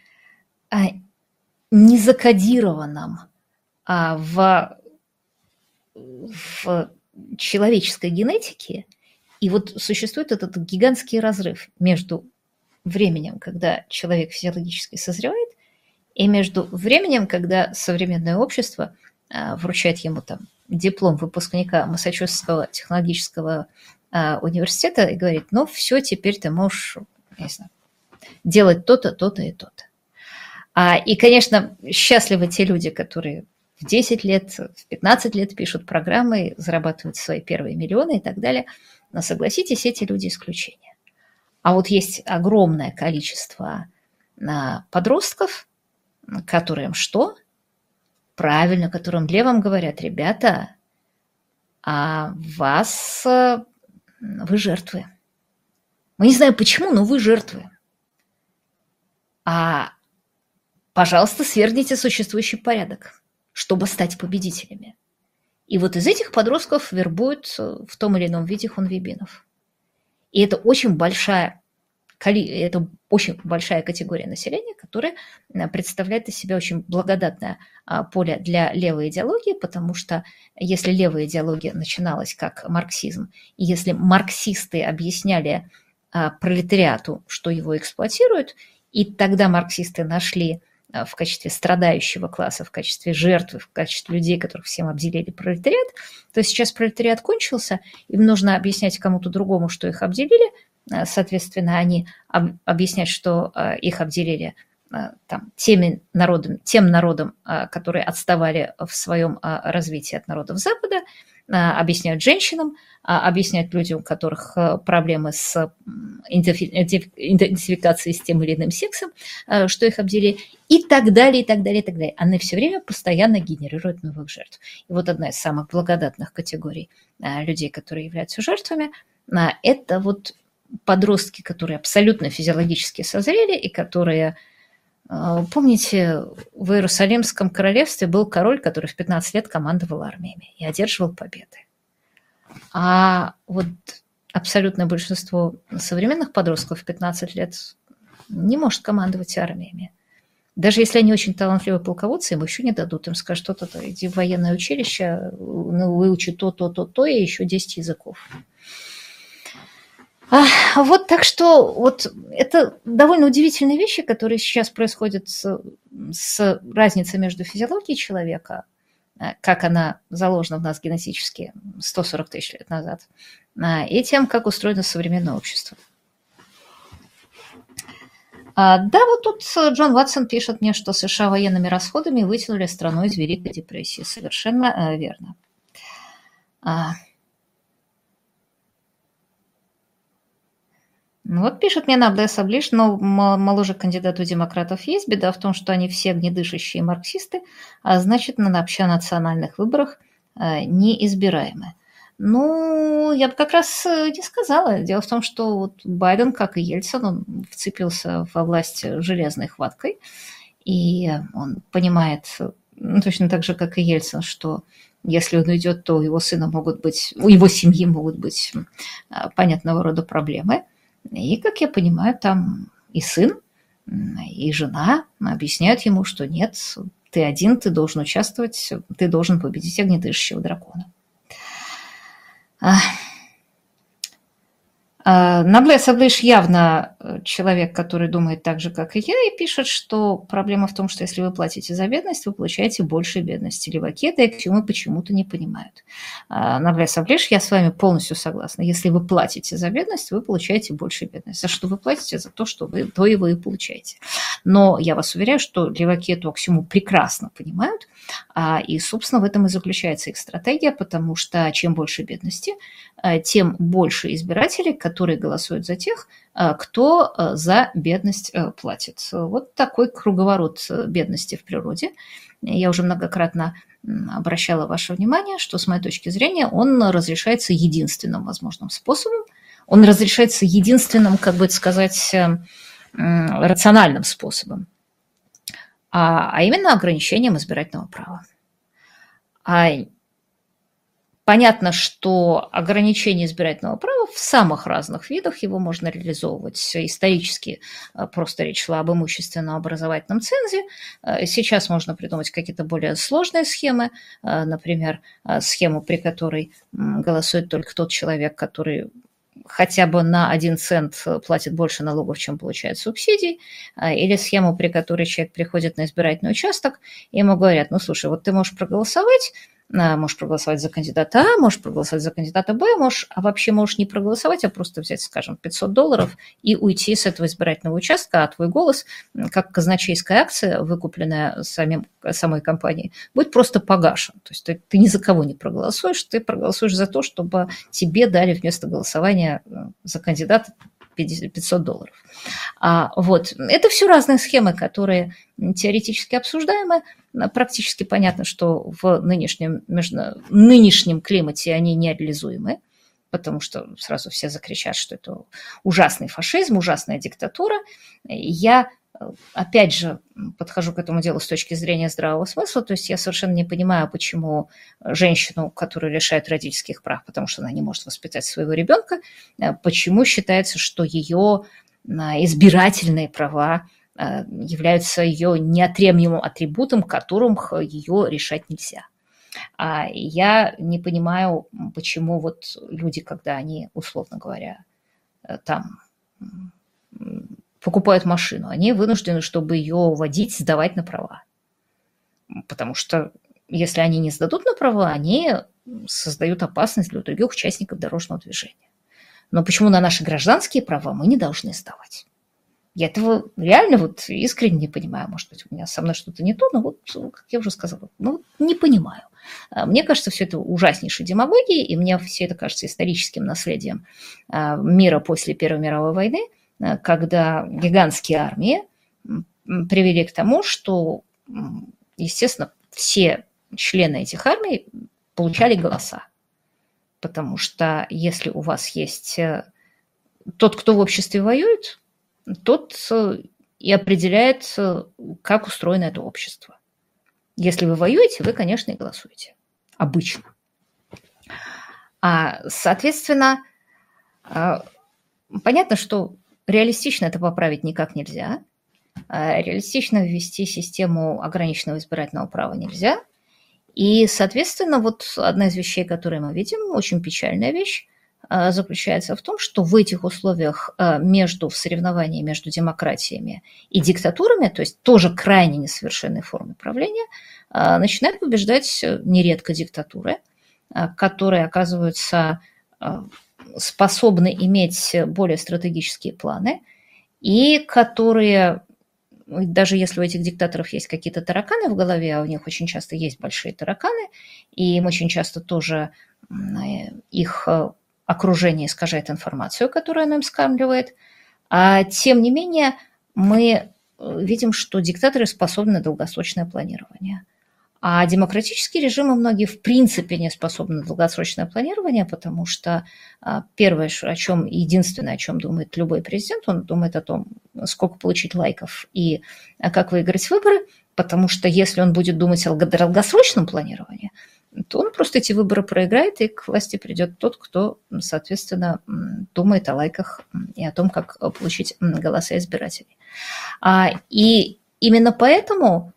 незакодированным в, в человеческой генетике, и вот существует этот гигантский разрыв между временем, когда человек физиологически созревает, и между временем, когда современное общество а, вручает ему там диплом выпускника Массачусетского технологического а, университета и говорит, ну все, теперь ты можешь, не знаю, делать то-то, то-то и то-то. А, и, конечно, счастливы те люди, которые в десять лет, в пятнадцать лет пишут программы, зарабатывают свои первые миллионы и так далее. Но согласитесь, эти люди исключения. А вот есть огромное количество подростков, которым что? Правильно, которым левым говорят, ребята, а вас, вы жертвы. Мы не знаем почему, но вы жертвы. А, пожалуйста, свергните существующий порядок, чтобы стать победителями. И вот из этих подростков вербуют в том или ином виде хунвейбинов. И это очень большая, это очень большая категория населения, которая представляет из себя очень благодатное поле для левой идеологии, потому что если левая идеология начиналась как марксизм, и если марксисты объясняли пролетариату, что его эксплуатируют, и тогда марксисты нашли в качестве страдающего класса, в качестве жертвы, в качестве людей, которых всем обделили пролетариат, то сейчас пролетариат кончился, им нужно объяснять кому-то другому, что их обделили, соответственно, они об, объяснять, что их обделили там, теми народами, тем народам, которые отставали в своем развитии от народов Запада, объясняют женщинам, объясняют людям, у которых проблемы с идентификацией с тем или иным сексом, что их обделили, и так далее, и так далее, и так далее. Они все время постоянно генерируют новых жертв. И вот одна из самых благодатных категорий людей, которые являются жертвами, это вот подростки, которые абсолютно физиологически созрели и которые... Помните, в Иерусалимском королевстве был король, который в пятнадцать лет командовал армиями и одерживал победы. А вот абсолютное большинство современных подростков в пятнадцать лет не может командовать армиями. Даже если они очень талантливые полководцы, им еще не дадут. Им скажут, что-то, иди в военное училище, выучи то, то, то, то, и еще десять языков. А, вот так что вот это довольно удивительные вещи, которые сейчас происходят с, с разницей между физиологией человека, как она заложена в нас генетически сто сорок тысяч лет назад, и тем, как устроено современное общество. Да, вот тут Джон Ватсон пишет мне, что США военными расходами вытянули страну из Великой депрессии. Совершенно верно. Вот пишет мне Набле Саблиш, но моложе кандидату демократов есть. Беда в том, что они все огнедышащие марксисты, а значит, на общенациональных выборах неизбираемы. Ну, я бы как раз не сказала. Дело в том, что вот Байден, как и Ельцин, он вцепился во власть железной хваткой, и он понимает, ну, точно так же, как и Ельцин, что если он уйдет, то у его сына могут быть, у его семьи могут быть понятного рода проблемы. И, как я понимаю, там и сын, и жена объясняют ему, что нет, ты один, ты должен участвовать, ты должен победить огнедышащего дракона. Набле Саблиш явно человек, который думает так же, как и я, и пишет, что проблема в том, что если вы платите за бедность, вы получаете больше бедности. Леваки это эксимы почему-то не понимают. Набле Саблиш, я с вами полностью согласна. Если вы платите за бедность, вы получаете больше бедность. За что вы платите? За то, что вы, то и вы получаете. Но я вас уверяю, что леваки эту аксиому прекрасно понимают, и, собственно, в этом и заключается их стратегия, потому что чем больше бедности, тем больше избирателей, которые голосуют за тех, кто за бедность платит. Вот такой круговорот бедности в природе. Я уже многократно обращала ваше внимание, что, с моей точки зрения, он разрешается единственным возможным способом. Он разрешается единственным, как бы сказать, рациональным способом, а именно ограничением избирательного права. А понятно, что ограничение избирательного права в самых разных видах его можно реализовывать. Исторически просто речь шла об имущественном образовательном цензе. Сейчас можно придумать какие-то более сложные схемы, например, схему, при которой голосует только тот человек, который хотя бы на один цент платит больше налогов, чем получает субсидий, или схему, при которой человек приходит на избирательный участок, и ему говорят, ну, слушай, вот ты можешь проголосовать, можешь проголосовать за кандидата А, можешь проголосовать за кандидата Б, можешь, а вообще можешь не проголосовать, а просто взять, скажем, пятьсот долларов и уйти с этого избирательного участка, а твой голос, как казначейская акция, выкупленная самим, самой компанией, будет просто погашен. То есть ты, ты ни за кого не проголосуешь, ты проголосуешь за то, чтобы тебе дали вместо голосования за кандидата пятьсот долларов. А, вот. Это все разные схемы, которые теоретически обсуждаемы. Практически понятно, что в нынешнем, между, нынешнем климате они нереализуемы, потому что сразу все закричат, что это ужасный фашизм, ужасная диктатура. Я, опять же, подхожу к этому делу с точки зрения здравого смысла, то есть я совершенно не понимаю, почему женщину, которую лишают родительских прав, потому что она не может воспитать своего ребенка, почему считается, что ее избирательные права являются ее неотъемлемым атрибутом, которым ее решать нельзя. А я не понимаю, почему вот люди, когда они, условно говоря, там покупают машину, они вынуждены, чтобы ее водить, сдавать на права. Потому что если они не сдадут на права, они создают опасность для других участников дорожного движения. Но почему на наши гражданские права мы не должны сдавать? Я этого реально вот искренне не понимаю. Может быть, у меня со мной что-то не то, но вот, как я уже сказала, ну, не понимаю. Мне кажется, все это ужаснейшей демагогией, и мне все это кажется историческим наследием мира после Первой мировой войны, когда гигантские армии привели к тому, что, естественно, все члены этих армий получали голоса. Потому что если у вас есть тот, кто в обществе воюет, тот и определяет, как устроено это общество. Если вы воюете, вы, конечно, и голосуете. Обычно. А, соответственно, понятно, что реалистично это поправить никак нельзя. Реалистично ввести систему ограниченного избирательного права нельзя. И, соответственно, вот одна из вещей, которые мы видим, очень печальная вещь, заключается в том, что в этих условиях между в соревновании между демократиями и диктатурами, то есть тоже крайне несовершенной формы правления, начинают побеждать нередко диктатуры, которые оказываются способны иметь более стратегические планы и которые, даже если у этих диктаторов есть какие-то тараканы в голове, а у них очень часто есть большие тараканы, и им очень часто тоже их окружение искажает информацию, которую оно им скармливает, а тем не менее мы видим, что диктаторы способны на долгосрочное планирование. А демократические режимы многие в принципе не способны на долгосрочное планирование, потому что первое, о чем, единственное, о чем думает любой президент, он думает о том, сколько получить лайков и как выиграть выборы, потому что если он будет думать о долгосрочном планировании, то он просто эти выборы проиграет, и к власти придет тот, кто, соответственно, думает о лайках и о том, как получить голоса избирателей. И именно поэтому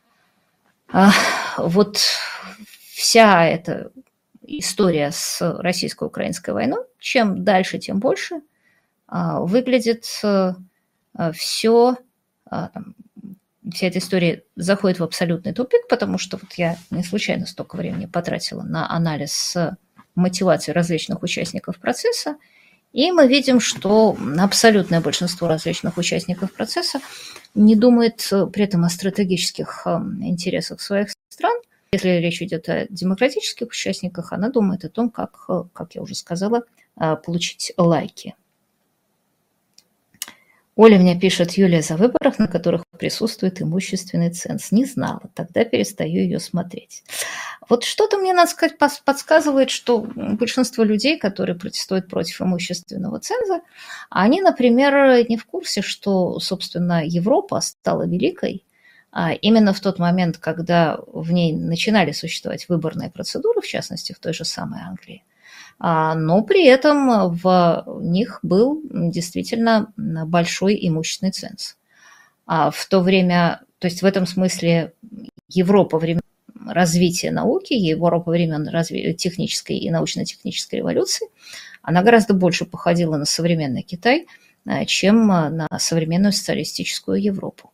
вот вся эта история с российско-украинской войной, чем дальше, тем больше, выглядит все, вся эта история заходит в абсолютный тупик, потому что вот я не случайно столько времени потратила на анализ мотивации различных участников процесса, и мы видим, что абсолютное большинство различных участников процесса не думает при этом о стратегических интересах своих стран. Если речь идет о демократических участниках, она думает о том, как, как я уже сказала, получить лайки. Оля мне пишет: Юлия, за выборах, на которых присутствует имущественный ценз. Не знала, тогда перестаю ее смотреть. Вот что-то мне, надо сказать, подсказывает, что большинство людей, которые протестуют против имущественного ценза, они, например, не в курсе, что, собственно, Европа стала великой именно в тот момент, когда в ней начинали существовать выборные процедуры, в частности, в той же самой Англии. Но при этом в них был действительно большой имущественный ценз. А в то время, то есть в этом смысле Европа времен развития науки, Европа времен разви- технической и научно-технической революции, она гораздо больше походила на современный Китай, чем на современную социалистическую Европу.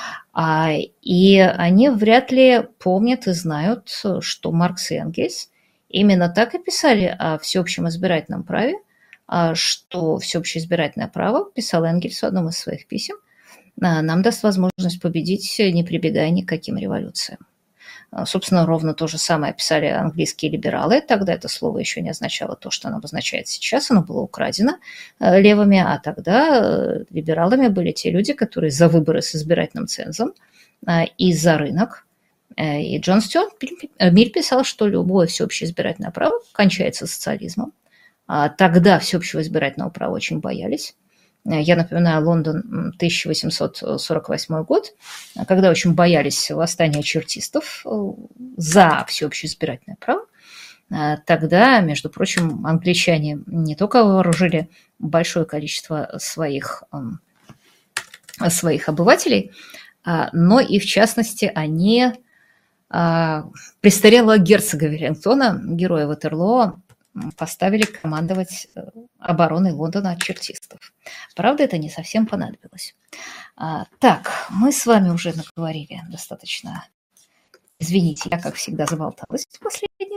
И они вряд ли помнят и знают, что Маркс и Энгельс именно так и писали о всеобщем избирательном праве, что всеобщее избирательное право, писал Энгельс в одном из своих писем, нам даст возможность победить, не прибегая ни к каким революциям. Собственно, ровно то же самое писали английские либералы. Тогда это слово еще не означало то, что оно обозначает сейчас. Оно было украдено левыми, а тогда либералами были те люди, которые за выборы с избирательным цензом и за рынок. И Джон Стюарт Миль писал, что любое всеобщее избирательное право кончается социализмом. Тогда всеобщего избирательного права очень боялись. Я напоминаю Лондон тысяча восемьсот сорок восьмой год, когда очень боялись восстания чертистов за всеобщее избирательное право. Тогда, между прочим, англичане не только вооружили большое количество своих, своих обывателей, но и, в частности, они престарелого герцога Веллингтона, героя Ватерлоо, поставили командовать обороной Лондона от чертистов. Правда, это не совсем понадобилось. А, так, мы с вами уже наговорили достаточно. Извините, я, как всегда, заболталась в последнее.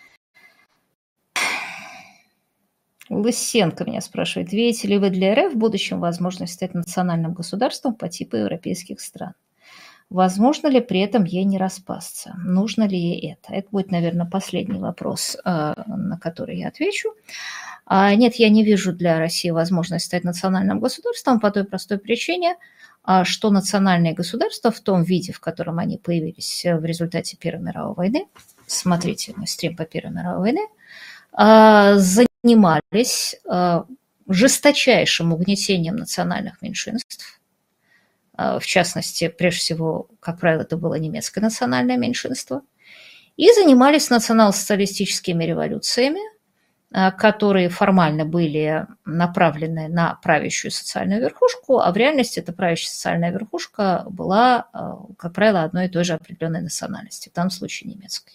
Лысенко меня спрашивает: видите ли вы для РФ в будущем возможность стать национальным государством по типу европейских стран? Возможно ли при этом ей не распасться? Нужно ли ей это? Это будет, наверное, последний вопрос, на который я отвечу. Нет, я не вижу для России возможности стать национальным государством по той простой причине, что национальные государства в том виде, в котором они появились в результате Первой мировой войны, смотрите мой стрим по Первой мировой войне, занимались жесточайшим угнетением национальных меньшинств. В частности, прежде всего, как правило, это было немецкое национальное меньшинство. И занимались национал-социалистическими революциями, которые формально были направлены на правящую социальную верхушку, а в реальности эта правящая социальная верхушка была, как правило, одной и той же определенной национальности, в данном случае немецкой.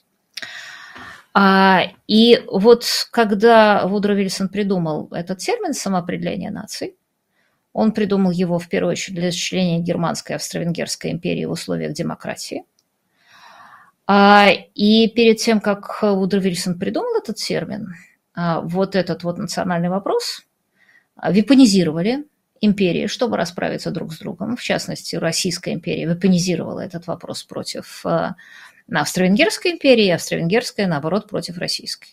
И вот когда Вудро Вильсон придумал этот термин «самоопределение наций», он придумал его в первую очередь для осуществления Германской и Австро-Венгерской империи в условиях демократии. И перед тем, как Вудро Вильсон придумал этот термин, вот этот вот национальный вопрос вепонизировали империи, чтобы расправиться друг с другом. В частности, Российская империя вепонизировала этот вопрос против Австро-Венгерской империи, а Австро-Венгерская, наоборот, против Российской.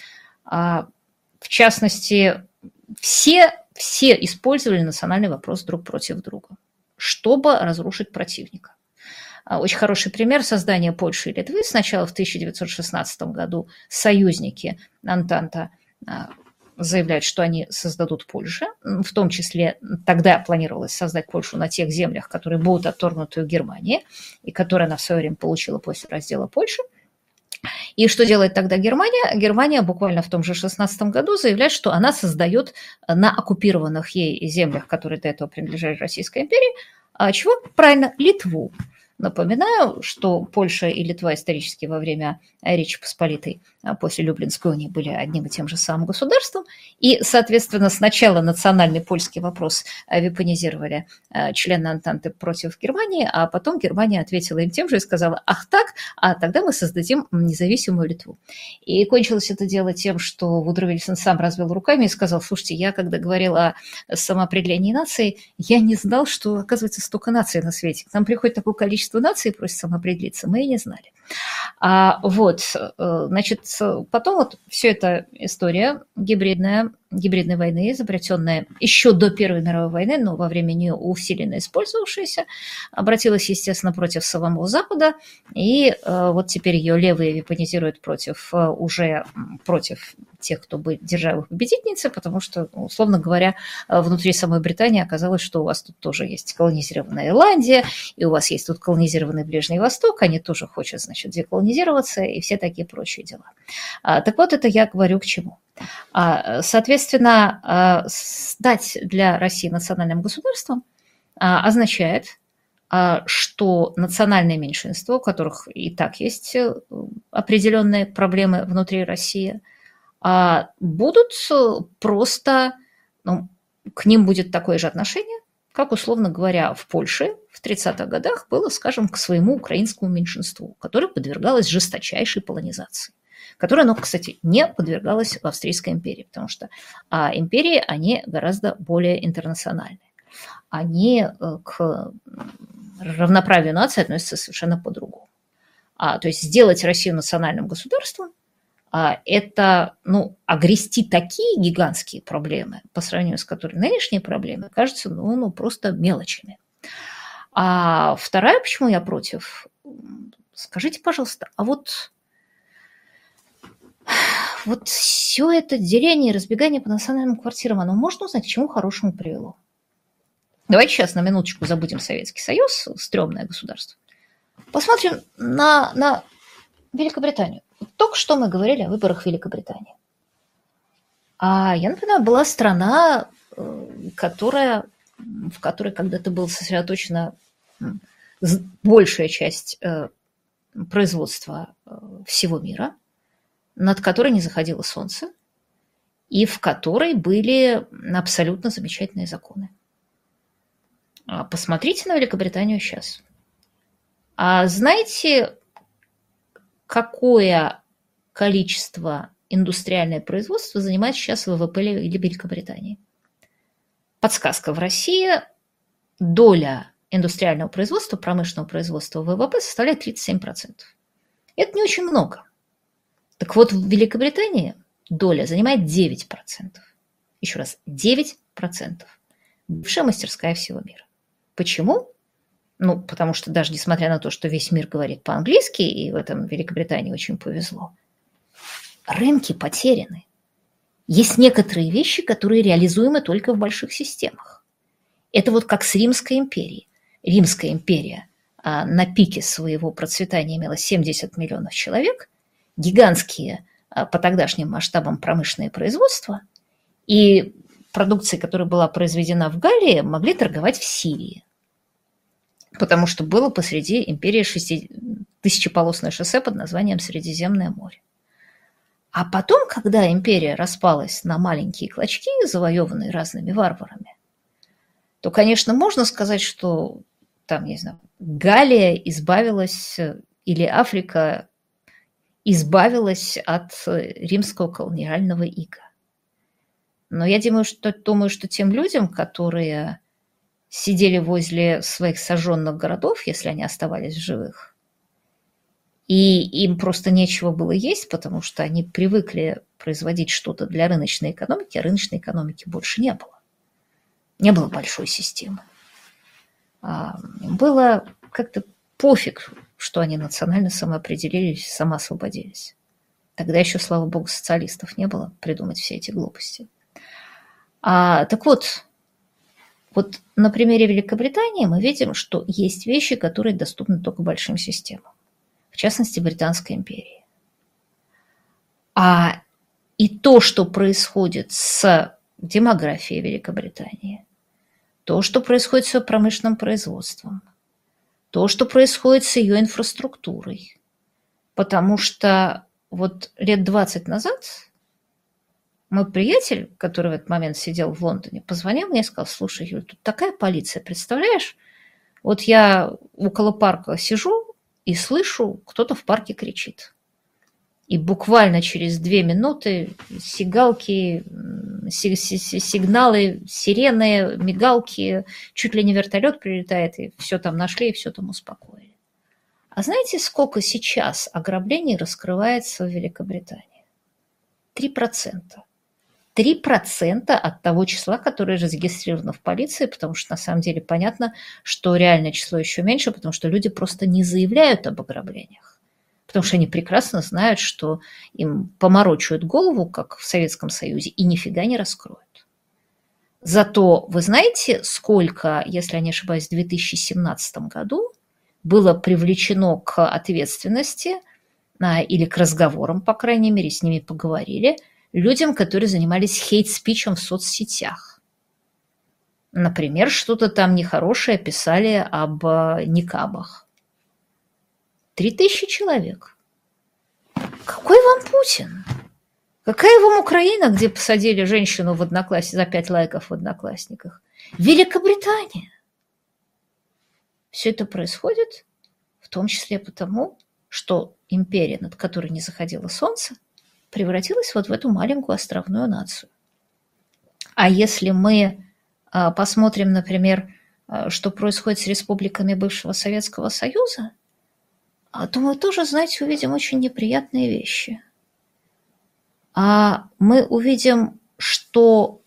В частности, все, все использовали национальный вопрос друг против друга, чтобы разрушить противника. Очень хороший пример создания Польши и Литвы. Сначала в тысяча девятьсот шестнадцатом году союзники Антанта заявляют, что они создадут Польшу. В том числе тогда планировалось создать Польшу на тех землях, которые будут отторгнуты у Германии, и которые она в свое время получила после раздела Польши. И что делает тогда Германия? Германия буквально в том же шестнадцатом году заявляет, что она создает на оккупированных ей землях, которые до этого принадлежали Российской империи, чего? Правильно, Литву. Напоминаю, что Польша и Литва исторически во время Речи Посполитой после Люблинской унии были одним и тем же самым государством. И, соответственно, сначала национальный польский вопрос вепонизировали члены Антанты против Германии, а потом Германия ответила им тем же и сказала: ах так, а тогда мы создадим независимую Литву. И кончилось это дело тем, что Вудро Вильсон сам развел руками и сказал: слушайте, я когда говорил о самоопределении наций, я не знал, что, оказывается, столько наций на свете. К нам приходит такое количество наций и просит самоопределиться, мы и не знали. А, вот, значит, потом вот все эта история гибридная, гибридной войны, изобретенная еще до Первой мировой войны, но во время нее усиленно использовавшаяся, обратилась, естественно, против самого Запада, и вот теперь ее левые вепонизируют против, уже против тех, кто бы держал их победительницей, потому что, условно говоря, внутри самой Британии оказалось, что у вас тут тоже есть колонизированная Ирландия, и у вас есть тут колонизированный Ближний Восток, они тоже хотят, значит, деколонизироваться, и все такие прочие дела. Так вот, это я говорю к чему. Соответственно, стать для России национальным государством означает, что национальные меньшинства, у которых и так есть определенные проблемы внутри России, будут просто, ну, к ним будет такое же отношение, как, условно говоря, в Польше в тридцатых годах было, скажем, к своему украинскому меньшинству, которое подвергалось жесточайшей полонизации, которое, оно, кстати, не подвергалось в Австрийской империи, потому что а империи, они гораздо более интернациональные. Они к равноправию наций относятся совершенно по-другому. А, то есть сделать Россию национальным государством, это, ну, огрести такие гигантские проблемы, по сравнению с которыми нынешние проблемы кажутся, ну, ну просто мелочами. А вторая, почему я против, скажите, пожалуйста, а вот, вот все это деление и разбегание по национальным квартирам, оно можно узнать, к чему хорошему привело? Давайте сейчас на минуточку забудем Советский Союз, стрёмное государство. Посмотрим на, на Великобританию. Только что мы говорили о выборах в Великобритании. А я напоминаю, была страна, которая, в которой когда-то была сосредоточена большая часть производства всего мира, над которой не заходило солнце, и в которой были абсолютно замечательные законы. Посмотрите на Великобританию сейчас. А знаете, какое количество индустриальное производство занимает сейчас ВВП или Великобритании? Подсказка: в России доля индустриального производства, промышленного производства в ВВП составляет тридцать семь процентов. Это не очень много. Так вот, в Великобритании доля занимает девять процентов. Еще раз, девять процентов. Бывшая мастерская всего мира. Почему? Ну, потому что даже несмотря на то, что весь мир говорит по-английски, и в этом Великобритании очень повезло, рынки потеряны. Есть некоторые вещи, которые реализуемы только в больших системах. Это вот как с Римской империей. Римская империя а, на пике своего процветания имела семьдесят миллионов человек, гигантские а, по тогдашним масштабам промышленные производства, и продукцией, которая была произведена в Галлии, могли торговать в Сирии. Потому что было посреди империи шести... тысячеполосное шоссе под названием Средиземное море. А потом, когда империя распалась на маленькие клочки, завоеванные разными варварами, то, конечно, можно сказать, что там, не знаю, Галлия избавилась, или Африка избавилась от римского колониального ига. Но я думаю, что, думаю, что тем людям, которые сидели возле своих сожженных городов, если они оставались в живых, и им просто нечего было есть, потому что они привыкли производить что-то для рыночной экономики, а рыночной экономики больше не было. Не было большой системы. Было как-то пофиг, что они национально самоопределились, самоосвободились. Тогда еще, слава богу, социалистов не было придумать все эти глупости. А, так вот, вот на примере Великобритании мы видим, что есть вещи, которые доступны только большим системам. В частности, Британской империи. А и то, что происходит с демографией Великобритании, то, что происходит с ее промышленным производством, то, что происходит с ее инфраструктурой. Потому что вот лет двадцать назад мой приятель, который в этот момент сидел в Лондоне, позвонил мне и сказал: слушай, Юль, тут такая полиция, представляешь? Вот я около парка сижу и слышу, кто-то в парке кричит. И буквально через две минуты сигалки, сигналы, сирены, мигалки, чуть ли не вертолет прилетает, и все там нашли, и все там успокоили. А знаете, сколько сейчас ограблений раскрывается в Великобритании? Три процента. Три процента от того числа, которое зарегистрировано в полиции, потому что на самом деле понятно, что реальное число еще меньше, потому что люди просто не заявляют об ограблениях. Потому что они прекрасно знают, что им поморочают голову, как в Советском Союзе, и нифига не раскроют. Зато вы знаете, сколько, если я не ошибаюсь, в две тысячи семнадцатом году было привлечено к ответственности или к разговорам, по крайней мере, с ними поговорили, людям, которые занимались хейт-спичем в соцсетях. Например, что-то там нехорошее писали об никабах. Три тысячи человек. Какой вам Путин? Какая вам Украина, где посадили женщину в одноклассниках за пять лайков в Одноклассниках? Великобритания. Все это происходит в том числе потому, что империя, над которой не заходило солнце, превратилась вот в эту маленькую островную нацию. А если мы а, посмотрим, например, а, что происходит с республиками бывшего Советского Союза, а, то мы тоже, знаете, увидим очень неприятные вещи. А мы увидим, что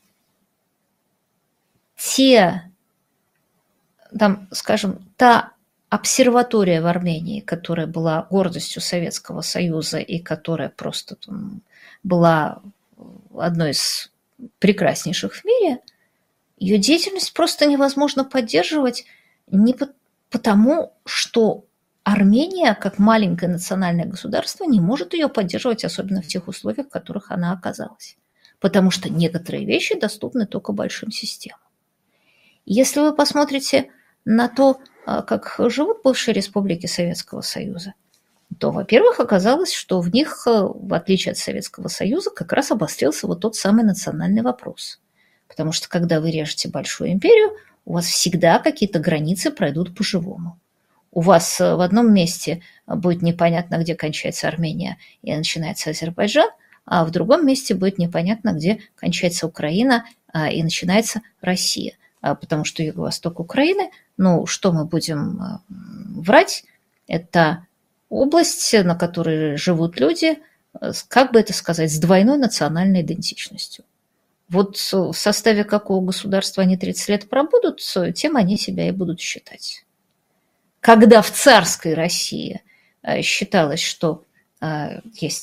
те, там, скажем, та обсерватория в Армении, которая была гордостью Советского Союза и которая просто там была одной из прекраснейших в мире, ее деятельность просто невозможно поддерживать не потому, что Армения, как маленькое национальное государство, не может ее поддерживать, особенно в тех условиях, в которых она оказалась. Потому что некоторые вещи доступны только большим системам. Если вы посмотрите на то, как живут бывшие республики Советского Союза, то, во-первых, оказалось, что в них, в отличие от Советского Союза, как раз обострился вот тот самый национальный вопрос. Потому что, когда вы режете большую империю, у вас всегда какие-то границы пройдут по-живому. У вас в одном месте будет непонятно, где кончается Армения и начинается Азербайджан, а в другом месте будет непонятно, где кончается Украина и начинается Россия. Потому что юго-восток Украины, ну, что мы будем врать, это область, на которой живут люди, как бы это сказать, с двойной национальной идентичностью. Вот в составе какого государства они тридцать лет пробудут, тем они себя и будут считать. Когда в царской России считалось, что есть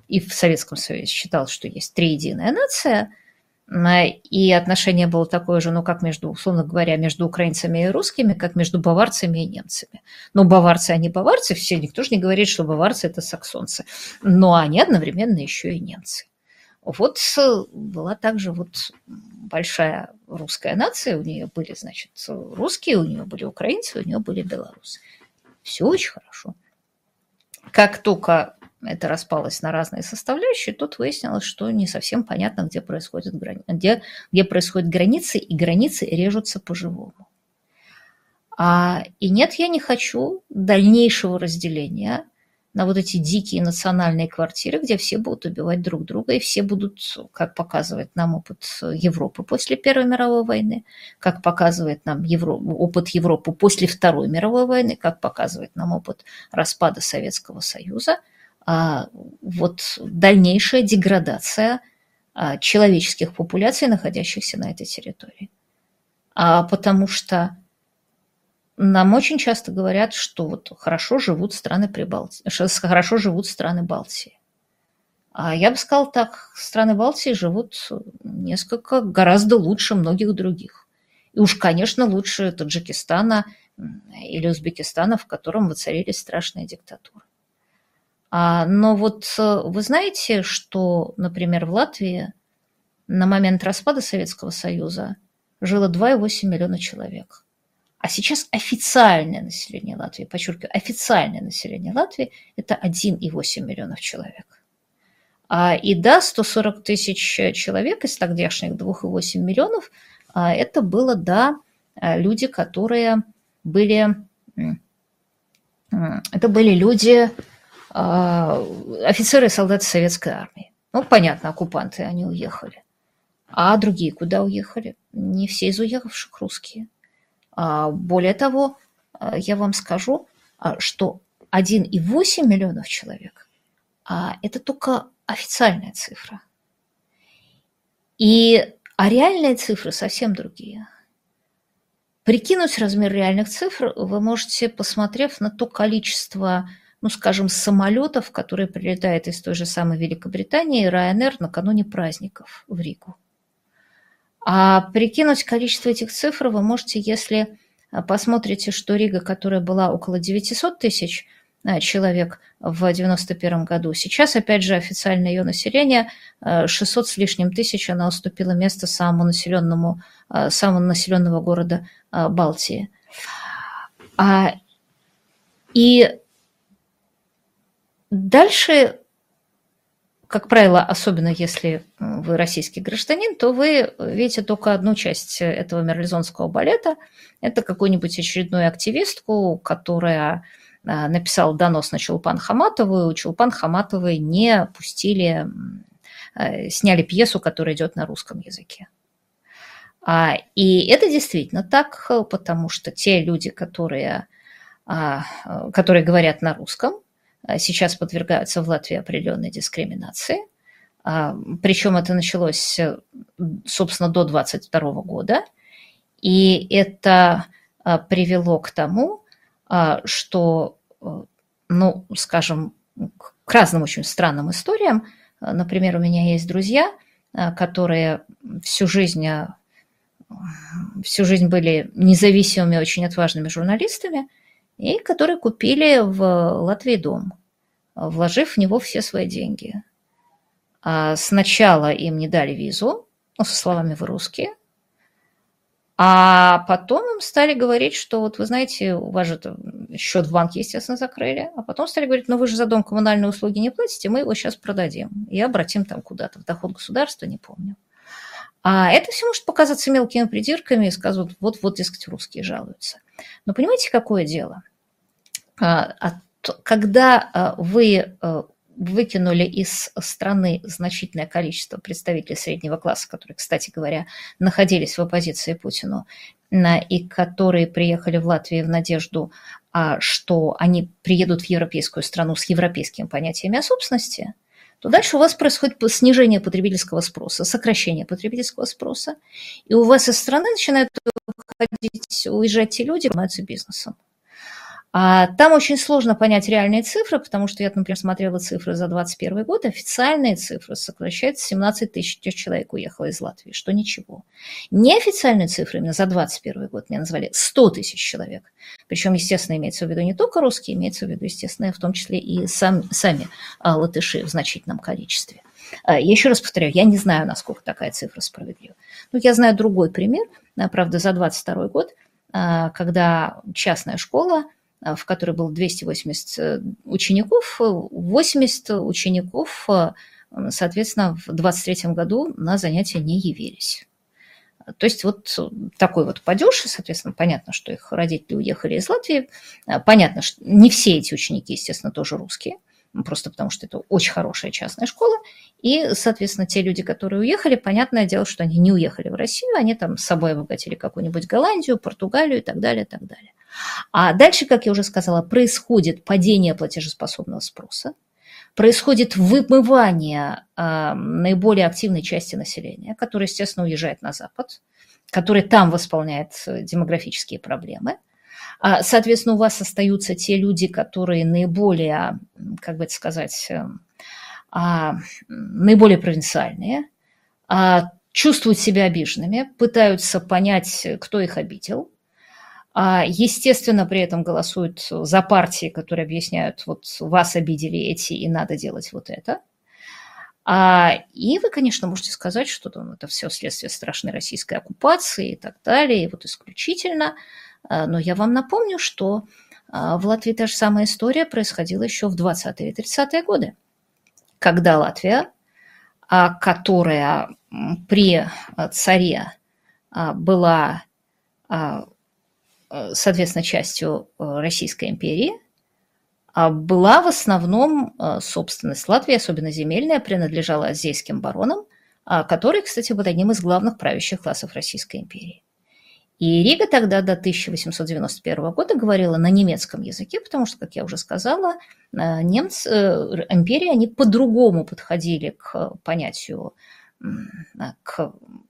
и в Советском Союзе считал, что есть триединая нация, и отношение было такое же, ну, как между, условно говоря, между украинцами и русскими, как между баварцами и немцами. Но баварцы, они баварцы, все, никто же не говорит, что баварцы – это саксонцы, но они одновременно еще и немцы. Вот была также вот большая русская нация, у нее были, значит, русские, у нее были украинцы, у нее были белорусы. Все очень хорошо. Как только это распалось на разные составляющие, тут выяснилось, что не совсем понятно, где происходят, грани... где, где происходят границы, и границы режутся по-живому. А, и нет, я не хочу дальнейшего разделения на вот эти дикие национальные квартиры, где все будут убивать друг друга, и все будут, как показывает нам опыт Европы после Первой мировой войны, как показывает нам Евро... опыт Европы после Второй мировой войны, как показывает нам опыт распада Советского Союза, а, вот дальнейшая деградация а, человеческих популяций, находящихся на этой территории. А, потому что нам очень часто говорят, что вот хорошо живут страны Прибалтии, хорошо живут страны Балтии. А я бы сказала так, страны Балтии живут несколько, гораздо лучше многих других. И уж, конечно, лучше Таджикистана или Узбекистана, в котором воцарились страшные диктатуры. А, но вот вы знаете, что, например, в Латвии на момент распада Советского Союза жило два и восемь миллиона человек. А сейчас официальное население Латвии, подчеркиваю, официальное население Латвии – это один и восемь миллионов человек. А, и да, сто сорок тысяч человек из тогдашних два и восемь миллионов а, – это было, да, люди, которые были… Это были люди… офицеры и солдаты советской армии. Ну, понятно, оккупанты, они уехали. А другие куда уехали? Не все из уехавших русские. Более того, я вам скажу, что один и восемь миллионов человек – это только официальная цифра. И, а реальные цифры совсем другие. Прикинуть размер реальных цифр вы можете, посмотрев на то количество, ну, скажем, самолетов, которые прилетают из той же самой Великобритании, Ryanair накануне праздников в Ригу. А прикинуть количество этих цифр вы можете, если посмотрите, что Рига, которая была около девятьсот тысяч человек в девяносто первом году, сейчас, опять же, официальное ее население шестьсот с лишним тысяч, она уступила место самому населенному, самому населенного города Балтии. И дальше, как правило, особенно если вы российский гражданин, то вы видите только одну часть этого мерлезонского балета. Это какую-нибудь очередную активистку, которая написала донос на Чулпан Хаматову, и у Чулпан Хаматовой не пустили, сняли пьесу, которая идет на русском языке. И это действительно так, потому что те люди, которые, которые говорят на русском, сейчас подвергаются в Латвии определенной дискриминации. Причем это началось, собственно, до двадцать второго года. И это привело к тому, что, ну, скажем, к разным очень странным историям. Например, у меня есть друзья, которые всю жизнь, всю жизнь были независимыми, очень отважными журналистами, и которые купили в Латвии дом, вложив в него все свои деньги. А сначала им не дали визу, ну, со словами «вы русские», а потом им стали говорить, что вот вы знаете, у вас же счет в банке, естественно, закрыли, а потом стали говорить, ну вы же за дом коммунальные услуги не платите, мы его сейчас продадим и обратим там куда-то в доход государства, не помню. А это все может показаться мелкими придирками и сказать, вот-вот, дескать, русские жалуются. Но понимаете, какое дело? Когда вы выкинули из страны значительное количество представителей среднего класса, которые, кстати говоря, находились в оппозиции Путину, и которые приехали в Латвию в надежду, что они приедут в европейскую страну с европейскими понятиями о собственности, то дальше у вас происходит снижение потребительского спроса, сокращение потребительского спроса, и у вас из страны начинают уходить, уезжать те люди, которые занимаются бизнесом. А там очень сложно понять реальные цифры, потому что я, например, смотрела цифры за двадцать первый год, официальные цифры сокращаются, семнадцать тысяч человек уехало из Латвии, что ничего. Неофициальные цифры именно за двадцать первый год мне назвали сто тысяч человек. Причем, естественно, имеется в виду не только русские, имеется в виду, естественно, в том числе и сам, сами а, латыши в значительном количестве. А, еще раз повторяю, я не знаю, насколько такая цифра справедлива. Но я знаю другой пример, правда, за двадцать второй год, а, когда частная школа, в которой было двести восемьдесят учеников, восемьдесят учеников, соответственно, в двадцать третьем году на занятия не явились. То есть вот такой вот падеж, соответственно, понятно, что их родители уехали из Латвии, понятно, что не все эти ученики, естественно, тоже русские, просто потому что это очень хорошая частная школа, и, соответственно, те люди, которые уехали, понятное дело, что они не уехали в Россию, они там с собой обогатили какую-нибудь Голландию, Португалию и так далее, и так далее. А дальше, как я уже сказала, происходит падение платежеспособного спроса, происходит вымывание э, наиболее активной части населения, которая, естественно, уезжает на Запад, который там восполняет демографические проблемы. Соответственно, у вас остаются те люди, которые наиболее, как бы это сказать, э, э, наиболее провинциальные, э, чувствуют себя обиженными, пытаются понять, кто их обидел. Естественно, при этом голосуют за партии, которые объясняют, вот вас обидели эти, и надо делать вот это. И вы, конечно, можете сказать, что там, это все следствие страшной российской оккупации и так далее, и вот исключительно. Но я вам напомню, что в Латвии та же самая история происходила еще в двадцатые и тридцатые годы, когда Латвия, которая при царе была, соответственно, частью Российской империи, была в основном собственность Латвии, особенно земельная, принадлежала азейским баронам, которые, кстати, были одним из главных правящих классов Российской империи. И Рига тогда до тысяча восемьсот девяносто первого года говорила на немецком языке, потому что, как я уже сказала, немцы, империи, они по-другому подходили к понятию, к,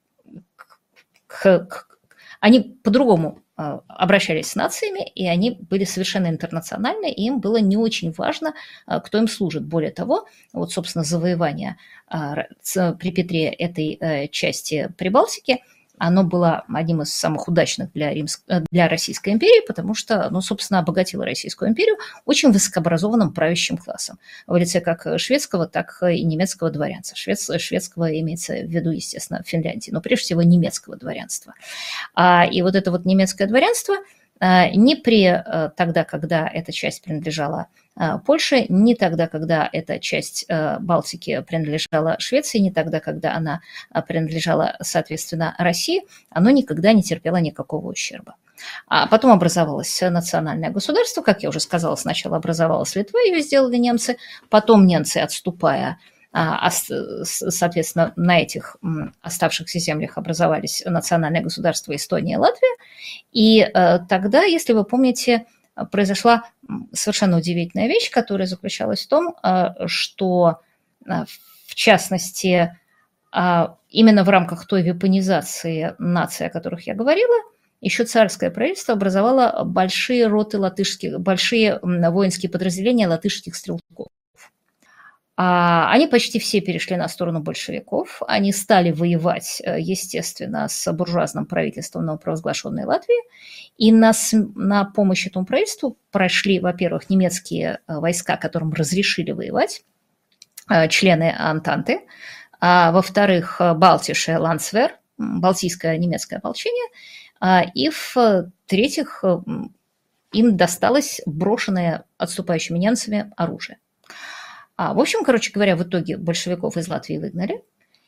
к, к, они по-другому обращались с нациями, и они были совершенно интернациональны, и им было не очень важно, кто им служит. Более того, вот, собственно, завоевание при Петре этой части Прибалтики, оно было одним из самых удачных для, Римск... для Российской империи, потому что оно, собственно, обогатило Российскую империю очень высокообразованным правящим классом в лице как шведского, так и немецкого дворянства. Швед... Шведского имеется в виду, естественно, в Финляндии, но прежде всего немецкого дворянства. И вот это вот немецкое дворянство не при тогда, когда эта часть принадлежала Польше, не тогда, когда эта часть Балтики принадлежала Швеции, не тогда, когда она принадлежала, соответственно, России, оно никогда не терпело никакого ущерба. А потом образовалось национальное государство, как я уже сказала, сначала образовалась Литва, ее сделали немцы, потом немцы, отступая, соответственно, на этих оставшихся землях образовались национальное государство Эстония и Латвия. И тогда, если вы помните, произошла совершенно удивительная вещь, которая заключалась в том, что, в частности, именно в рамках той вепонизации наций, о которых я говорила, еще царское правительство образовало большие роты латышских, большие воинские подразделения латышских стрелков. Они почти все перешли на сторону большевиков, они стали воевать, естественно, с буржуазным правительством новопровозглашенной Латвии, и на, на помощь этому правительству прошли, во-первых, немецкие войска, которым разрешили воевать, члены Антанты, а во-вторых, Балтисche Landwehr, Балтийское немецкое ополчение, и в-третьих, им досталось брошенное отступающими немцами оружие. А, в общем, короче говоря, в итоге большевиков из Латвии выгнали.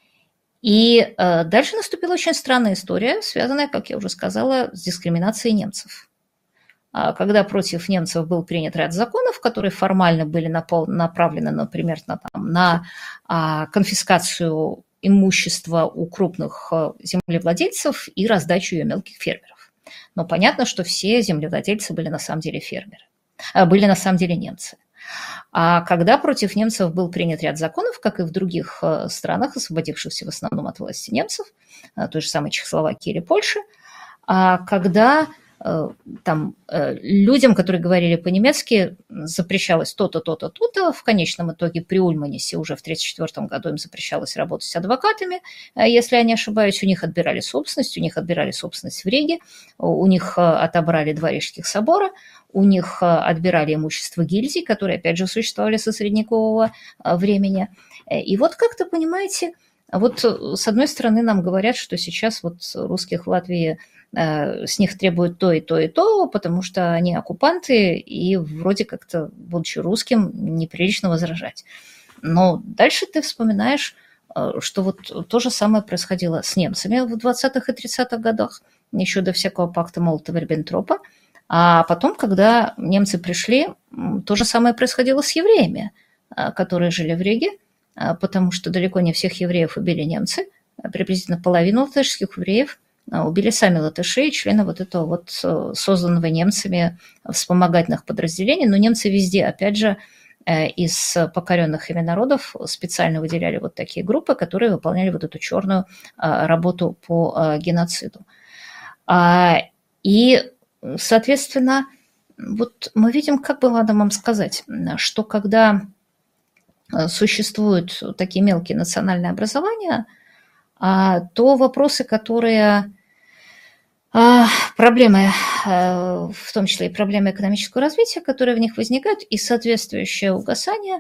И э, дальше наступила очень странная история, связанная, как я уже сказала, с дискриминацией немцев. А, когда против немцев был принят ряд законов, которые формально были напол- направлены, например, на, там, на а, конфискацию имущества у крупных землевладельцев и раздачу ее мелких фермеров. Но понятно, что все землевладельцы были на самом деле фермеры, а, были на самом деле немцы. А когда против немцев был принят ряд законов, как и в других странах, освободившихся в основном от власти немцев, той же самой Чехословакии или Польши, когда там людям, которые говорили по-немецки, запрещалось то-то, то-то, то-то. В конечном итоге при Ульманисе уже в тысяча девятьсот тридцать четвёртом году им запрещалось работать с адвокатами. Если я не ошибаюсь, у них отбирали собственность, у них отбирали собственность в Риге, у них отобрали два рижских собора, у них отбирали имущество гильдий, которые, опять же, существовали со средневекового времени. И вот как-то, понимаете, вот с одной стороны нам говорят, что сейчас вот русских в Латвии с них требуют то и то и то, потому что они оккупанты, и вроде как-то, будучи русским, неприлично возражать. Но дальше ты вспоминаешь, что вот то же самое происходило с немцами в двадцатых и тридцатых годах, еще до всякого пакта Молотова-Риббентропа. А потом, когда немцы пришли, то же самое происходило с евреями, которые жили в Риге, потому что далеко не всех евреев убили немцы. Приблизительно половину латышских евреев убили сами латыши, члены вот этого вот созданного немцами вспомогательных подразделений. Но немцы везде, опять же, из покоренных ими народов специально выделяли вот такие группы, которые выполняли вот эту черную работу по геноциду. И, соответственно, вот мы видим, как бы надо вам сказать, что когда существуют такие мелкие национальные образования, то вопросы, которые проблемы, в том числе и проблемы экономического развития, которые в них возникают, и соответствующее угасание,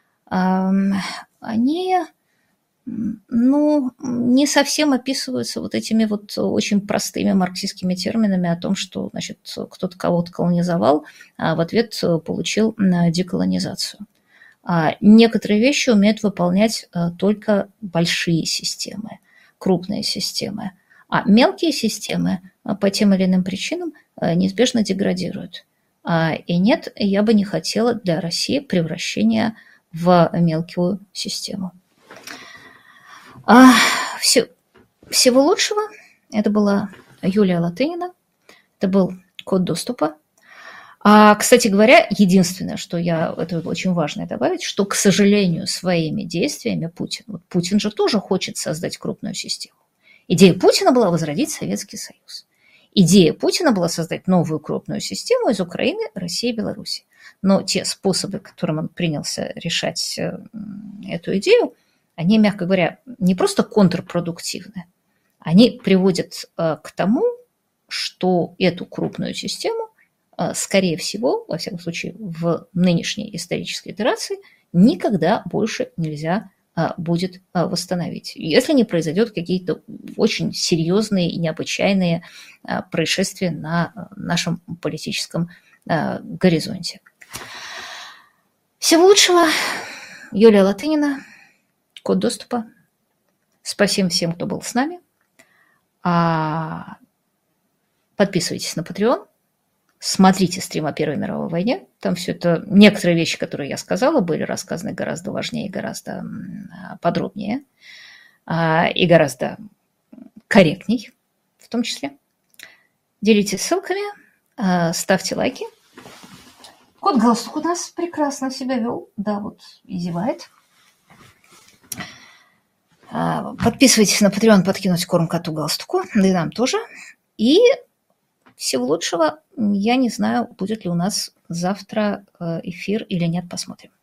они, ну, не совсем описываются вот этими вот очень простыми марксистскими терминами о том, что, значит, кто-то кого-то колонизовал, а в ответ получил деколонизацию. Некоторые вещи умеют выполнять только большие системы, крупные системы, а мелкие системы по тем или иным причинам неизбежно деградируют. И нет, я бы не хотела для России превращения в мелкую систему. Всего лучшего. Это была Юлия Латынина. Это был код доступа. А, кстати говоря, единственное, что я, это очень важно добавить, что, к сожалению, своими действиями Путин, вот Путин же тоже хочет создать крупную систему. Идея Путина была возродить Советский Союз. Идея Путина была создать новую крупную систему из Украины, России и Беларуси. Но те способы, которым он принялся решать эту идею, они, мягко говоря, не просто контрпродуктивны, они приводят к тому, что эту крупную систему, скорее всего, во всяком случае, в нынешней исторической итерации, никогда больше нельзя будет восстановить, если не произойдет какие-то очень серьезные и необычайные происшествия на нашем политическом горизонте. Всего лучшего. Юлия Латынина, код доступа. Спасибо всем, кто был с нами. Подписывайтесь на Patreon. Смотрите стрим о Первой мировой войне. Там все это, некоторые вещи, которые я сказала, были рассказаны гораздо важнее, гораздо подробнее и гораздо корректней в том числе. Делитесь ссылками, ставьте лайки. Кот Галстук у нас прекрасно себя вел. Да, вот и зевает. Подписывайтесь на Patreon, подкинуть корм коту Галстуку, да и нам тоже. И всего лучшего. Я не знаю, будет ли у нас завтра эфир или нет, посмотрим.